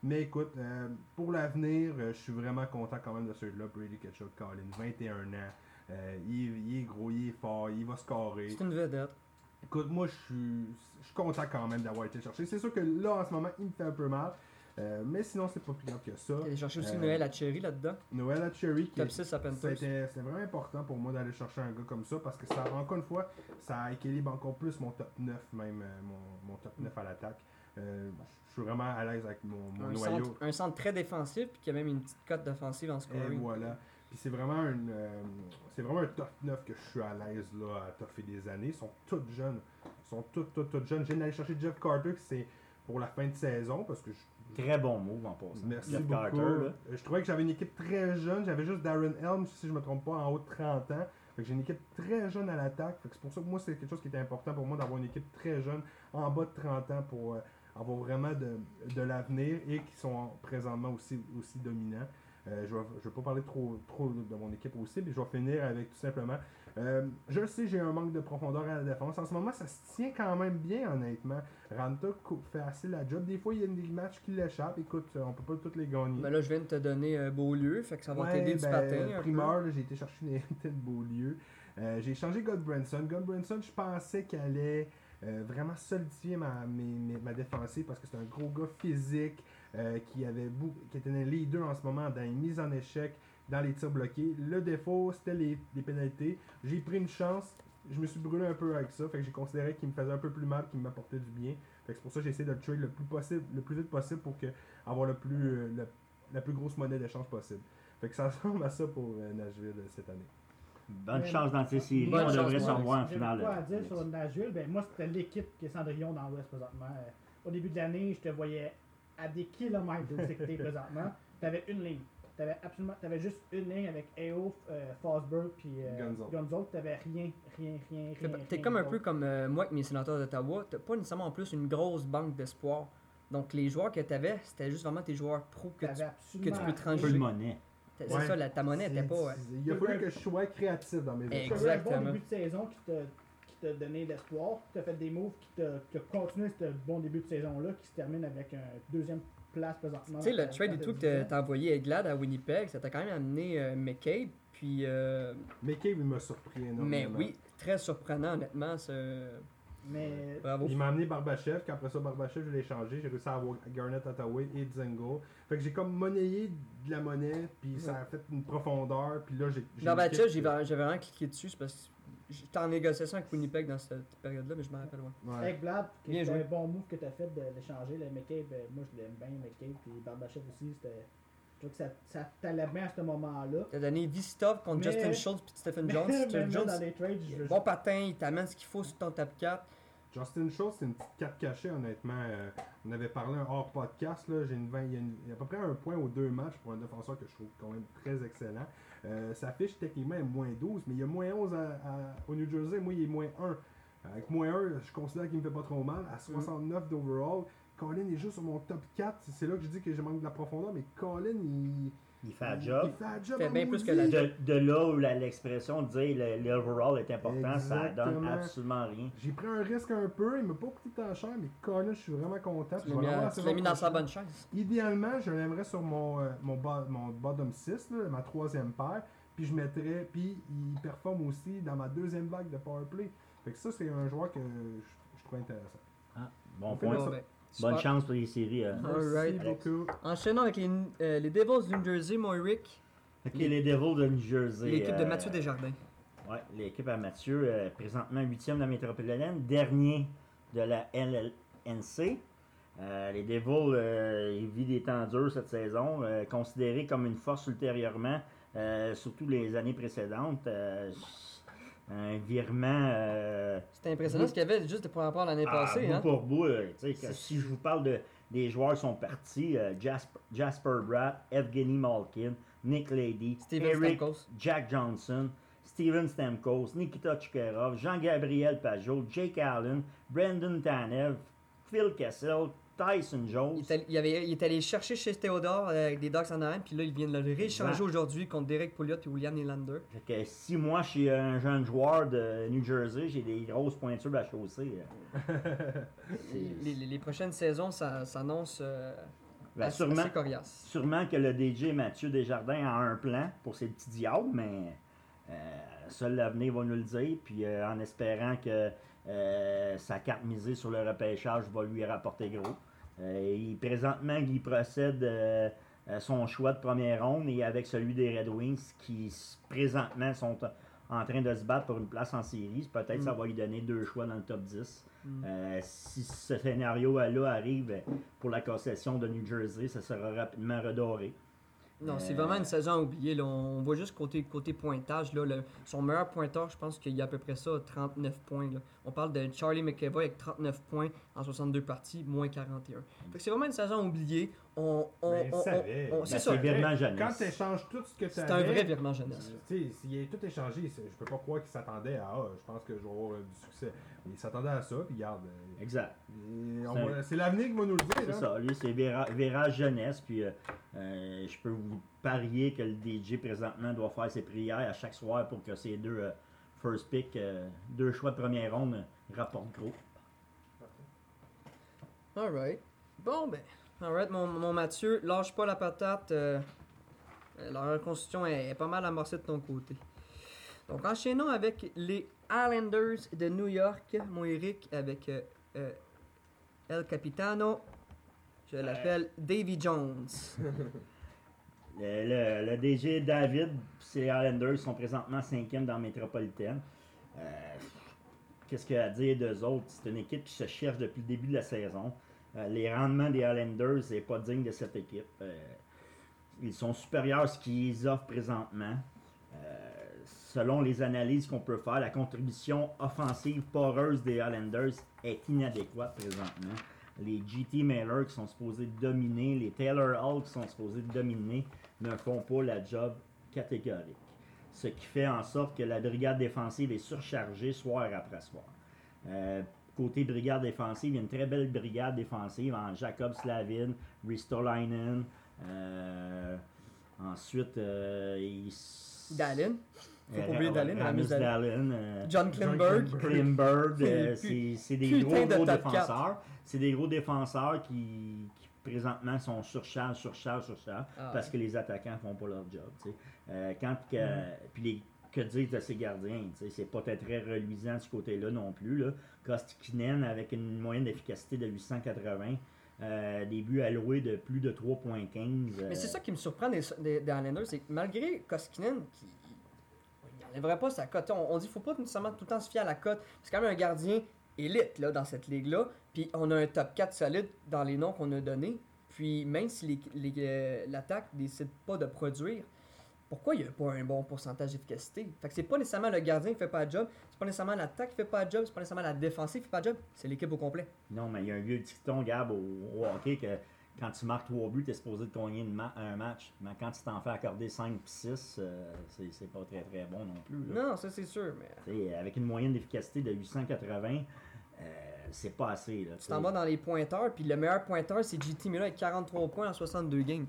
S3: Mais écoute, euh, pour l'avenir, euh, je suis vraiment content quand même de ceux-là. Brady Ketchuk Collin, vingt et un ans. Euh, il, il est gros, il est fort, il va scorer.
S1: C'est une vedette.
S3: Écoute, moi, je suis, je suis content quand même d'avoir été cherché. C'est sûr que là, en ce moment, il me fait un peu mal. Euh, mais sinon, c'est pas plus grave que ça.
S1: J'ai cherché aussi
S3: Euh,
S1: Noël à Cherry là-dedans.
S3: Noël à Cherry, qui
S1: Top six à Panthers.
S3: c'était c'était vraiment important pour moi d'aller chercher un gars comme ça parce que ça, encore une fois, ça équilibre encore plus mon top neuf, même euh, mon, mon top neuf à l'attaque. Euh, je suis vraiment à l'aise avec mon, mon
S1: Un
S3: noyau.
S1: centre, un centre très défensif, puis qui a même une petite cote d'offensive en
S3: Et
S1: scoring.
S3: voilà. Puis c'est vraiment, une, euh, c'est vraiment un top neuf que je suis à l'aise là, à toffer des années. Ils sont tous jeunes. Ils sont tous, tous, tous jeunes. Je viens d'aller chercher Jeff Carter, qui c'est pour la fin de saison parce que je,
S2: Très bon move en passant.
S3: Merci
S2: Jeff
S3: beaucoup.
S2: Carter, là.
S3: Euh, Je trouvais que j'avais une équipe très jeune. J'avais juste Darren Helms, si je me trompe pas, en haut de trente ans. Fait que j'ai une équipe très jeune à l'attaque. Fait que c'est pour ça que moi, c'est quelque chose qui était important pour moi d'avoir une équipe très jeune, en bas de trente ans, pour euh, avoir vraiment de, de l'avenir et qui sont présentement aussi, aussi dominants. Euh, je ne vais, je vais pas parler trop, trop de mon équipe aussi, mais je vais finir avec tout simplement. Euh, je le sais, j'ai un manque de profondeur à la défense. En ce moment, ça se tient quand même bien, honnêtement. Ranta cou- fait assez la job. Des fois, il y a des matchs qui l'échappent. Écoute, on peut pas tous les gagner.
S1: Ben là, je viens de te donner euh, Beaulieu, fait que ça va
S3: Ouais,
S1: t'aider du
S3: ben,
S1: patin. un
S3: primeur, là, j'ai été chercher une tête Beaulieu. Euh, j'ai changé Godbranson. Godbranson, je pensais qu'elle allait euh, vraiment solidifier ma, mes- mes- ma défensive parce que c'est un gros gars physique euh, qui avait beaucoup, qui était un leader en ce moment dans les mises en échec, dans les tirs bloqués. Le défaut, c'était les, les pénalités. J'ai pris une chance. Je me suis brûlé un peu avec ça. Fait que j'ai considéré qu'il me faisait un peu plus mal qu'il m'apportait du bien. Fait que c'est pour ça que j'ai essayé de le trade le plus possible, le plus vite possible pour que, avoir le plus, euh, le- la plus grosse monnaie d'échange possible. Fait que ça ressemble à ça pour euh, Nashville euh, cette année.
S2: Bonne
S4: Mais-
S2: chance dans ces séries.
S1: Bonne
S2: On
S1: chance,
S2: devrait se
S1: moi.
S2: revoir en
S4: J'ai
S2: finale.
S4: quoi à dire
S2: Alex.
S4: sur Nashville? Ben, moi, c'était l'équipe qui est Cendrillon dans l'Ouest présentement. Euh, au début de l'année, je te voyais à des kilomètres d'où c'est que t'es présentement. T'avais une ligne. T'avais absolument, t'avais juste une ligne avec A O, euh, Fosberg puis euh,
S3: Gonzo.
S4: Gonzo. T'avais rien, rien, rien,
S1: T'es
S4: rien.
S1: t'es
S4: rien
S1: comme un
S4: d'autre.
S1: peu comme euh, moi avec mes sénateurs d'Ottawa. T'as pas nécessairement en plus une grosse banque d'espoir. Donc les joueurs que t'avais, c'était juste vraiment tes joueurs pro que tu,
S4: T'avais absolument
S1: que tu peux te
S2: Un peu de
S1: trancher.
S2: monnaie.
S1: C'est
S3: Ouais.
S1: ça, la, ta monnaie était pas. Ouais.
S3: Il a fallu que je sois créatif dans mes
S4: T'as eu
S3: échanges.
S4: un bon
S1: Exactement.
S4: début de saison qui t'a, qui t'a donné l'espoir. T'as fait des moves qui t'a, qui t'a continué ce bon début de saison-là qui se termine avec un deuxième place présentement.
S1: Tu sais, le
S4: dans-
S1: trade
S4: dans
S1: et
S4: ta
S1: tout que
S4: division.
S1: t'as t'as envoyé Eglad à Winnipeg, ça t'a quand même amené euh, McCabe. Puis, euh,
S3: McCabe, il m'a surpris énormément.
S1: mais oui, très surprenant honnêtement. Ce...
S4: Mais
S1: Bravo.
S3: Il m'a amené Barbachev, qu'après ça, Barbachev, je l'ai échangé. J'ai réussi à avoir Garnett Hathaway et Dzingo. Fait que j'ai comme monnayé de la monnaie, puis ça a fait une profondeur, puis là, j'ai. j'ai
S1: Non, ben,
S3: une
S1: tu sais,
S3: équipe-
S1: j'ai j'ai vraiment cliqué dessus. C'est parce que j'étais en négociation avec Winnipeg dans cette période-là, mais je m'en rappelle, ouais.
S3: Ouais.
S4: Ekblad, qui
S1: Bien
S4: était
S1: joué.
S4: un bon move que tu as fait de l'échanger. Le McCabe, euh, moi je l'aime bien, McCabe, puis Barbachev aussi. C'était, je trouve que ça, ça t'allait bien à ce moment-là.
S1: T'as donné Vistov contre
S4: Mais-
S1: Justin Schultz puis Stephen
S4: Mais
S1: Jones.
S4: même
S1: Stephen
S4: là,
S1: Jones,
S4: dans les trades, je veux
S1: bon patin, il t'amène ce qu'il faut sur ton top quatre.
S3: Justin Schultz, c'est une petite carte cachée, honnêtement. Euh, on avait parlé un hors podcast. Là, j'ai une vingt, il, y a une- il y a à peu près un point aux deux matchs pour un défenseur que je trouve quand même très excellent. Euh, sa fiche techniquement est moins douze, mais il y a moins onze à- à- au New Jersey. Moi, il est moins un. Avec moins un, je considère qu'il me fait pas trop mal. À soixante-neuf d'overall, Colin est juste sur mon top quatre. C'est là que je dis que je manque de la profondeur, mais Colin, il.
S2: Il fait un
S3: il-
S2: job.
S3: Il fait un job.
S1: Fait
S3: en
S1: bien plus que
S3: maudit.
S1: la-
S2: De, de là où la- l'expression de dire le, le overall est important, ça donne
S3: Exactement.
S2: absolument rien.
S3: J'ai pris un risque un peu, il m'a pas coûté tant cher, mais Colin, je suis vraiment content.
S1: Tu
S3: Je
S1: l'as
S3: vais
S1: mis,
S3: l'avoir
S1: à-
S3: la
S1: tu
S3: saison
S1: l'as mis dans sa
S3: prochaine.
S1: bonne chance.
S3: Idéalement, je l'aimerais sur mon, euh, mon, bo- mon bottom six, là, ma troisième paire, puis je mettrais, puis il performe aussi dans ma deuxième vague de powerplay. Fait que ça, c'est un joueur que je, je trouve intéressant.
S2: Ah, bon
S3: On fait
S2: point.
S3: ça.
S1: Bon, ben,
S2: Bonne
S1: super.
S2: chance pour les séries. euh.
S1: Alright.
S3: Merci beaucoup.
S1: Enchaînons avec les, euh, les Devils du New Jersey, mon Eric.
S2: Ok, les Devils de New Jersey.
S1: L'équipe de
S2: euh,
S1: Mathieu Desjardins.
S2: Ouais, l'équipe à Mathieu, euh, présentement huitième de la métropolitaine, dernier de la L L N C. Euh, les Devils, euh, ils vivent des temps durs cette saison, euh, considérés comme une force ultérieurement, euh, surtout les années précédentes. Euh, un virement euh,
S1: C'était impressionnant ce qu'il y avait juste pour rapport à l'année
S2: à
S1: passée.
S2: bout
S1: Hein?
S2: pour bout. euh, tu sais, que
S1: C'est-
S2: si je vous parle de, des joueurs qui sont partis, euh, Jasper, Jasper Bratt, Evgeny Malkin, Nick Lady,
S1: Steven
S2: Eric
S1: Stamkos.
S2: Jack Johnson, Steven Stamkos, Nikita Chukerov, Jean-Gabriel Pajot, Jake Allen, Brandon Tanev, Phil Kessel, Tyson Jones.
S1: Il est, allé, il, avait, il est allé chercher chez Théodore euh, avec des Ducks en Anaheim, puis là, il vient de le rééchanger
S2: Exact.
S1: aujourd'hui contre Derek Pouliot et William Nylander.
S2: Fait que si moi, je suis un jeune joueur de New Jersey, j'ai des grosses pointures à chausser. euh, c'est-
S1: Les, les- les prochaines saisons ça, s'annoncent euh,
S2: Ben,
S1: assez,
S2: sûrement,
S1: assez coriace.
S2: sûrement que le D J Mathieu Desjardins a un plan pour ses petits diables, mais euh, seul l'avenir va nous le dire. Puis euh, en espérant que euh, sa carte misée sur le repêchage va lui rapporter gros. Euh, il, présentement, il procède euh, à son choix de première ronde et avec celui des Red Wings qui présentement sont en train de se battre pour une place en série. Peut-être
S1: Mm.
S2: ça va lui donner deux choix dans le top dix.
S1: Mm.
S2: Euh, si ce scénario-là arrive pour la concession de New Jersey, ça sera rapidement redoré.
S1: Non, c'est
S2: Euh,
S1: vraiment une saison à oublier. Là. On voit juste côté, côté pointage. Là, le- son meilleur pointeur, je pense qu'il y a à peu près ça, trente-neuf points. Là. On parle de Charlie McAvoy avec trente-neuf points en soixante-deux parties, moins quarante et un. Fait que c'est vraiment une saison à oublier. On, on,
S3: Mais il
S1: on-
S3: savait.
S1: on-
S2: Ben,
S1: c'est
S2: c'est
S1: ça.
S2: virement jeunesse.
S3: Quand tu échanges tout ce que tu
S1: C'est un vrai virement jeunesse.
S3: Tu sais, s'il est tout échangé, c'est- je peux pas croire qu'il s'attendait à ah, je pense que je vais avoir euh, du succès. Mais il s'attendait à ça, puis regarde. euh,
S2: Exact.
S3: et on
S2: C'est un-
S3: va- C'est l'avenir qui va nous le dire.
S2: C'est
S3: hein.
S2: ça. Lui, c'est vira- virage jeunesse. Puis euh, euh, je peux vous parier que le D J présentement doit faire ses prières à chaque soir pour que ces deux euh, first pick, euh, deux choix de première ronde, euh, rapportent gros.
S1: Alright. Bon, ben. Alright, mon, mon Mathieu, lâche pas la patate. euh, euh, la reconstitution est, est pas mal amorcée de ton côté. Donc, enchaînons avec les Islanders de New York. Mon Eric avec euh, euh, El Capitano. Je l'appelle Davy Jones.
S2: Le, le- le D J David et ses Islanders sont présentement cinquième dans la métropolitaine. Euh, Qu'est-ce qu'il y a à dire d'eux autres? C'est une équipe qui se cherche depuis le début de la saison. Euh, les rendements des Islanders n'est pas digne de cette équipe. Euh, ils sont supérieurs à ce qu'ils offrent présentement. Euh, selon les analyses qu'on peut faire, la contribution offensive poreuse des Islanders est inadéquate présentement. Les G T Mailer qui sont supposés dominer, les Taylor Hall qui sont supposés dominer, ne font pas la job catégorique. Ce qui fait en sorte que la brigade défensive est surchargée soir après soir. Euh, côté brigade défensive, il y a une très belle brigade défensive en Jacob Slavin, Ristolainen, euh, ensuite euh, il...
S1: Dallin. Faut
S2: Euh,
S1: pas oublier Dallin,
S2: Rasmus
S1: Rasmus Dallin.
S2: Dallin, euh,
S1: John Klimberg.
S2: Klimberg, euh,
S1: C'est
S2: c'est c'est des
S1: putain
S2: gros,
S1: de
S2: gros
S1: top
S2: défenseurs. C'est des gros défenseurs qui, qui présentement sont surcharge, surcharge, surcharge,
S1: Ah
S2: parce
S1: ouais.
S2: que les attaquants font pas leur job. tu sais. Euh, quand que, puis les, que dire de ces gardiens, tu sais, c'est pas très très reluisant de ce côté-là non plus. Là. Koskinen avec une moyenne d'efficacité de huit cent quatre-vingts, euh, des buts alloués de plus de trois virgule quinze.
S1: Mais c'est ça qui me surprend des, des, des Islanders, c'est que malgré Koskinen, qui il n'enlèverait pas sa cote. On, on dit qu'il ne faut pas nécessairement tout le temps se fier à la cote. C'est quand même un gardien élite là, dans cette ligue-là. Puis on a un top quatre solide dans les noms qu'on a donnés. Puis même si les- les, euh, l'attaque ne décide pas de produire, pourquoi il n'y a pas un bon pourcentage d'efficacité? Fait que c'est pas nécessairement le gardien qui fait pas le job, c'est pas nécessairement l'attaque qui fait pas le job, c'est pas nécessairement la défensive qui fait pas le job, c'est l'équipe au complet.
S2: Non, mais il y a un vieux dicton, Gab, au, au hockey, que quand tu marques trois buts, tu es supposé de gagner une ma- un match. Mais quand tu t'en fais accorder cinq puis six, euh, c'est c'est pas très très bon non plus. là.
S1: Non, ça c'est sûr, mais
S2: Tu sais, avec une moyenne d'efficacité de huit cent quatre-vingts, euh, c'est pas assez. Là,
S1: tu t'en vas dans les pointeurs, puis le meilleur pointeur c'est J T Miller avec quarante-trois points en soixante-deux games.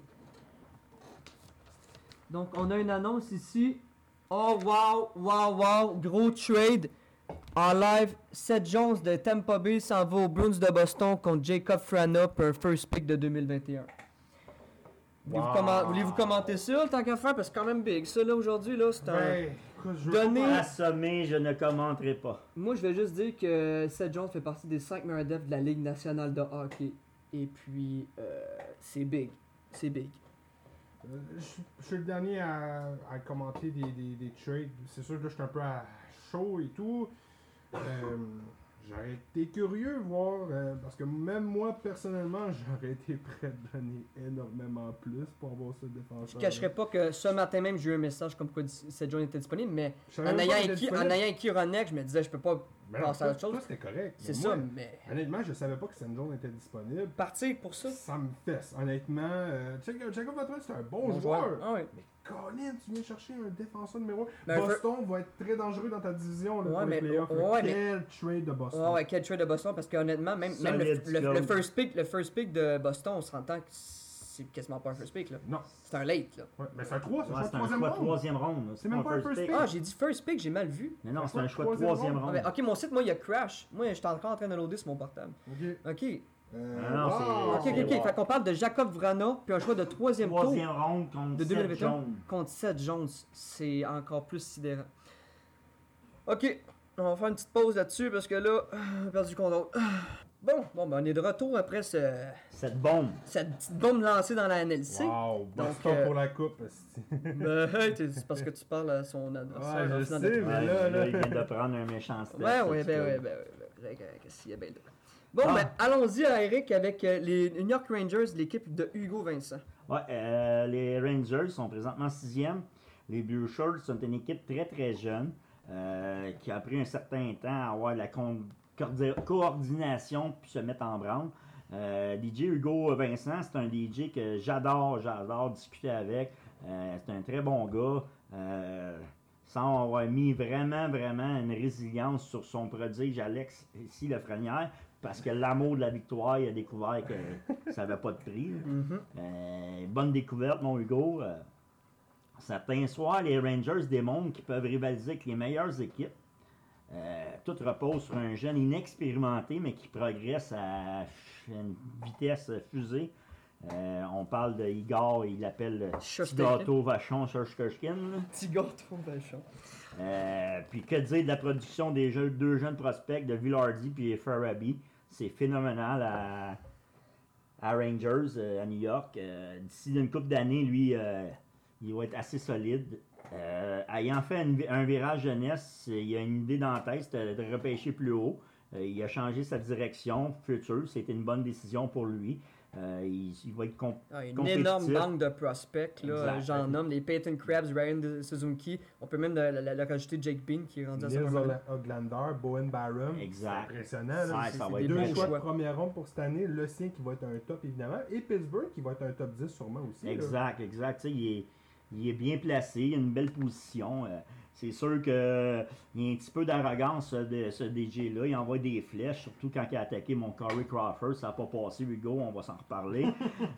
S1: Donc on a une annonce ici. Oh wow, wow, wow, gros trade. En live, Seth Jones de Tampa Bay s'en va aux Bruins de Boston contre Jacob Frana pour un first pick de deux mille vingt et un. Voulez-vous,
S3: Wow.
S1: comment- voulez-vous commenter ça, tant qu'à faire? Parce que c'est quand même big, ça, là, aujourd'hui, là, c'est un...
S3: Ben, écoute, je veux
S1: Donner-
S3: pas-
S2: Assommé, je ne commenterai pas.
S1: Moi, je vais juste dire que Seth Jones fait partie des cinq meilleurs devs de la Ligue nationale de hockey. Et puis, euh, c'est big. C'est big.
S3: Euh, Je suis- je suis le dernier à, à commenter des, des, des trades. C'est sûr que là, je suis un peu à chaud et tout. Euh, j'aurais été curieux de voir, euh, parce que même moi, personnellement, j'aurais été prêt à donner énormément plus pour avoir ce défenseur.
S1: Je ne cacherai pas que ce matin même, j'ai eu un message comme quoi Seth Jones était disponible, mais
S3: Je savais
S1: en
S3: même pas
S1: ayant
S3: qu'il était
S1: écrit, en
S3: disponible.
S1: ayant écrit Ronek, je me disais, je peux pas
S3: Mais non,
S1: passer à
S3: toi-
S1: autre chose.
S3: toi, c'était correct.
S1: C'est
S3: mais
S1: ça,
S3: moi,
S1: mais
S3: Honnêtement, je savais pas que Seth Jones était disponible.
S1: partir pour ça.
S3: Ça me fesse, honnêtement. Euh, Jacob Jacob Vatran, c'est un bon,
S1: Bon
S3: joueur.
S1: Ah ouais.
S3: Mais Colin, tu viens chercher un défenseur numéro un.
S1: Ben,
S3: Boston va être très dangereux dans ta division là,
S1: Ouais,
S3: pour
S1: mais-
S3: les playoffs.
S1: ouais, mais-
S3: Quel trade de Boston.
S1: Ouais, ouais, quel trade de Boston, parce qu'honnêtement, même, même le,
S2: Solide,
S1: le- le
S2: Claude.
S1: first pick, le first pick de Boston, on s'entend que c'est quasiment pas un first pick, là.
S3: Non,
S1: C'est un late, là.
S3: ouais, mais c'est un trois, c'est
S2: Ouais,
S3: un choix de
S2: c'est un
S3: troisième
S2: choix de
S3: ronde.
S2: troisième ronde. là.
S3: C'est même pas un first pick.
S1: Ah, j'ai dit first pick, j'ai mal vu.
S2: Mais non,
S3: un
S2: c'est un
S3: choix de
S2: choix de
S3: troisième
S2: troisième
S3: ronde.
S1: Ah,
S2: ronde.
S1: ben, ok, mon site, moi, il y a crash. Moi, je suis encore en train de loader sur mon portable.
S3: Ok.
S1: Ok.
S6: Euh,
S2: Ah non,
S6: wow!
S2: c'est-
S1: Ok, ok, ok. Fait qu'on parle de Jacob Vrana, puis un choix de troisième tour
S2: Troisième ronde contre
S1: de deux mille
S2: Seth
S1: vingt et un
S2: Jones.
S1: contre Seth Jones. C'est encore plus sidérant. Ok, on va faire une petite pause là-dessus parce que là, on a perdu le contrôle. Bon, bon ben on est de retour après ce,
S2: Cette bombe.
S1: cette petite bombe lancée dans la N L C.
S3: Wow,
S1: Donc,
S3: Boston
S1: euh,
S3: pour la coupe. esti.
S1: Ben, hey, t'es- c'est parce que tu parles à son adversaire.
S3: Ouais, je
S1: en finale
S3: sais,
S1: de-
S3: mais
S2: Ouais,
S3: là, là.
S2: il vient de prendre un méchant step.
S1: Ouais,
S2: ça,
S1: ouais,
S2: tu
S1: ben,
S2: vois.
S1: ouais, ben, ouais, ben, ben, qu'est-ce qu'il y a bien là. Bon,
S2: Ah.
S1: ben, allons-y à Eric avec euh, les New York Rangers, l'équipe de Hugo Vincent.
S2: Ouais, euh, les Rangers sont présentement sixième. Les Blue Shirts sont une équipe très très jeune euh, qui a pris un certain temps à avoir la con- cordi- coordination puis se mettre en branle. Euh, D J Hugo Vincent, c'est un D J que j'adore, j'adore discuter avec. Euh, c'est un très bon gars. Euh, sans avoir mis vraiment, vraiment une résilience sur son prodige Alex ici Lafrenière, parce que l'amour de la victoire, il a découvert que ça n'avait pas de prix. là.
S1: Mhm.
S2: Euh, bonne découverte, mon Hugo. Euh, certains soirs, les Rangers démontrent qu'ils peuvent rivaliser avec les meilleures équipes. Euh, tout repose sur un jeune inexpérimenté, mais qui progresse à une vitesse fusée. Euh, on parle de Igor, il l'appelle
S1: Shostakin.
S2: Tigato Vachon Shostakin.
S1: Petit gars trop méchant.
S2: Euh, puis que dire de la production des jeux, deux jeunes prospects de Villardy puis Farabee. C'est phénoménal à, à Rangers, euh, à New York. Euh, d'ici une couple d'années, lui, euh, il va être assez solide. Euh, ayant fait une- un virage jeunesse, il a une idée dans la tête, c'était de repêcher plus haut. Euh, il a changé sa direction future. C'était une bonne décision pour lui. Euh, il, il va être comp-
S1: Ah, une
S2: compétitif.
S1: énorme banque de prospects, là.
S2: Exact.
S1: J'en nomme les Peyton Krabs, Ryan De- Suzuki. On peut même le, le- le rajouter Jake Bean qui est rendu à
S3: Nils
S1: sa
S3: Ogla- Oglander, Bowen Barham.
S2: Exact.
S3: C'est impressionnant. Là.
S2: Ouais,
S3: C'est-
S2: ça
S3: c'est
S2: va
S3: des
S2: être
S3: deux
S1: bon
S3: choix
S1: choix.
S3: de première ronde pour cette année. Le sien qui va être un top, évidemment. Et Pittsburgh qui va être un top dix sûrement aussi. là.
S2: Exact, exact. Tu sais, il, est, il est bien placé, il a une belle position. Euh, c'est sûr qu'il y a un petit peu d'arrogance, ce, de- ce D J-là. Il envoie des flèches, surtout quand il a attaqué mon Corey Crawford. Ça n'a pas passé, Hugo, on va s'en reparler.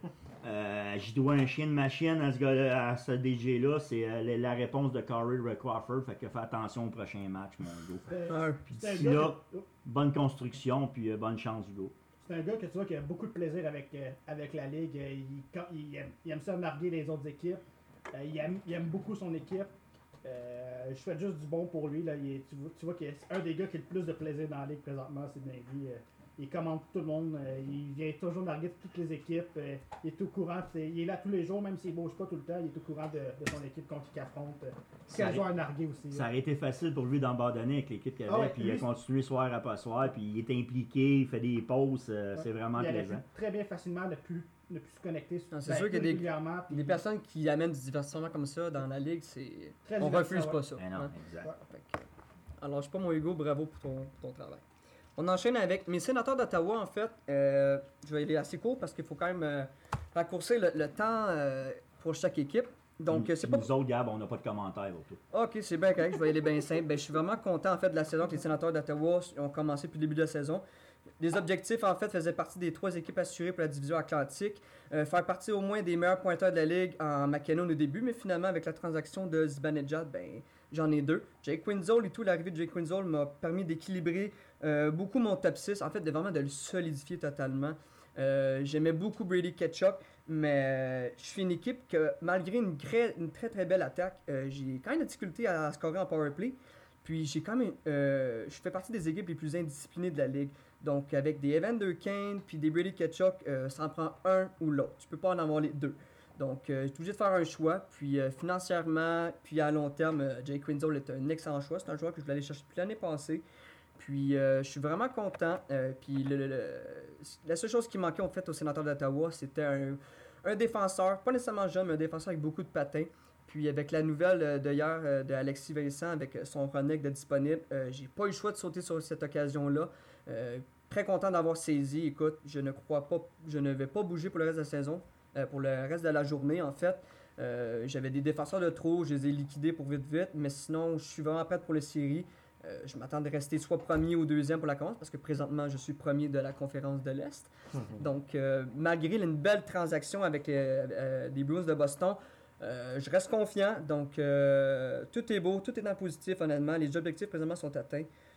S2: euh, J'y dois un chien de machine à ce, gars-là- à ce D J-là. C'est euh, la, la réponse de Corey Crawford. Fait que fais attention au prochain match, mon Hugo.
S4: C'est
S1: Un.
S2: Puis
S4: c'est un
S2: d'ici
S4: gars
S2: là,
S4: que- oh,
S2: bonne construction, puis euh, bonne chance, Hugo.
S4: c'est un gars que tu vois qui a beaucoup de plaisir avec, euh, avec la ligue. Euh, Il, quand- il aime, il aime ça narguer les autres équipes. Euh, il, aime, il aime beaucoup son équipe. Euh, je souhaite juste du bon pour lui. Là. Il est- tu, vois, tu vois que c'est un des gars qui a le plus de plaisir dans la ligue présentement, c'est Navy. Euh, il commande tout le monde. Euh, il vient toujours narguer toutes les équipes. Euh, il est au courant. c'est- Il est là tous les jours, même s'il ne bouge pas tout le temps. Il est au courant de, de son équipe contre qui affronte. Euh,
S2: Ça
S4: Quel joueur narguer aussi.
S2: Ça
S4: là.
S2: aurait été facile pour lui d'abandonner avec l'équipe qu'il avait,
S4: Ah ouais,
S2: puis il a
S4: lui,
S2: continué soir après soir, puis il est impliqué, il fait des pauses, euh,
S4: Ouais.
S2: c'est vraiment
S4: Il aurait
S2: plaisant.
S4: pu très bien facilement ne plus, ne plus se connecter
S1: Non, c'est
S4: ben,
S1: sûr qu'il y a des-
S4: régulièrement, puis-
S1: Les personnes qui amènent du divertissement comme ça dans la ligue, c'est.
S4: Très
S1: On
S4: divertissant,
S1: refuse
S4: ouais.
S1: pas ça.
S2: Mais non,
S1: hein.
S2: exact.
S4: Ouais.
S1: Fait que, alors, je sais pas, mon Hugo, bravo pour ton, pour ton travail. On enchaîne avec mes sénateurs d'Ottawa, en fait. Euh, je vais y aller assez court parce qu'il faut quand même euh, raccourcir le, le temps euh, pour chaque équipe. Donc,
S2: Puis
S1: euh, c'est pas.
S2: nous autres, Gab, on n'a pas de commentaires autour.
S1: Ok, c'est bien correct, je vais y aller bien simple. Ben, je suis vraiment content en fait de la saison que les sénateurs d'Ottawa ont commencé depuis le début de la saison. Les objectifs en fait faisaient partie des trois équipes assurées pour la division Atlantique. Euh, faire partie au moins des meilleurs pointeurs de la ligue en McKinnon au début, mais finalement avec la transaction de Zibanejad, ben j'en ai deux. Jake Quinzel et tout, l'arrivée de Jake Quinzel m'a permis d'équilibrer euh, beaucoup mon top six, en fait de vraiment de le solidifier totalement. Euh, J'aimais beaucoup Brady Ketchuk, mais euh, je suis une équipe que, malgré une, très, une très très belle attaque, euh, j'ai quand même de difficulté à scorer en powerplay. Puis j'ai quand même, euh, je fais partie des équipes les plus indisciplinées de la ligue. Donc avec des Evander Kane puis des Brady Ketchuk, euh, ça en prend un ou l'autre. Tu peux pas en avoir les deux. Donc euh, je suis obligé de faire un choix. Puis euh, financièrement, puis à long terme, euh, Jake Quinzel est un excellent choix. C'est un joueur que je voulais aller chercher depuis l'année passée. Puis euh, je suis vraiment content. Euh, puis le- le- le- la seule chose qui manquait en fait au sénateur d'Ottawa, c'était un, un défenseur, pas nécessairement jeune, mais un défenseur avec beaucoup de patins. Puis avec la nouvelle euh, de hier euh, de Alexis Vincent avec euh, son Ronek de disponible, euh, j'ai pas eu le choix de sauter sur cette occasion-là. Euh, très content d'avoir saisi. Écoute, je ne crois pas, je ne vais pas bouger pour le reste de la saison, euh, pour le reste de la journée en fait. Euh, J'avais des défenseurs de trop, je les ai liquidés pour vite vite, mais sinon je suis vraiment prêt pour les séries. Euh, je m'attends de rester soit premier ou deuxième pour la conférence parce que présentement je suis premier de la conférence de l'Est. Donc euh, malgré une belle transaction avec les, euh, les Bruins de Boston, euh, je reste confiant. Donc euh, tout est beau, tout est dans le positif honnêtement. Les objectifs présentement sont atteints.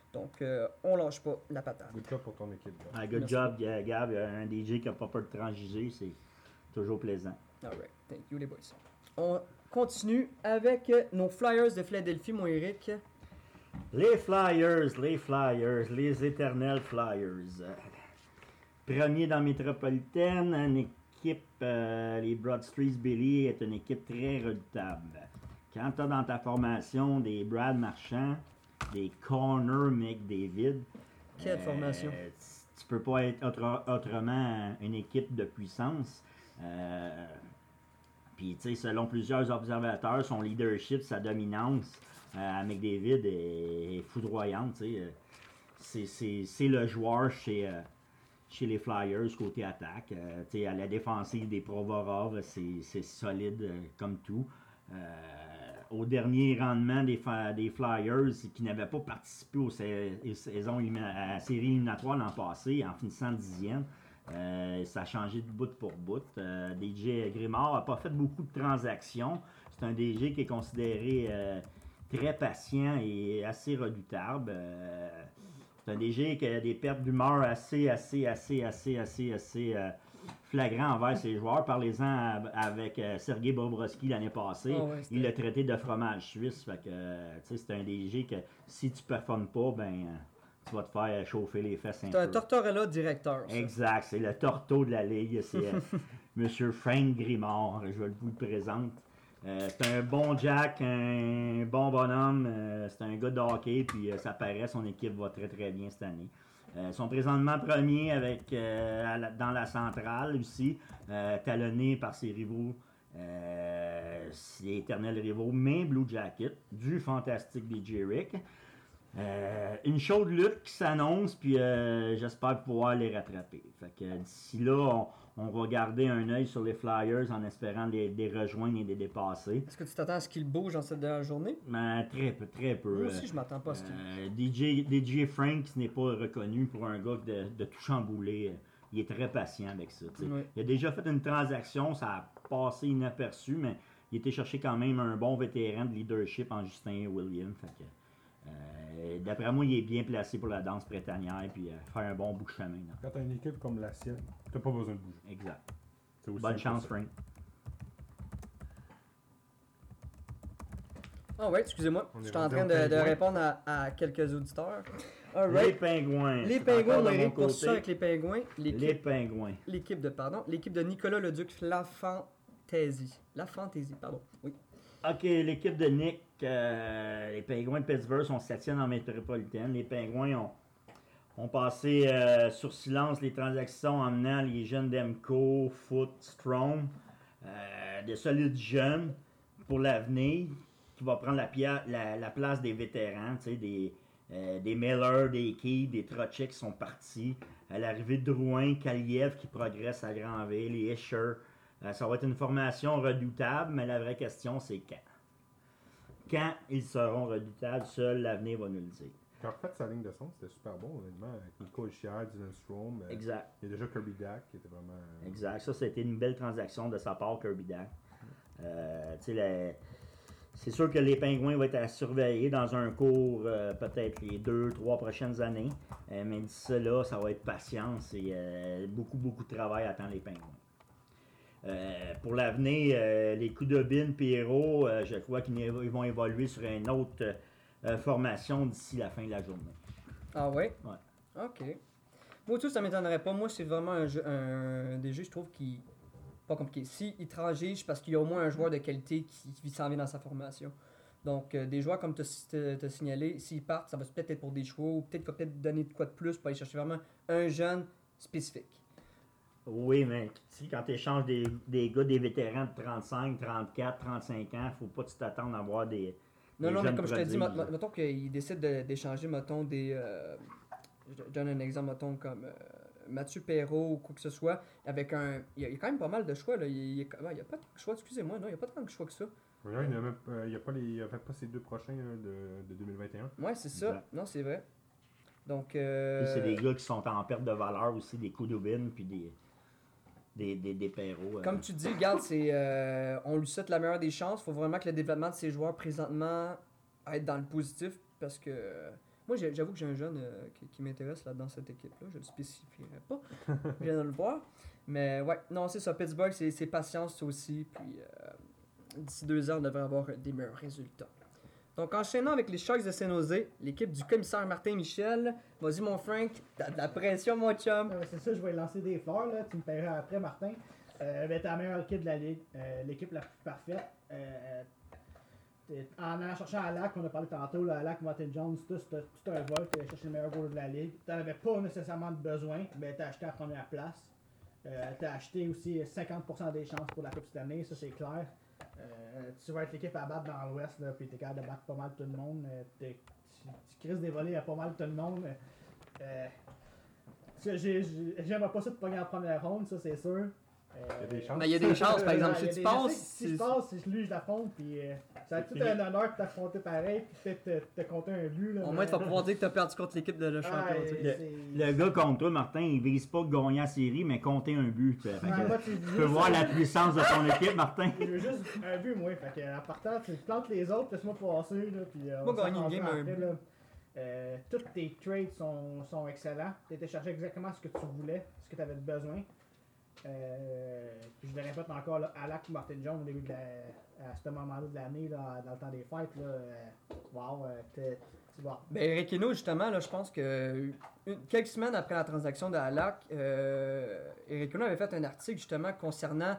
S1: Donc, euh, on lâche pas la patate.
S3: Good job pour ton équipe. Gab.
S2: Ah, good
S1: Merci.
S2: job, Ga- Gab. Un D J qui n'a pas peur de transiger, c'est toujours plaisant.
S1: Alright, thank you les boys. On continue avec euh, nos Flyers de Philadelphie, mon Eric.
S2: Les Flyers, les Flyers, les éternels Flyers. Euh, Premier dans la métropolitaine, une équipe, euh, les Broad Street Billy est une équipe très redoutable. Quand tu as dans ta formation des Brad Marchand, des Connor McDavid,
S1: Quelle
S2: euh,
S1: formation?
S2: tu peux pas être autre- autrement une équipe de puissance. Euh, Puis, tu sais, selon plusieurs observateurs, son leadership, sa dominance euh, à McDavid est, est foudroyante. Tu sais. Euh, C'est, c'est, c'est le joueur chez, euh, chez les Flyers côté attaque. Euh, tu sais, à la défensive des Provorov, c'est, c'est solide euh, comme tout. Euh, au dernier rendement des, fa- des Flyers, qui n'avaient pas participé aux sa- aux saisons élimina- à la série éliminatoire l'an passé, en finissant dixième, euh, ça a changé de bout pour bout. Euh, D J Grimard n'a pas fait beaucoup de transactions. C'est un D J qui est considéré euh, très patient et assez redoutable. Euh, c'est un D J qui a des pertes d'humeur assez, assez, assez, assez, assez, assez euh, flagrants envers ses joueurs. Parlez-en à- avec euh, Sergei Bobrovsky l'année passée.
S1: Ah ouais, c'était-
S2: Il l'a traité de fromage suisse. Fait que, euh, tu sais, c'est un D J que si tu ne performes pas, ben, euh, tu vas te faire chauffer les fesses un
S1: C'est un
S2: peu.
S1: Tortorella directeur. ça.
S2: Exact, c'est le torto de la ligue, c'est euh, Monsieur Frank Grimard, je vous le présente. Euh, c'est un bon Jack, un bon bonhomme, euh, c'est un gars de hockey, puis euh, ça paraît, son équipe va très très bien cette année. Euh, ils sont présentement premiers avec, euh, à la- dans la centrale aussi, euh, talonnés par ses rivaux, euh, ses éternels rivaux, mais Blue Jacket, du fantastique D J Rick. Euh, une chaude lutte qui s'annonce, puis euh, j'espère pouvoir les rattraper. Fait que d'ici là, on, on va garder un œil sur les Flyers en espérant les, les rejoindre et les dépasser.
S1: Est-ce que tu t'attends à ce qu'il bouge dans cette dernière journée?
S2: Mais très peu, très peu.
S1: Moi
S2: euh,
S1: aussi, je m'attends pas à ce qu'il
S2: euh, D J, D J Frank n'est pas reconnu pour un gars de, de tout chambouler. Il est très patient avec ça. tu sais.
S1: Oui.
S2: Il a déjà fait une transaction, ça a passé inaperçu, mais il était chercher quand même un bon vétéran de leadership en Justin Williams. Fait que, euh, d'après moi, il est bien placé pour la danse printanière et faire un bon bout de chemin. là.
S3: Quand t'as une équipe comme la sienne, t'as pas besoin de bouger.
S2: Exact.
S3: C'est aussi
S2: Bonne
S3: simple
S2: chance,
S3: que ça.
S2: Frank.
S1: Ah ouais, excusez-moi.
S3: On est
S1: Je suis en
S3: rendu
S1: train
S3: aux
S1: de, de
S3: Pingouins.
S1: répondre à, à quelques auditeurs.
S2: Les
S1: Alright.
S2: Pingouins.
S1: Les
S2: C'est
S1: Pingouins,
S2: encore de
S1: on
S2: mon
S1: est pour
S2: côté.
S1: ça avec les Pingouins.
S2: Les
S1: L'équipe
S2: Pingouins.
S1: l'équipe de, pardon, l'équipe de Nicolas Leduc, La Fantaisie. La Fantaisie, pardon. Oui.
S2: OK, l'équipe de Nick, euh, les Pingouins de Pittsburgh sont septième en métropolitaine. Les Pingouins ont, ont passé euh, sur silence les transactions emmenant les jeunes d'Emco, Foot, Strom, euh, de solides jeunes pour l'avenir, qui va prendre la, pia- la, la place des vétérans, tu sais, des, euh, des Miller, des Key, des Trottier qui sont partis. À l'arrivée de Drouin, Kaliev qui progresse à Granville, les Escher. Euh, ça va être une formation redoutable, mais la vraie question, c'est quand. Quand ils seront redoutables, seul l'avenir va nous le dire.
S3: Quand on fait sa ligne de son, c'était super bon, honnêtement, avec Nico Hischier, Dylan Strome. euh,
S2: Exact.
S3: Il y a déjà Kirby Dack qui était vraiment. euh,
S2: Exact. Ça, c'était une belle transaction de sa part, Kirby Dack. Euh, tu sais, la- c'est sûr que les Pingouins vont être à surveiller dans un cours, euh, peut-être les deux, trois prochaines années. Euh, mais d'ici là, ça va être patience et euh, beaucoup, beaucoup de travail attend les Pingouins. Euh, pour l'avenir, euh, les coups de bin, Pierrot, euh, je crois qu'ils évo- ils vont évoluer sur une autre euh, formation d'ici la fin de la journée.
S1: Ah ouais?
S2: Ouais.
S1: Ok. Moi, tout ça m'étonnerait pas. Moi, c'est vraiment un, jeu, un des jeux, je trouve, qui. Pas compliqué. Si il transige, parce qu'il y a au moins un joueur de qualité qui, qui s'en vient dans sa formation. Donc, euh, des joueurs comme tu as signalé, s'ils partent, ça va peut-être être pour des choix ou peut-être qu'il va peut-être donner de quoi de plus pour aller chercher vraiment un jeune spécifique.
S2: Oui, mais si, quand tu échanges des, des gars, des vétérans de trente-cinq, trente-quatre, trente-cinq ans, faut pas que tu t'attendes à avoir des.
S1: Non,
S2: des
S1: non, mais
S2: jeunes
S1: comme je te dis,
S2: prodiges.
S1: mettons qu'il décide de- d'échanger, mettons, des. euh, je donne un exemple, mettons, comme euh, Mathieu Perrault ou quoi que ce soit, avec un. Il y, a, il y a quand même pas mal de choix, là. Il y a, il y a- ouais, il y a pas tant de choix, excusez-moi, non, il n'y a pas tant de choix que ça.
S3: Ouais, il n'y a, même- euh, il y a pas les, il y a même pas ces deux prochains là, de, de deux mille vingt et un.
S1: Ouais, c'est ça.
S2: Exact.
S1: Non, c'est vrai. Donc.
S2: Puis
S1: Euh,
S2: c'est des gars qui sont en perte de valeur aussi, des Kudobin, puis des. Des, des, des Perrault. euh.
S1: Comme tu dis, regarde, c'est, euh, on lui souhaite la meilleure des chances. Il faut vraiment que le développement de ces joueurs présentement aille dans le positif parce que. Moi, j'ai- j'avoue que j'ai un jeune euh, qui, qui m'intéresse là, dans cette équipe-là. Je le spécifierai pas. Je viens de le voir. Mais ouais, non, c'est ça. Pittsburgh, c'est c'est patience aussi. Puis euh, d'ici deux ans, on devrait avoir des meilleurs résultats. Donc, enchaînant avec les Sharks de San Jose, l'équipe du commissaire Martin Michel. Vas-y, mon Frank, t'as de la pression, mon chum.
S4: Ah, ben, c'est ça, je vais lancer des fleurs, là. Tu me paieras après, Martin. Euh, ben, t'es la meilleure équipe de la ligue. Euh, l'équipe la plus parfaite. Euh, t'es- en allant chercher à Lac, on a parlé tantôt, là, à Lac, Martin Jones, tout, c'était tout un vol. T'es allé chercher le meilleur goaler de la ligue. T'en avais pas nécessairement de besoin, mais t'as acheté à la première place. Euh, t'as acheté aussi cinquante pour cent des chances pour la Coupe cette année, ça c'est clair. Euh, tu vas être l'équipe à battre dans l'Ouest, là, puis t'es capable de battre pas mal tout le monde. Euh, t'es- tu, tu crises des volets à pas mal tout le monde. Euh, j'ai- j'ai- J'aimerais pas ça de pogner en première ronde, ça c'est sûr. Euh,
S3: Il y a des chances.
S1: Mais il y a des chances, par exemple.
S4: il y a
S1: Si tu
S4: des-
S1: passes,
S4: je sais que si
S1: c'est-
S4: je passe, si lui je l'affronte, puis euh, ça va être
S3: C'est
S4: tout
S3: fini.
S4: un honneur de t'affronter pareil, puis peut-être te, te compter un but. Là,
S1: Au
S4: mais-
S1: moins, tu vas pouvoir dire que t'as perdu contre l'équipe de le
S4: Ah,
S1: champion. tu sais.
S2: Le,
S4: c'est-
S2: le gars contre toi, Martin, il vise pas de gagner la série, mais compter un but. Fait que,
S4: Ouais, moi, tu-
S2: tu peux voir la puissance de ton équipe, Martin.
S4: Je veux juste un but, moi. Fait que, en partant, tu plantes les autres, laisse-moi passer. Là, puis, euh,
S1: Moi,
S4: on s'en
S1: gagner une game,
S4: rendra
S1: un
S4: après,
S1: but.
S4: là. Euh, tous tes trades sont, sont excellents. Tu été chercher exactement ce que tu voulais, ce que tu avais besoin. Euh, puis je le répète encore, là, Alak ou Martin Jones, au début de la, à ce moment-là de l'année, là, dans le temps des fêtes, là, euh, wow, euh, t'es- tu vois.
S1: Ben, Eric Hino, justement, là, je pense que une- quelques semaines après la transaction de Halak, euh, Eric Hino avait fait un article justement concernant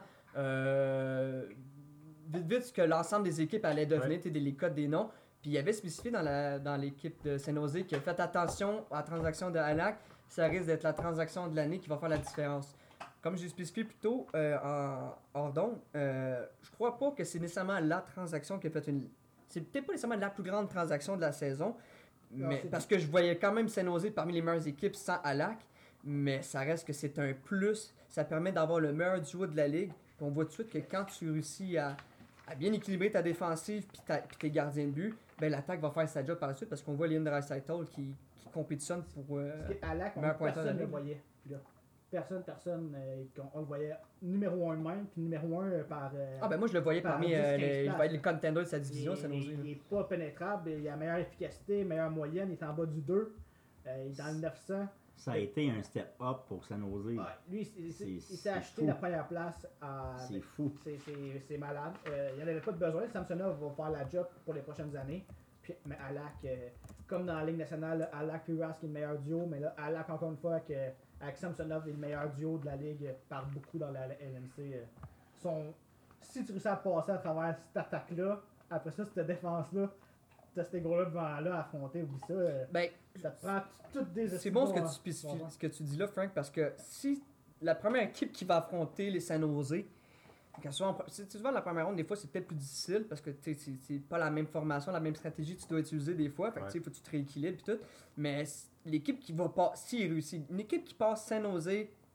S1: euh, vite vite ce que l'ensemble des équipes allaient devenir, tu sais, des- les codes des noms. Puis il avait spécifié dans la dans l'équipe de San Jose que faites attention à la transaction de Halak, ça risque d'être la transaction de l'année qui va faire la différence. Comme j'ai spécifié plus tôt euh, en hors d'onde, euh, je crois pas que c'est nécessairement la transaction qui a fait une. C'est peut-être pas nécessairement la plus grande transaction de la saison,
S4: Non,
S1: mais
S4: c'est-
S1: parce que je voyais quand même San Jose parmi les meilleures équipes sans Halak, mais ça reste que c'est un plus. Ça permet d'avoir le meilleur duo de la ligue. Puis on voit tout de suite que quand tu réussis à, à bien équilibrer ta défensive puis, ta- puis tes gardiens de but, ben l'attaque va faire sa job par la suite parce qu'on voit Leon Draisaitl qui, qui compétitionne pour. euh,
S4: Parce que Alak, on-
S1: meilleur pointeur de
S4: personne
S1: la
S4: ne le
S1: ligue.
S4: voyait. Là. Personne, personne, euh, on, on le voyait numéro un de même, puis numéro un euh, par. euh,
S1: Ah ben moi je le voyais
S4: par
S1: parmi
S4: dix,
S1: euh,
S4: quinze
S1: les,
S4: places.
S1: les contenders de sa
S4: il,
S1: division, San Jose.
S4: il,
S1: là.
S4: il est pas pénétrable, il a meilleure efficacité, meilleure moyenne, il est en bas du deux, euh, il est dans le neuf cents.
S2: Ça a été un step up pour San Jose.
S4: Ouais, lui, il, il-
S2: C'est-
S4: il
S2: c'est
S4: s'est acheté
S2: fou.
S4: la première place à.
S2: C'est fou.
S4: C'est- C'est c'est malade. Euh, il n'y en avait pas de besoin. Samsonov va faire la job pour les prochaines années. Puis, mais Alak, euh, comme dans la Ligue nationale, là, Alak et Rask est le meilleur duo. Mais là, Alak, encore une fois, que, avec Samsonov, est le meilleur duo de la Ligue euh, par beaucoup dans la L N C. euh. Son- si tu réussis à passer à travers cette attaque-là, après ça, cette défense-là, t'as ces gros-là devant là à affronter, oublie ça. euh,
S1: Ben,
S4: ça te prend toutes des
S1: c'est bon ce que
S4: espoirs,
S1: tu spécifies,
S4: bon, bon.
S1: ce que tu dis là, Frank, parce que si la première équipe qui va affronter les San Jose, quand souvent, en pre- si tu vois la première ronde, des fois c'est peut-être plus difficile parce que tu sais, c'est c'est pas la même formation, la même stratégie que tu dois utiliser des fois. Fait que
S3: Ouais.
S1: tu sais, faut que tu te rééquilibres et tout. Mais c- l'équipe qui va pas, si elle réussit, une équipe qui passe San Jose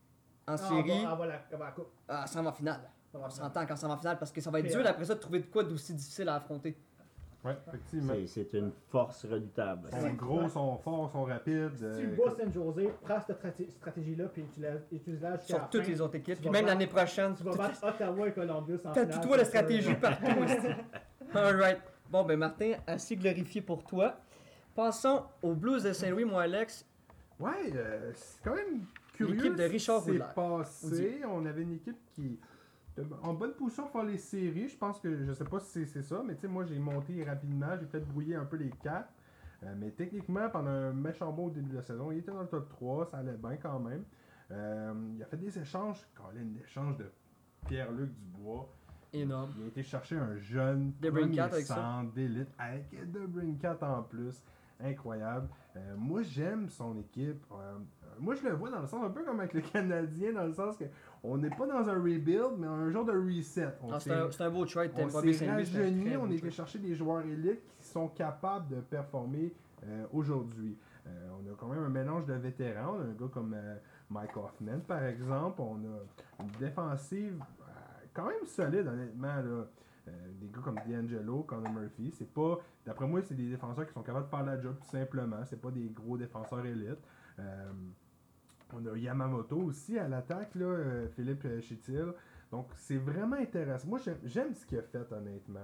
S1: en
S4: Ah,
S1: série,
S4: on va- on va la- on va la coupe.
S1: ah, ça va en finale.
S4: Ça va
S1: On
S4: en finale.
S1: s'entend quand ça va en finale parce que ça va être
S4: Puis,
S1: dur
S4: euh,
S1: après ça de trouver de quoi d'aussi difficile à affronter.
S3: Ouais, effectivement.
S2: C'est- C'est une force redoutable.
S3: Ils sont gros, sont forts, sont rapides.
S4: Si
S3: euh,
S4: tu bats San Jose, prends cette straté- stratégie-là puis utilise- utilise-la jusqu'à
S1: Sur
S4: la
S1: toutes
S4: fin.
S1: les autres équipes.
S4: tu
S1: Puis
S4: vas
S1: même
S4: battre-
S1: l'année prochaine.
S4: Tu vas
S1: tout-
S4: battre Ottawa et Columbus en
S1: T'as
S4: finale.
S1: tout toi la
S4: c'est ça.
S1: stratégie partout. esti. Alright. Bon, ben Martin, assez glorifié pour toi. Passons aux Blues de Saint-Louis, moi, Alex.
S3: Ouais, euh, c'est quand même curieux.
S1: L'équipe de Richard
S3: ce qui s'est
S1: Woodler.
S3: passé. On avait une équipe qui est en bonne position pour faire les séries. Je pense que, je sais pas si c'est- c'est ça, mais tu sais, moi j'ai monté rapidement, j'ai fait brouiller un peu les cartes. Euh, mais techniquement, pendant un méchant beau au début de la saison, il était dans le top trois, ça allait bien quand même. Euh, il a fait des échanges, Colin, l'échange de Pierre-Luc Dubois.
S1: Énorme.
S3: Il a été chercher un jeune
S1: DeBrincat
S3: premier
S1: avec ça.
S3: centre d'élite avec DeBrincat en plus. Incroyable. Euh, moi, j'aime son équipe. Euh, moi, je le vois dans le sens un peu comme avec le Canadien, dans le sens que on n'est pas dans un rebuild, mais un genre de reset. On
S1: Ah,
S3: s'est-
S1: c'est un, c'est un beau trade.
S3: on
S1: Tampa Bay
S3: s'est
S1: Saint-Louis, c'est un
S3: rajeuni,
S1: très
S3: on
S1: beau
S3: a été
S1: trade.
S3: chercher des joueurs élites qui sont capables de performer euh, aujourd'hui. Euh, on a quand même un mélange de vétérans. On a un gars comme euh, Mike Hoffman, par exemple. On a une défensive euh, quand même solide, honnêtement. Là. Euh, des gars comme D'Angelo, Connor Murphy. C'est pas, d'après moi, c'est des défenseurs qui sont capables de faire la job tout simplement. C'est pas des gros défenseurs élites. Euh, on a Yamamoto aussi à l'attaque, là, euh, Philippe Chitil. Donc, c'est vraiment intéressant. Moi, j'aime, j'aime ce qu'il a fait, honnêtement.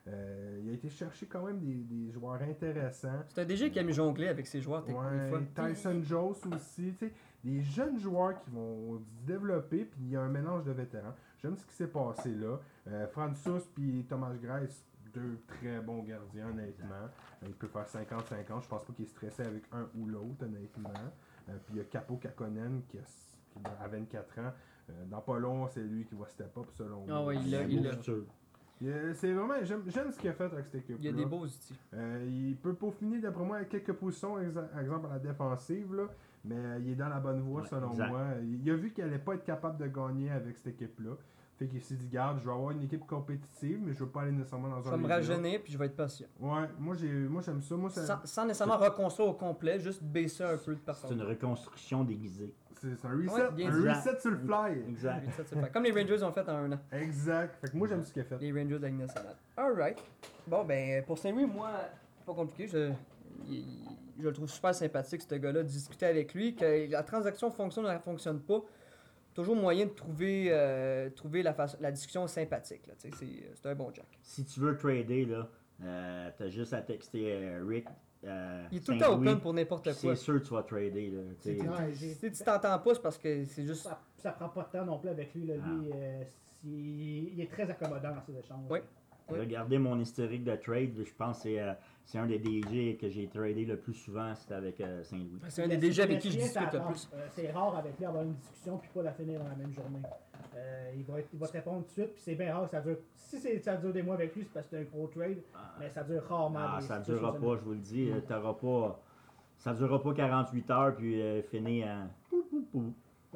S3: Euh, il a été chercher quand même des, des joueurs intéressants.
S1: C'est un D G qui aime jongler avec ses joueurs, des
S3: Ouais,
S1: fois.
S3: Tyson Jones aussi, tu sais, des jeunes joueurs qui vont se développer, puis il y a un mélange de vétérans. J'aime ce qui s'est passé là. Euh, Francis puis Thomas Greiss, deux très bons gardiens, honnêtement. Euh, il peut faire cinquante cinquante. Je pense pas qu'il est stressé avec un ou l'autre, honnêtement. Euh, puis il y a Capo Kakonen qui a, qui a vingt-quatre ans. Euh, dans pas long, c'est lui qui va step up selon
S1: Ah
S3: moi.
S1: ouais, il l'a,
S3: C'est
S1: il
S3: beau
S1: l'a.
S3: futur. Il, euh, c'est vraiment, j'aime, j'aime ce qu'il a fait avec cette équipe.
S1: Il y a des beaux outils.
S3: Euh, il peut peaufiner, d'après moi, quelques positions, exa- exemple à la défensive, là, mais euh, il est dans la bonne voie,
S2: Ouais,
S3: selon
S2: exact.
S3: moi. Il, il a vu qu'il allait pas être capable de gagner avec cette équipe-là. Fait qu'il s'est dit, garde, je vais avoir une équipe compétitive, mais je veux pas aller nécessairement dans
S1: Je
S3: un
S1: vais me
S3: leader.
S1: rajeunir puis je vais être patient.
S3: Ouais, moi, j'ai, moi j'aime ça. Moi, ça-
S1: Sans, sans nécessairement reconstruire au complet, juste baisser un peu de
S2: C'est
S1: performance.
S2: une reconstruction déguisée.
S3: c'est, c'est un reset,
S1: Ouais, bien
S3: un
S2: dit.
S3: reset sur le fly.
S2: Exact.
S1: Oui, ça, c'est fait. Comme les Rangers ont fait en un an.
S3: Exact. Fait que moi, j'aime ce qu'il a fait.
S1: Les Rangers de la Ligue nationale. Alright. Bon, ben, pour Saint-Louis, moi, pas compliqué. Je, il- je le trouve super sympathique, ce gars-là. Discuter avec lui, que la transaction fonctionne ou ne fonctionne pas. Toujours moyen de trouver, euh, trouver la, façon- la discussion sympathique. Là, tu sais, c'est, c'est un bon Jack.
S2: Si tu veux trader, là, euh, t'as juste à texter euh, Rick. euh,
S1: Il est tout le temps
S2: Saint-Louis,
S1: open pour n'importe
S2: puis
S1: quoi.
S2: C'est sûr que tu vas trader. Là, tu sais.
S4: Ouais, j'ai-
S1: Si tu t'entends pas, c'est parce que c'est juste.
S4: Ça, ça prend pas de temps non plus avec lui. Là. Lui, euh, si- il est très accommodant dans ses échanges.
S1: Oui. Oui.
S2: Regardez mon historique de trade. Je pense que c'est, euh, c'est un des D G que j'ai tradé le plus souvent. C'était avec euh, Saint-Louis.
S1: C'est un des D G avec qui je
S4: Rien,
S1: discute
S4: ça
S1: le
S4: attend.
S1: plus.
S4: Euh, c'est rare avec lui avoir une discussion puis pas la finir dans la même journée. Euh, il, va être- il va te répondre tout de suite, puis c'est bien rare que ça dure. Si c'est, ça dure des mois avec lui, c'est parce que c'est un gros trade, mais ça dure rarement.
S2: Ah,
S4: des-
S2: ça
S4: des
S2: durera
S4: choses
S2: pas, je vous le dis. euh, T'auras pas. Ça durera pas quarante-huit heures puis euh, finir en. pou, pou, pou.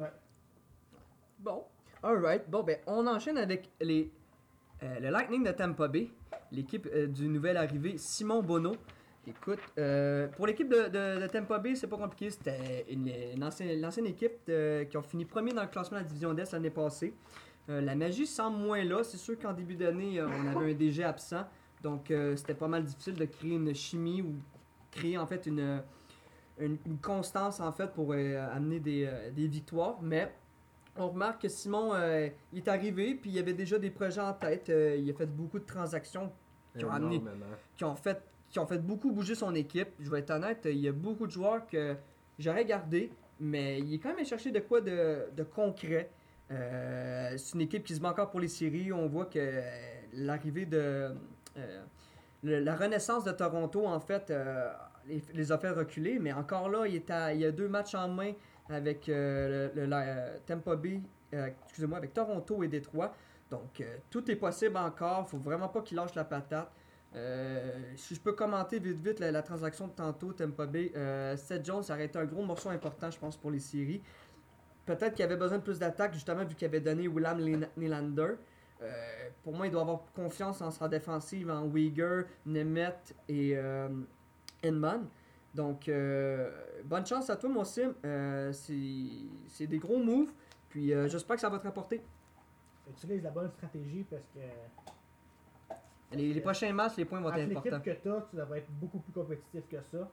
S1: Bon, alright. Bon, ben, on enchaîne avec les, euh, le Lightning de Tampa Bay, l'équipe euh, du nouvel arrivé Simon Bonneau. Écoute, euh, pour l'équipe de, de, de Tampa Bay, c'est pas compliqué. C'était une, une ancienne, l'ancienne équipe euh, qui ont fini premier dans le classement de la division d'Est l'année passée. Euh, la magie semble moins là. C'est sûr qu'en début d'année, euh, on avait un D G absent. Donc, euh, c'était pas mal difficile de créer une chimie ou créer en fait une, une, une constance en fait pour euh, amener des, euh, des victoires. Mais on remarque que Simon euh, il est arrivé puis il y avait déjà des projets en tête. Euh, il a fait beaucoup de transactions qui ont amené,
S3: Énormément.
S1: qui ont fait, qui ont fait beaucoup bouger son équipe. Je vais être honnête, il y a beaucoup de joueurs que j'aurais gardé, mais il est quand même allé chercher de quoi de, de concret. Euh, c'est une équipe qui se bat encore pour les séries. On voit que euh, l'arrivée de euh, le- la renaissance de Toronto en fait euh, les, les a fait reculer, mais encore là, il, est à- il y a deux matchs en main avec euh, le, le- la, euh, Tampa Bay, euh, excusez-moi, avec Toronto et Détroit. Donc euh, tout est possible encore. Faut vraiment pas qu'il lâche la patate. Euh, si je peux commenter vite vite la, la transaction de tantôt, Tampa Bay, euh, Seth Jones ça aurait été un gros morceau important, je pense, pour les séries. Peut-être qu'il avait besoin de plus d'attaque, justement, vu qu'il avait donné William Nylander. Euh, pour moi, il doit avoir confiance en sa défensive, en Uyghur, Nemeth et euh, Inman. Donc, euh, bonne chance à toi, mon sim. Euh, c'est, c'est des gros moves. Puis, euh, j'espère que ça va te rapporter.
S4: Utilise la bonne stratégie parce que
S1: Les, les prochains matchs, les points vont être
S4: avec
S1: importants.
S4: l'équipe que tu as, tu devrais être beaucoup plus compétitif que ça.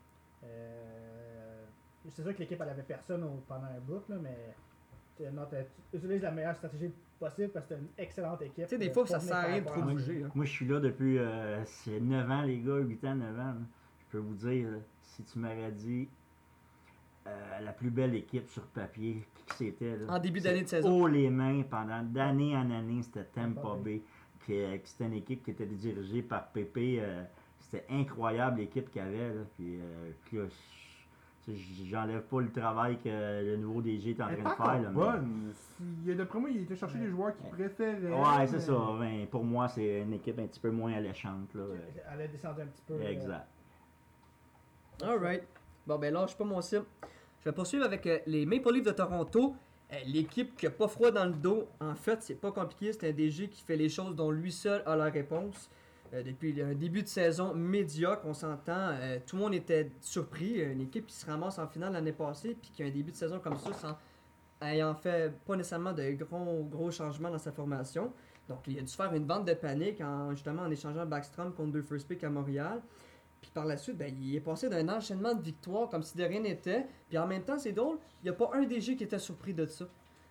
S4: Euh, c'est sûr que l'équipe elle avait personne au- pendant un bout, là, mais t'es- non, t'as- tu utilises la meilleure stratégie possible parce que c'est une excellente équipe.
S1: Tu sais, des
S4: Euh,
S1: fois,
S4: pour
S1: ça
S4: venir
S1: sert à rien de
S4: faire
S1: trop
S4: peur.
S1: bouger. hein.
S2: Moi, je suis là depuis euh, c'est neuf ans, les gars, huit ans, neuf ans. là. Je peux vous dire, là, si tu m'avais dit euh, la plus belle équipe sur papier, qui c'était là?
S1: En début
S2: C'est
S1: d'année de saison.
S2: haut les mains pendant d'année en année, c'était Tampa
S4: Tampa Bay.
S2: Bay. Qui, euh, qui c'était une équipe qui était dirigée par Pépé. euh, c'était incroyable l'équipe qu'il y avait. Là. Puis, euh, puis là, je- tu sais, j'enlève pas le travail que le nouveau D G est en
S3: Elle est
S2: train
S3: pas
S2: de faire.
S3: encore
S2: Là, mais-
S3: bonne. Si- D'après moi, il a été chercher
S4: Ouais.
S3: des joueurs qu'il préférait.
S2: Ouais, c'est
S3: mais-
S2: ça. Ben, pour moi, c'est une équipe un petit peu moins alléchante. Là.
S4: Elle a descendu un petit peu. euh,
S2: Exact.
S1: Alright. Bon, ben lâche pas mon sim. Je vais poursuivre avec euh, les Maple Leafs de Toronto. Euh, L'équipe qui a pas froid dans le dos. En fait, c'est pas compliqué. C'est un D G qui fait les choses dont lui seul a la réponse. Euh, depuis un début de saison médiocre, on s'entend. euh, tout le monde était surpris. Une équipe qui se ramasse en finale l'année passée, puis qui a un début de saison comme ça, sans ayant fait pas nécessairement de gros, gros changements dans sa formation. Donc, il a dû faire une vente de panique en, justement en échangeant Backstrom contre deux first pick à Montréal. Puis par la suite, ben, il est passé d'un enchaînement de victoires comme si de rien n'était. Puis en même temps, c'est drôle, il n'y a pas un D G qui était surpris de ça.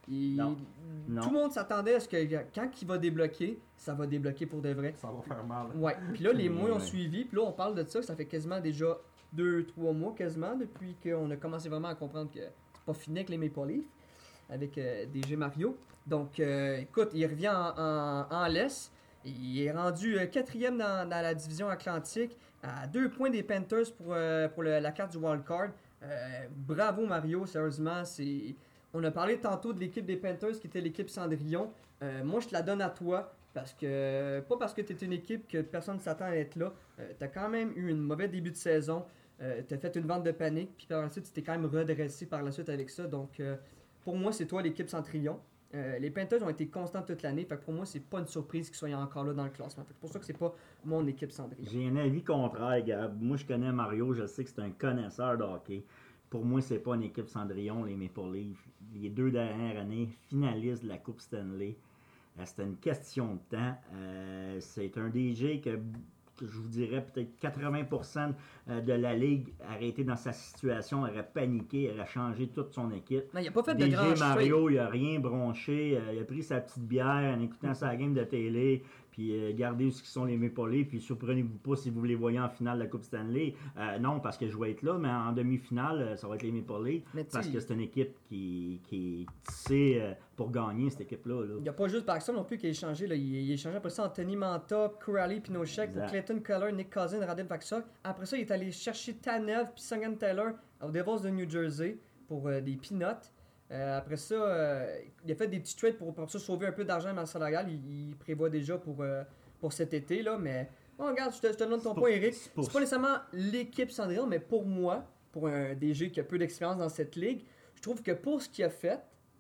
S1: Il-
S2: Non. Non.
S1: Tout le monde s'attendait à ce que quand il va débloquer, ça va débloquer pour de vrai.
S3: Ça va faire mal.
S1: Ouais, puis là, les
S2: Ouais,
S1: mois ont
S2: ouais.
S1: suivi, puis là, on parle de ça, ça fait quasiment déjà deux trois mois quasiment depuis qu'on a commencé vraiment à comprendre que c'est pas fini avec les Maple Leafs, avec euh, D G Mario. Donc, euh, écoute, il revient en, en, en laisse. Il est rendu euh, quatrième dans, dans la division Atlantique, à deux points des Panthers pour, euh, pour le- la carte du wildcard. Euh, bravo Mario, sérieusement, c'est... On a parlé tantôt de l'équipe des Panthers qui était l'équipe Cendrillon. Euh, moi, je te la donne à toi. Parce que, pas parce que tu es une équipe que personne ne s'attend à être là. Euh, tu as quand même eu un mauvais début de saison. Euh, tu as fait une vente de panique. Puis par la suite, tu t'es quand même redressé par la suite avec ça. Donc, euh, pour moi, c'est toi l'équipe Centrillon. Euh, les Panthers ont été constants toute l'année. Fait que pour moi, c'est pas une surprise qu'ils soient encore là dans le classement. Fait que c'est pour ça que c'est pas mon équipe Cendrillon.
S2: J'ai un avis contraire, Gab. Moi, je connais Mario, je sais que c'est un connaisseur de hockey. Pour moi, c'est pas une équipe Cendrillon, les Maple Leafs. Les deux dernières années, finalistes de la Coupe Stanley. Euh, C'était une question de temps. Euh, c'est un D G que, que je vous dirais peut-être quatre-vingts pour cent de la Ligue aurait été dans sa situation, aurait paniqué, aurait changé toute son équipe.
S1: Non, il a pas fait de
S2: D G
S1: grand
S2: Mario, il a rien bronché. euh, il a pris sa petite bière en écoutant sa game de télé. Puis euh, regardez où sont les Maple Leafs. Puis surprenez-vous pas si vous les voyez en finale de la Coupe Stanley. Euh, non, parce que je vais être là, mais en demi-finale, euh, ça va être les Maple Leafs.
S1: Mais
S2: Parce
S1: tu-
S2: que c'est une équipe qui, qui est tissée euh, pour gagner, cette équipe-là. Là.
S1: Il n'y a pas juste Baxter non plus qui a échangé. Là. Il, il a échangé après ça Anthony Manta, Crowley, Pinochet pour
S2: Exact.
S1: Clayton Keller, Nick Cousin, Radim Faksa. Après ça, il est allé chercher Tanev puis Sungan Taylor aux Devils de New Jersey pour euh, des peanuts. Euh, après ça, euh, il a fait des petits trades pour, pour ça sauver un peu d'argent dans le salarial. Il, il prévoit déjà pour, euh, pour cet été. Là, mais bon, regarde, je te, je te donne ton
S2: C'est
S1: point,
S2: pour-
S1: Eric.
S2: c'est pour-
S1: C'est pas nécessairement l'équipe Cendrillon, mais pour moi, pour un D G qui a peu d'expérience dans cette ligue, je trouve que pour ce qu'il a fait,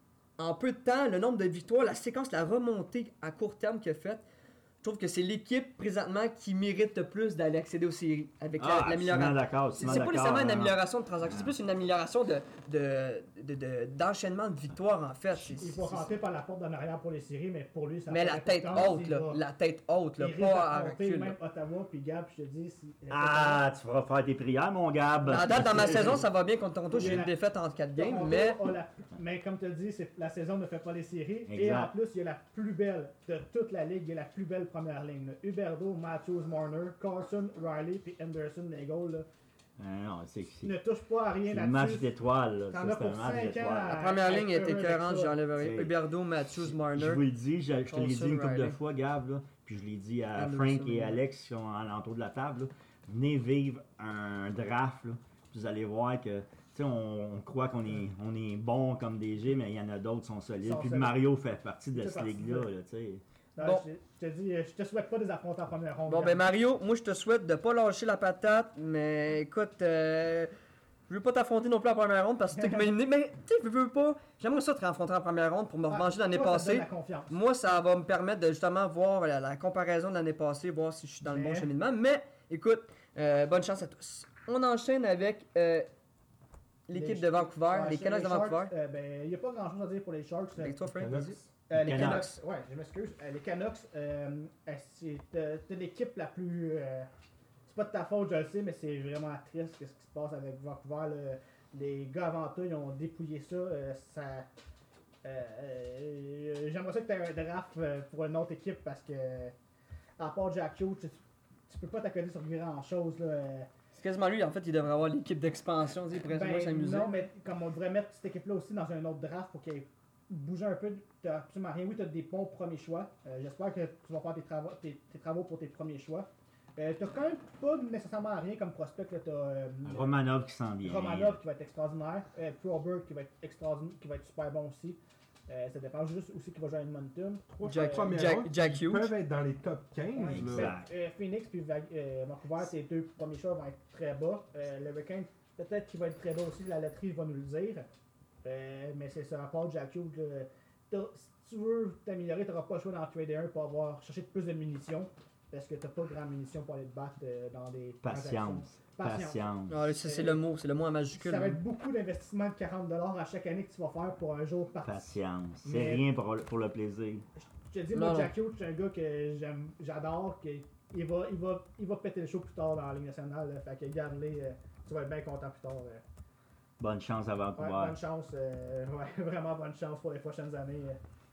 S1: en peu de temps, le nombre de victoires, la séquence, la remontée à court terme qu'il a faite, je trouve que c'est l'équipe présentement qui mérite le plus d'aller accéder aux séries avec la-
S2: Ah, absolument
S1: l'amélioration.
S2: d'accord.
S1: C'est
S2: absolument
S1: c'est pas
S2: d'accord,
S1: nécessairement une
S2: non, non.
S1: amélioration de transaction, c'est plus une amélioration de, de, de- de- d'enchaînement de victoires en fait. C'est-
S4: Il faut
S1: c'est-
S4: rentrer par la porte d'en arrière pour les séries, mais pour lui, ça
S1: Mais
S4: n'a
S1: la
S4: pas
S1: tête
S4: d'importance,
S1: haute,
S4: il
S1: là,
S4: va-
S1: la tête haute, là,
S4: il risque
S1: pas à
S4: d'affronter
S1: recul. là.
S4: même Ottawa, puis Gab, je te dis... si-
S2: Ah, tu feras faire tes prières, mon Gab.
S1: À date, dans ma saison, ça va bien contre Toronto, j'ai
S4: Il y a
S1: une
S4: la-
S1: défaite en quatre games,
S4: Toronto
S1: mais
S4: a la- mais comme tu as dit, c'est- la saison ne fait pas les séries. Et
S2: Exact.
S4: en plus, il y a la plus belle de toute la ligue. Il y a la plus belle première ligne. là. Huberdeau, Matthews, Marner, Carlson, Riley puis Anderson, les goals. là.
S2: Ah, non, c'est c'est-
S4: Ne touche pas à rien
S2: c'est le match
S4: là-dessus.
S2: d'étoiles. là.
S4: T'en
S2: Ça,
S4: as
S2: c'est un
S4: pour
S2: match
S4: cinq ans
S2: d'étoiles.
S4: à-
S1: la première
S4: à
S1: ligne
S4: être
S1: était
S4: heureux avec
S1: écœurante,
S4: ça.
S1: j'enlèverais
S2: C'est-
S1: Huberdeau, Matthews,
S2: Je
S1: Marner.
S2: vous le dis, je, je te l'ai dit
S1: Carlson,
S2: une couple de
S1: Riley.
S2: fois, Gab, là, puis je l'ai dit à
S1: Anderson,
S2: Frank et
S1: ouais.
S2: Alex qui sont à l'entour de la table. là. Venez vivre un draft. Là. Vous allez voir que tu sais, on, on croit qu'on est, on est bon comme D G, mais il y en a d'autres qui sont solides.
S4: Sont
S2: Puis
S4: solides.
S2: Mario fait partie de
S4: Il fait
S2: cette
S4: partie
S2: ligue-là.
S4: de-
S2: là, tu sais.
S4: Non,
S1: Bon.
S4: je, je te dis, je te souhaite pas des affrontements en première ronde.
S1: Bon,
S4: Gab.
S1: ben Mario, moi je te souhaite de pas lâcher la patate, mais écoute, euh, je veux pas t'affronter non plus en première ronde parce que tu m'as éliminé, mais tu sais, je veux pas. J'aimerais ça te rencontrer en première ronde pour me
S4: Ah,
S1: revancher l'année
S4: toi, ça te donne
S1: passée.
S4: la confiance.
S1: Moi, ça va me permettre de justement voir la, la comparaison de l'année passée, voir si je suis dans le bon
S4: Mais-
S1: cheminement. Mais écoute, euh, bonne chance à tous. On enchaîne avec euh, l'équipe
S4: Les-
S1: de Vancouver,
S4: Ouais,
S1: les
S4: sur
S1: Canucks de
S4: Sharks,
S1: Vancouver.
S4: euh, ben, il n'y a pas grand chose à dire pour les Sharks.
S1: Avec toi, Frank,
S3: Canucks.
S1: vas-y.
S4: Euh, les
S2: Canucks.
S4: Canucks, ouais, je m'excuse. Euh, les Canucks, euh, euh, c'est euh, c'est l'équipe la plus. euh, c'est pas de ta faute, je le sais, mais c'est vraiment triste ce qui se passe avec Vancouver. là. Les gars avant eux, ils ont dépouillé ça. euh, ça euh, euh, J'aimerais ça que tu aies un draft euh, pour une autre équipe parce que, à part Jack Hughes, tu, tu peux pas t'accorder sur grand chose. Là, euh.
S1: C'est quasiment lui, en fait, il devrait avoir l'équipe d'expansion, tu sais, il pourrait
S4: Ben,
S1: s'amuser.
S4: non, mais comme on devrait mettre cette équipe-là aussi dans un autre draft pour qu'elle bouge un peu. T'as absolument rien. Oui, tu as des bons premiers choix. Euh, J'espère que tu vas faire tes travaux, tes, tes travaux pour tes premiers choix. Euh, tu quand même pas nécessairement rien comme prospect. Tu as euh,
S2: Romanov qui s'en vient.
S4: Romanov qui va être extraordinaire. Euh, Proberg qui va être extraordinaire, qui va être super bon aussi. Euh, ça dépend juste aussi qui va jouer à Edmonton.
S3: Trois
S1: Jack-
S3: premières
S1: Jack-
S3: rondes
S1: Jack
S3: qui
S1: Hughes.
S3: peuvent être dans les top quinze.
S4: Ouais,
S3: là.
S2: exact.
S4: euh, Phoenix puis Va- euh, Vancouver, ces deux premiers choix vont être très bas. Euh, le Hurricane, peut-être qu'il va être très bas aussi, la loterie va nous le dire. Euh, mais c'est ça, à part Jack Hughes, là, t'as- si tu veux t'améliorer, tu n'auras pas le choix d'en trader un pour avoir cherché plus de munitions. Parce que tu n'as pas de grande munitions pour aller te battre euh, dans des transactions.
S2: Patience.
S4: Patience.
S2: Patience.
S1: Ah, ça, c'est le mot, c'est le mot en majuscule.
S4: Ça va
S1: hein.
S4: être beaucoup d'investissements de quarante dollars à chaque année que tu vas faire pour un jour parti.
S2: Patience. C'est
S4: Mais-
S2: rien pour, le- pour le plaisir.
S4: Je te dis,
S1: Non,
S4: moi,
S1: non.
S4: Jack Hughes, c'est un gars que j'aime, j'adore, que il va, il, va, il va péter le show plus tard dans la Ligue nationale. là. Fait que garde-les, euh, tu vas être bien content plus tard. euh.
S2: Bonne chance à
S4: Ouais,
S2: Vancouver.
S4: bonne chance. euh, ouais, vraiment bonne chance pour les prochaines années.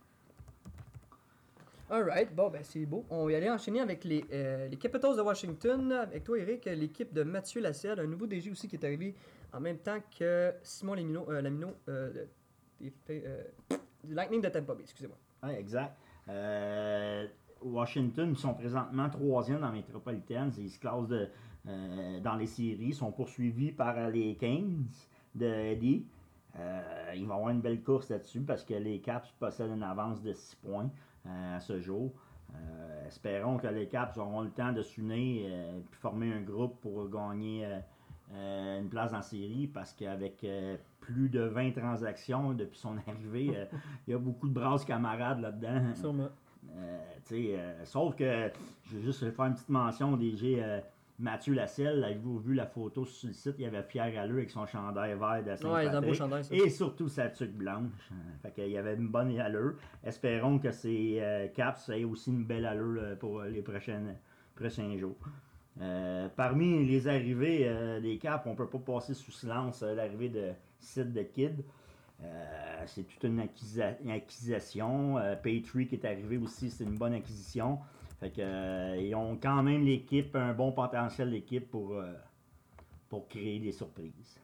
S1: Alright, bon, ben c'est beau. On va y aller enchaîner avec les, euh, les Capitals de Washington. Avec toi, Eric, l'équipe de Mathieu Lasselle, un nouveau D G aussi qui est arrivé en même temps que Simon Lamino, euh, Lamino euh, de- euh, du Lightning de Tampa Bay, excusez-moi.
S2: Oui, exact. Euh, Washington sont présentement troisième dans la métropolitaine. Ils se classent de, euh, dans les séries. Ils sont poursuivis par les Kings de Eddie. Euh, ils vont avoir une belle course là-dessus parce que les Caps possèdent une avance de six points euh, à ce jour. Euh, espérons que les Caps auront le temps de s'unir et former un groupe pour gagner euh, euh, une place dans la série parce qu'avec euh, plus de vingt transactions depuis son arrivée, euh, il y a beaucoup de brasses camarades là-dedans.
S1: Sûrement.
S2: Euh, t'sais, euh, sauf que je veux juste faire une petite mention au D G euh, Mathieu Lasselle. Avez-vous vu la photo sur le site? Il y avait Pierre Alleux avec son chandail vert de
S1: Ouais, dans beau
S2: Saint-Patrick.
S1: chandail, ça.
S2: Et surtout sa tuque blanche. Fait qu'il y avait une bonne allure. Espérons que ces euh, Caps aient aussi une belle allure euh, pour les prochaines, prochains jours. Euh, parmi les arrivées euh, des Caps, on ne peut pas passer sous silence euh, l'arrivée de Sid the Kid. Euh, c'est toute une, acquisa- une acquisition. Euh, Petrie qui est arrivé aussi, c'est une bonne acquisition. Fait que, euh, ils ont quand même l'équipe, un bon potentiel d'équipe pour, euh, pour créer des surprises.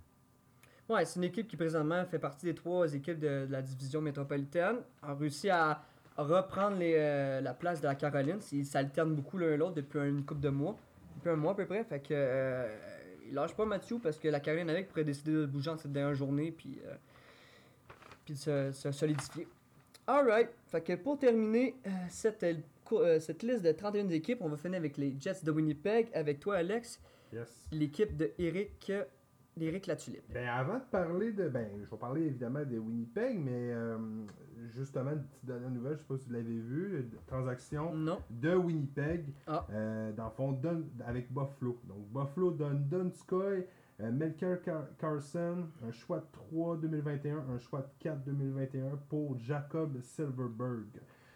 S1: Ouais, c'est une équipe qui présentement fait partie des trois équipes de, de la division métropolitaine. A réussi à, à reprendre les, euh, la place de la Caroline. Ils s'alternent beaucoup l'un l'autre depuis une couple de mois. Depuis un mois à peu près. Fait que euh, il lâche pas Mathieu parce que la Caroline avec pourrait décider de bouger en cette dernière journée puis, euh, puis de se, se solidifier. Alright. Fait que pour terminer euh, cette, euh, co- euh, cette liste de trente et une équipes, on va finir avec les Jets de Winnipeg. Avec toi, Alex,
S3: Yes.
S1: l'équipe de Eric, euh, d'Éric Latulippe.
S3: Ben, avant de parler de. Ben, je vais parler évidemment de Winnipeg, mais euh, justement, une petite dernière nouvelle, je ne sais pas si vous l'avez vu, une transaction
S1: Non.
S3: de Winnipeg,
S1: Ah.
S3: euh, dans le fond, Dun- avec Buffalo. Donc, Buffalo donne Donskoy, euh, Melker Car- Carson, un choix de trois deux mille vingt et un, un choix de quatre deux mille vingt et un pour Jacob Silverberg.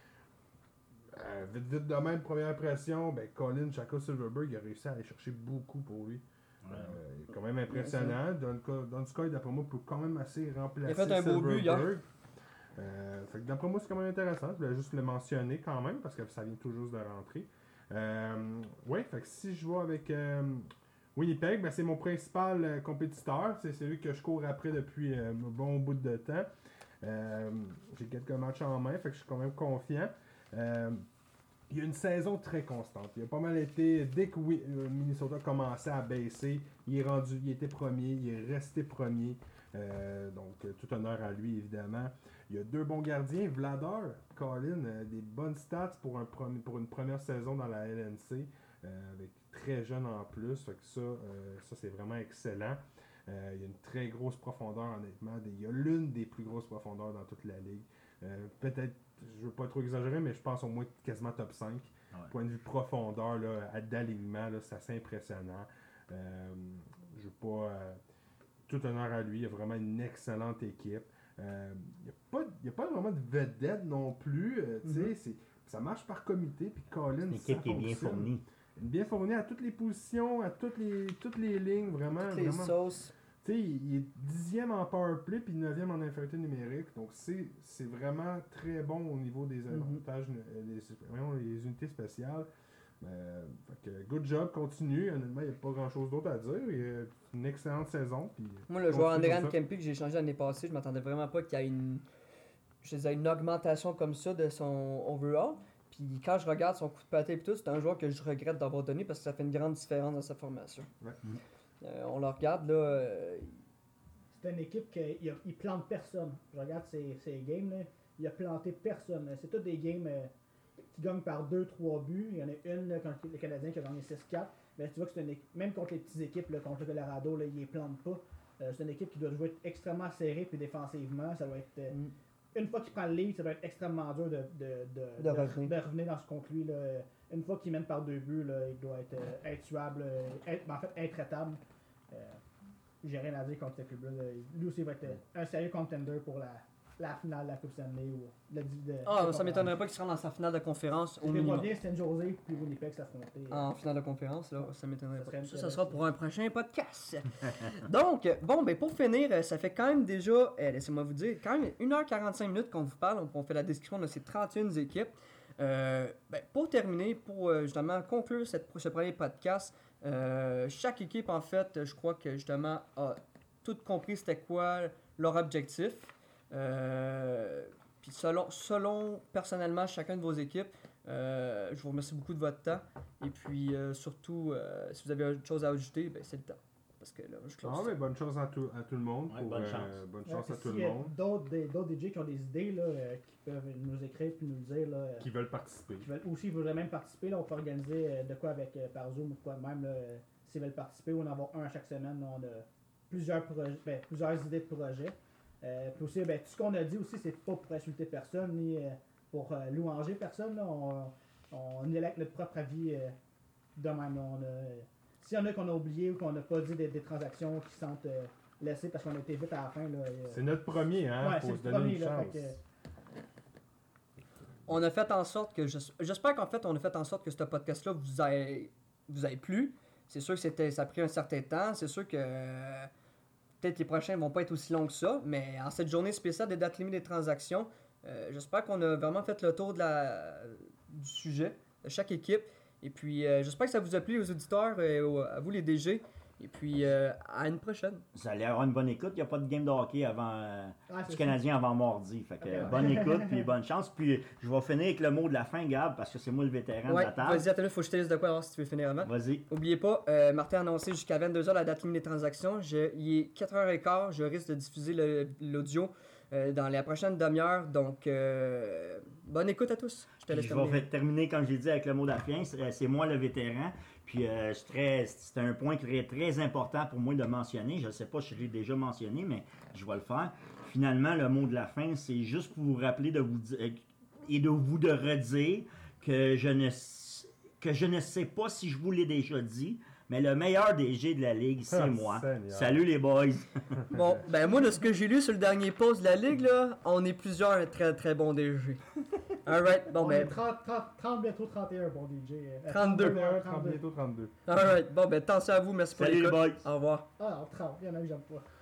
S3: Euh, vite, vite de même, première impression, ben, Colin Jacob Silverberg a réussi à aller chercher beaucoup pour lui. Euh, il est quand même impressionnant. Donko- Donskoy, d'après moi, peut quand même assez remplacer
S1: Il a fait un beau but hier.
S3: Silverberg. Euh, fait que d'après moi, c'est quand même intéressant. Je voulais juste le mentionner quand même parce que ça vient tout juste de rentrer. Euh, ouais, fait que si je vois avec euh, Winnipeg, ben, c'est mon principal euh, compétiteur. C'est celui que je cours après depuis euh, un bon bout de temps. Euh, J'ai quelques matchs en main, fait que je suis quand même confiant. Euh, il y a une saison très constante. Il a pas mal été, dès que oui, euh, Minnesota commençait à baisser, il est rendu, il était premier, il est resté premier. Euh, donc, euh, tout honneur à lui, évidemment. Il y a deux bons gardiens. Vladar, Colin, euh, des bonnes stats pour, un premi- pour une première saison dans la L N C, euh, avec très jeune en plus. Fait que ça, euh, ça c'est vraiment excellent. Euh, il y a une très grosse profondeur, honnêtement. Des- il y a l'une des plus grosses profondeurs dans toute la ligue. Euh, Peut-être, je veux pas trop exagérer, mais je pense au moins quasiment top cinq.
S2: Ouais.
S3: Point de vue profondeur, là, à- d'alignement, là, c'est assez impressionnant. Euh, je veux pas. euh, tout honneur à lui, il a vraiment une excellente équipe. Euh, il n'y a, pas- il y a pas vraiment de vedette non plus. euh, tu sais,
S1: Mhm.
S3: c'est- ça marche par comité, puis Colin,
S2: Une
S3: ça
S2: équipe qui est bien
S3: fonctionne.
S2: fournie.
S3: Bien fournie à toutes les positions, à toutes les, toutes les lignes, vraiment.
S1: Les
S3: vraiment.
S1: sauces.
S3: Tu sais, il il est dixième en powerplay puis neuvième en infériorité numérique. Donc, c'est c'est vraiment très bon au niveau des avantages, euh, des, voyons, les unités spéciales. Euh, fait que, good job, continue. Honnêtement, il n'y a pas grand chose d'autre à dire. Il y a une excellente saison. Puis,
S1: Moi, le joueur
S3: continue
S1: Andréan
S3: comme ça.
S1: Kempe que j'ai changé l'année passée, je m'attendais vraiment pas qu'il y ait une, je disais, une augmentation comme ça de son overall. Puis quand je regarde son coup de patin et tout, c'est un joueur que je regrette d'avoir donné parce que ça fait une grande différence dans sa formation.
S3: Ouais.
S1: Euh, on le regarde là. euh,
S4: C'est une équipe qui il, a- il plante personne. Je regarde ses, ses games, là, il a planté personne. C'est tous des games euh, qui gagnent par deux trois buts. Il y en a une là, contre le Canadien qui a gagné six quatre. Mais tu vois que c'est une équipe, même contre les petites équipes, là, contre le Colorado, là, il les plante pas. Euh, c'est une équipe qui doit jouer extrêmement serrée puis défensivement. Ça doit être. euh,
S1: Mm.
S4: Une fois qu'il prend le lead, ça doit être extrêmement dur de, de, de,
S1: De revenir.
S4: de revenir dans ce contre lui. Là. Une fois qu'il mène par deux buts, là, il doit être euh, intuable, euh, être- en fait intraitable. Euh, J'ai rien à dire contre ce club-là. là. Lui aussi va être euh, un sérieux contender pour la, la finale de la Coupe Stanley ou le de,
S1: Ah,
S4: de
S1: ça m'étonnerait pas qu'ils se rendent dans sa finale de conférence au
S4: Je
S1: minimum.
S4: vois bien Saint José puis Winnipeg s'affronter.
S1: En finale de conférence, là, ça m'étonnerait
S4: Ça
S1: pas.
S4: serait une
S1: Ça,
S4: très
S1: ça
S4: belle
S1: sera
S4: chose.
S1: pour un prochain podcast. Donc, bon, ben pour finir, euh, ça fait quand même déjà, euh, laissez-moi vous dire, quand même une heure quarante-cinq minutes qu'on vous parle, on, on fait la description de ces trente et une équipes. Euh, ben, pour terminer, pour euh, justement conclure cette, ce premier podcast, euh, chaque équipe, en fait, je crois que justement a tout compris c'était quoi leur objectif. Euh, Puis selon, selon personnellement chacun de vos équipes, euh, je vous remercie beaucoup de votre temps. Et puis euh, surtout, euh, si vous avez autre chose à ajouter, ben, c'est le temps. Parce que là, je close
S3: Ah,
S1: ça.
S3: mais bonne chance à tout, à tout le monde.
S2: Ouais,
S3: pour,
S2: bonne
S3: euh,
S2: chance.
S3: bonne
S4: Ouais,
S3: chance
S4: puis
S3: à tout
S4: s'il
S3: le
S4: y a
S3: monde
S4: D'autres des- d'autres D J qui ont des idées là, euh, qui peuvent nous écrire puis nous le dire. Là, euh,
S3: qui veulent participer.
S4: qui veulent aussi voudraient même participer. Là, on peut organiser euh, de quoi avec euh, par Zoom ou quoi de même. Là, euh, s'ils veulent participer ou en avoir un à chaque semaine. Là, on a plusieurs, projets, ben, plusieurs idées de projets. Euh, puis aussi, ben, tout ce qu'on a dit aussi, c'est pas pour insulter personne ni euh, pour euh, louanger personne. Là. On, on élève notre propre avis euh, de même. Là. On a, euh, s'il y en a qu'on a oublié ou qu'on n'a pas dit des, des transactions qui sentent euh, laissées parce qu'on a été vite à la fin. Là, euh,
S3: C'est notre premier, hein?
S4: ouais,
S3: Faut
S4: c'est
S3: se
S4: le
S3: donner
S4: premier.
S3: une
S4: Là,
S3: chance.
S4: fait que,
S1: On a fait en sorte que, j'es- j'espère qu'en fait, on a fait en sorte que ce podcast-là vous ait, vous ait plu. C'est sûr que c'était, ça a pris un certain temps. C'est sûr que euh, peut-être les prochains vont pas être aussi longs que ça. Mais en cette journée spéciale des dates limites des transactions, euh, j'espère qu'on a vraiment fait le tour de la, du sujet de chaque équipe. Et puis, euh, j'espère que ça vous a plu aux auditeurs et aux- à vous les D G. Et puis, euh, à une prochaine.
S2: Vous allez avoir une bonne écoute. Il n'y a pas de game de hockey avant, euh,
S4: ah, c'est
S2: du
S4: ça.
S2: Canadien avant mardi. Fait que,
S4: Ok.
S2: euh, bonne écoute puis bonne chance. Puis je vais finir avec le mot de la fin, Gab, parce que c'est moi le vétéran
S1: Ouais,
S2: de la table.
S1: vas-y, attends, il faut que je te laisse de quoi alors si tu veux finir avant.
S2: Vas-y.
S1: N'oubliez pas, euh, Martin a annoncé jusqu'à vingt-deux heures la date limite des transactions. Je, il est quatre heures quinze, je risque de diffuser le- l'audio euh, dans la prochaine demi-heure. Donc, euh, bonne écoute à tous. Je te
S2: Puis
S1: laisse
S2: je
S1: terminer.
S2: vais terminer, comme j'ai dit, avec le mot de la fin. C'est c'est moi le vétéran. Puis euh, je suis très- c'est un point très, très important pour moi de mentionner. Je ne sais pas si je l'ai déjà mentionné, mais je vais le faire. Finalement, le mot de la fin, c'est juste pour vous rappeler de vous dire, et de vous de redire que je ne, que je ne sais pas si je vous l'ai déjà dit, mais le meilleur D G de la Ligue, c'est
S3: Ah,
S2: moi.
S3: Seigneur.
S2: Salut les boys!
S1: Bon, ben moi, de ce que j'ai lu sur le dernier post de la Ligue, là, on est plusieurs très très bons D G. Alright, bon
S4: On est
S1: ben.
S4: trente, trente, trente, bientôt trente et un, bon D J. euh,
S1: trente-deux.
S4: trente-deux,
S3: trente, bientôt trente-deux.
S1: Alright, bon ben, attention à vous, merci pour
S2: Salut les
S1: l'écoute.
S2: boys!
S1: Au revoir.
S4: Ah non, trente, il y en a que j'aime pas.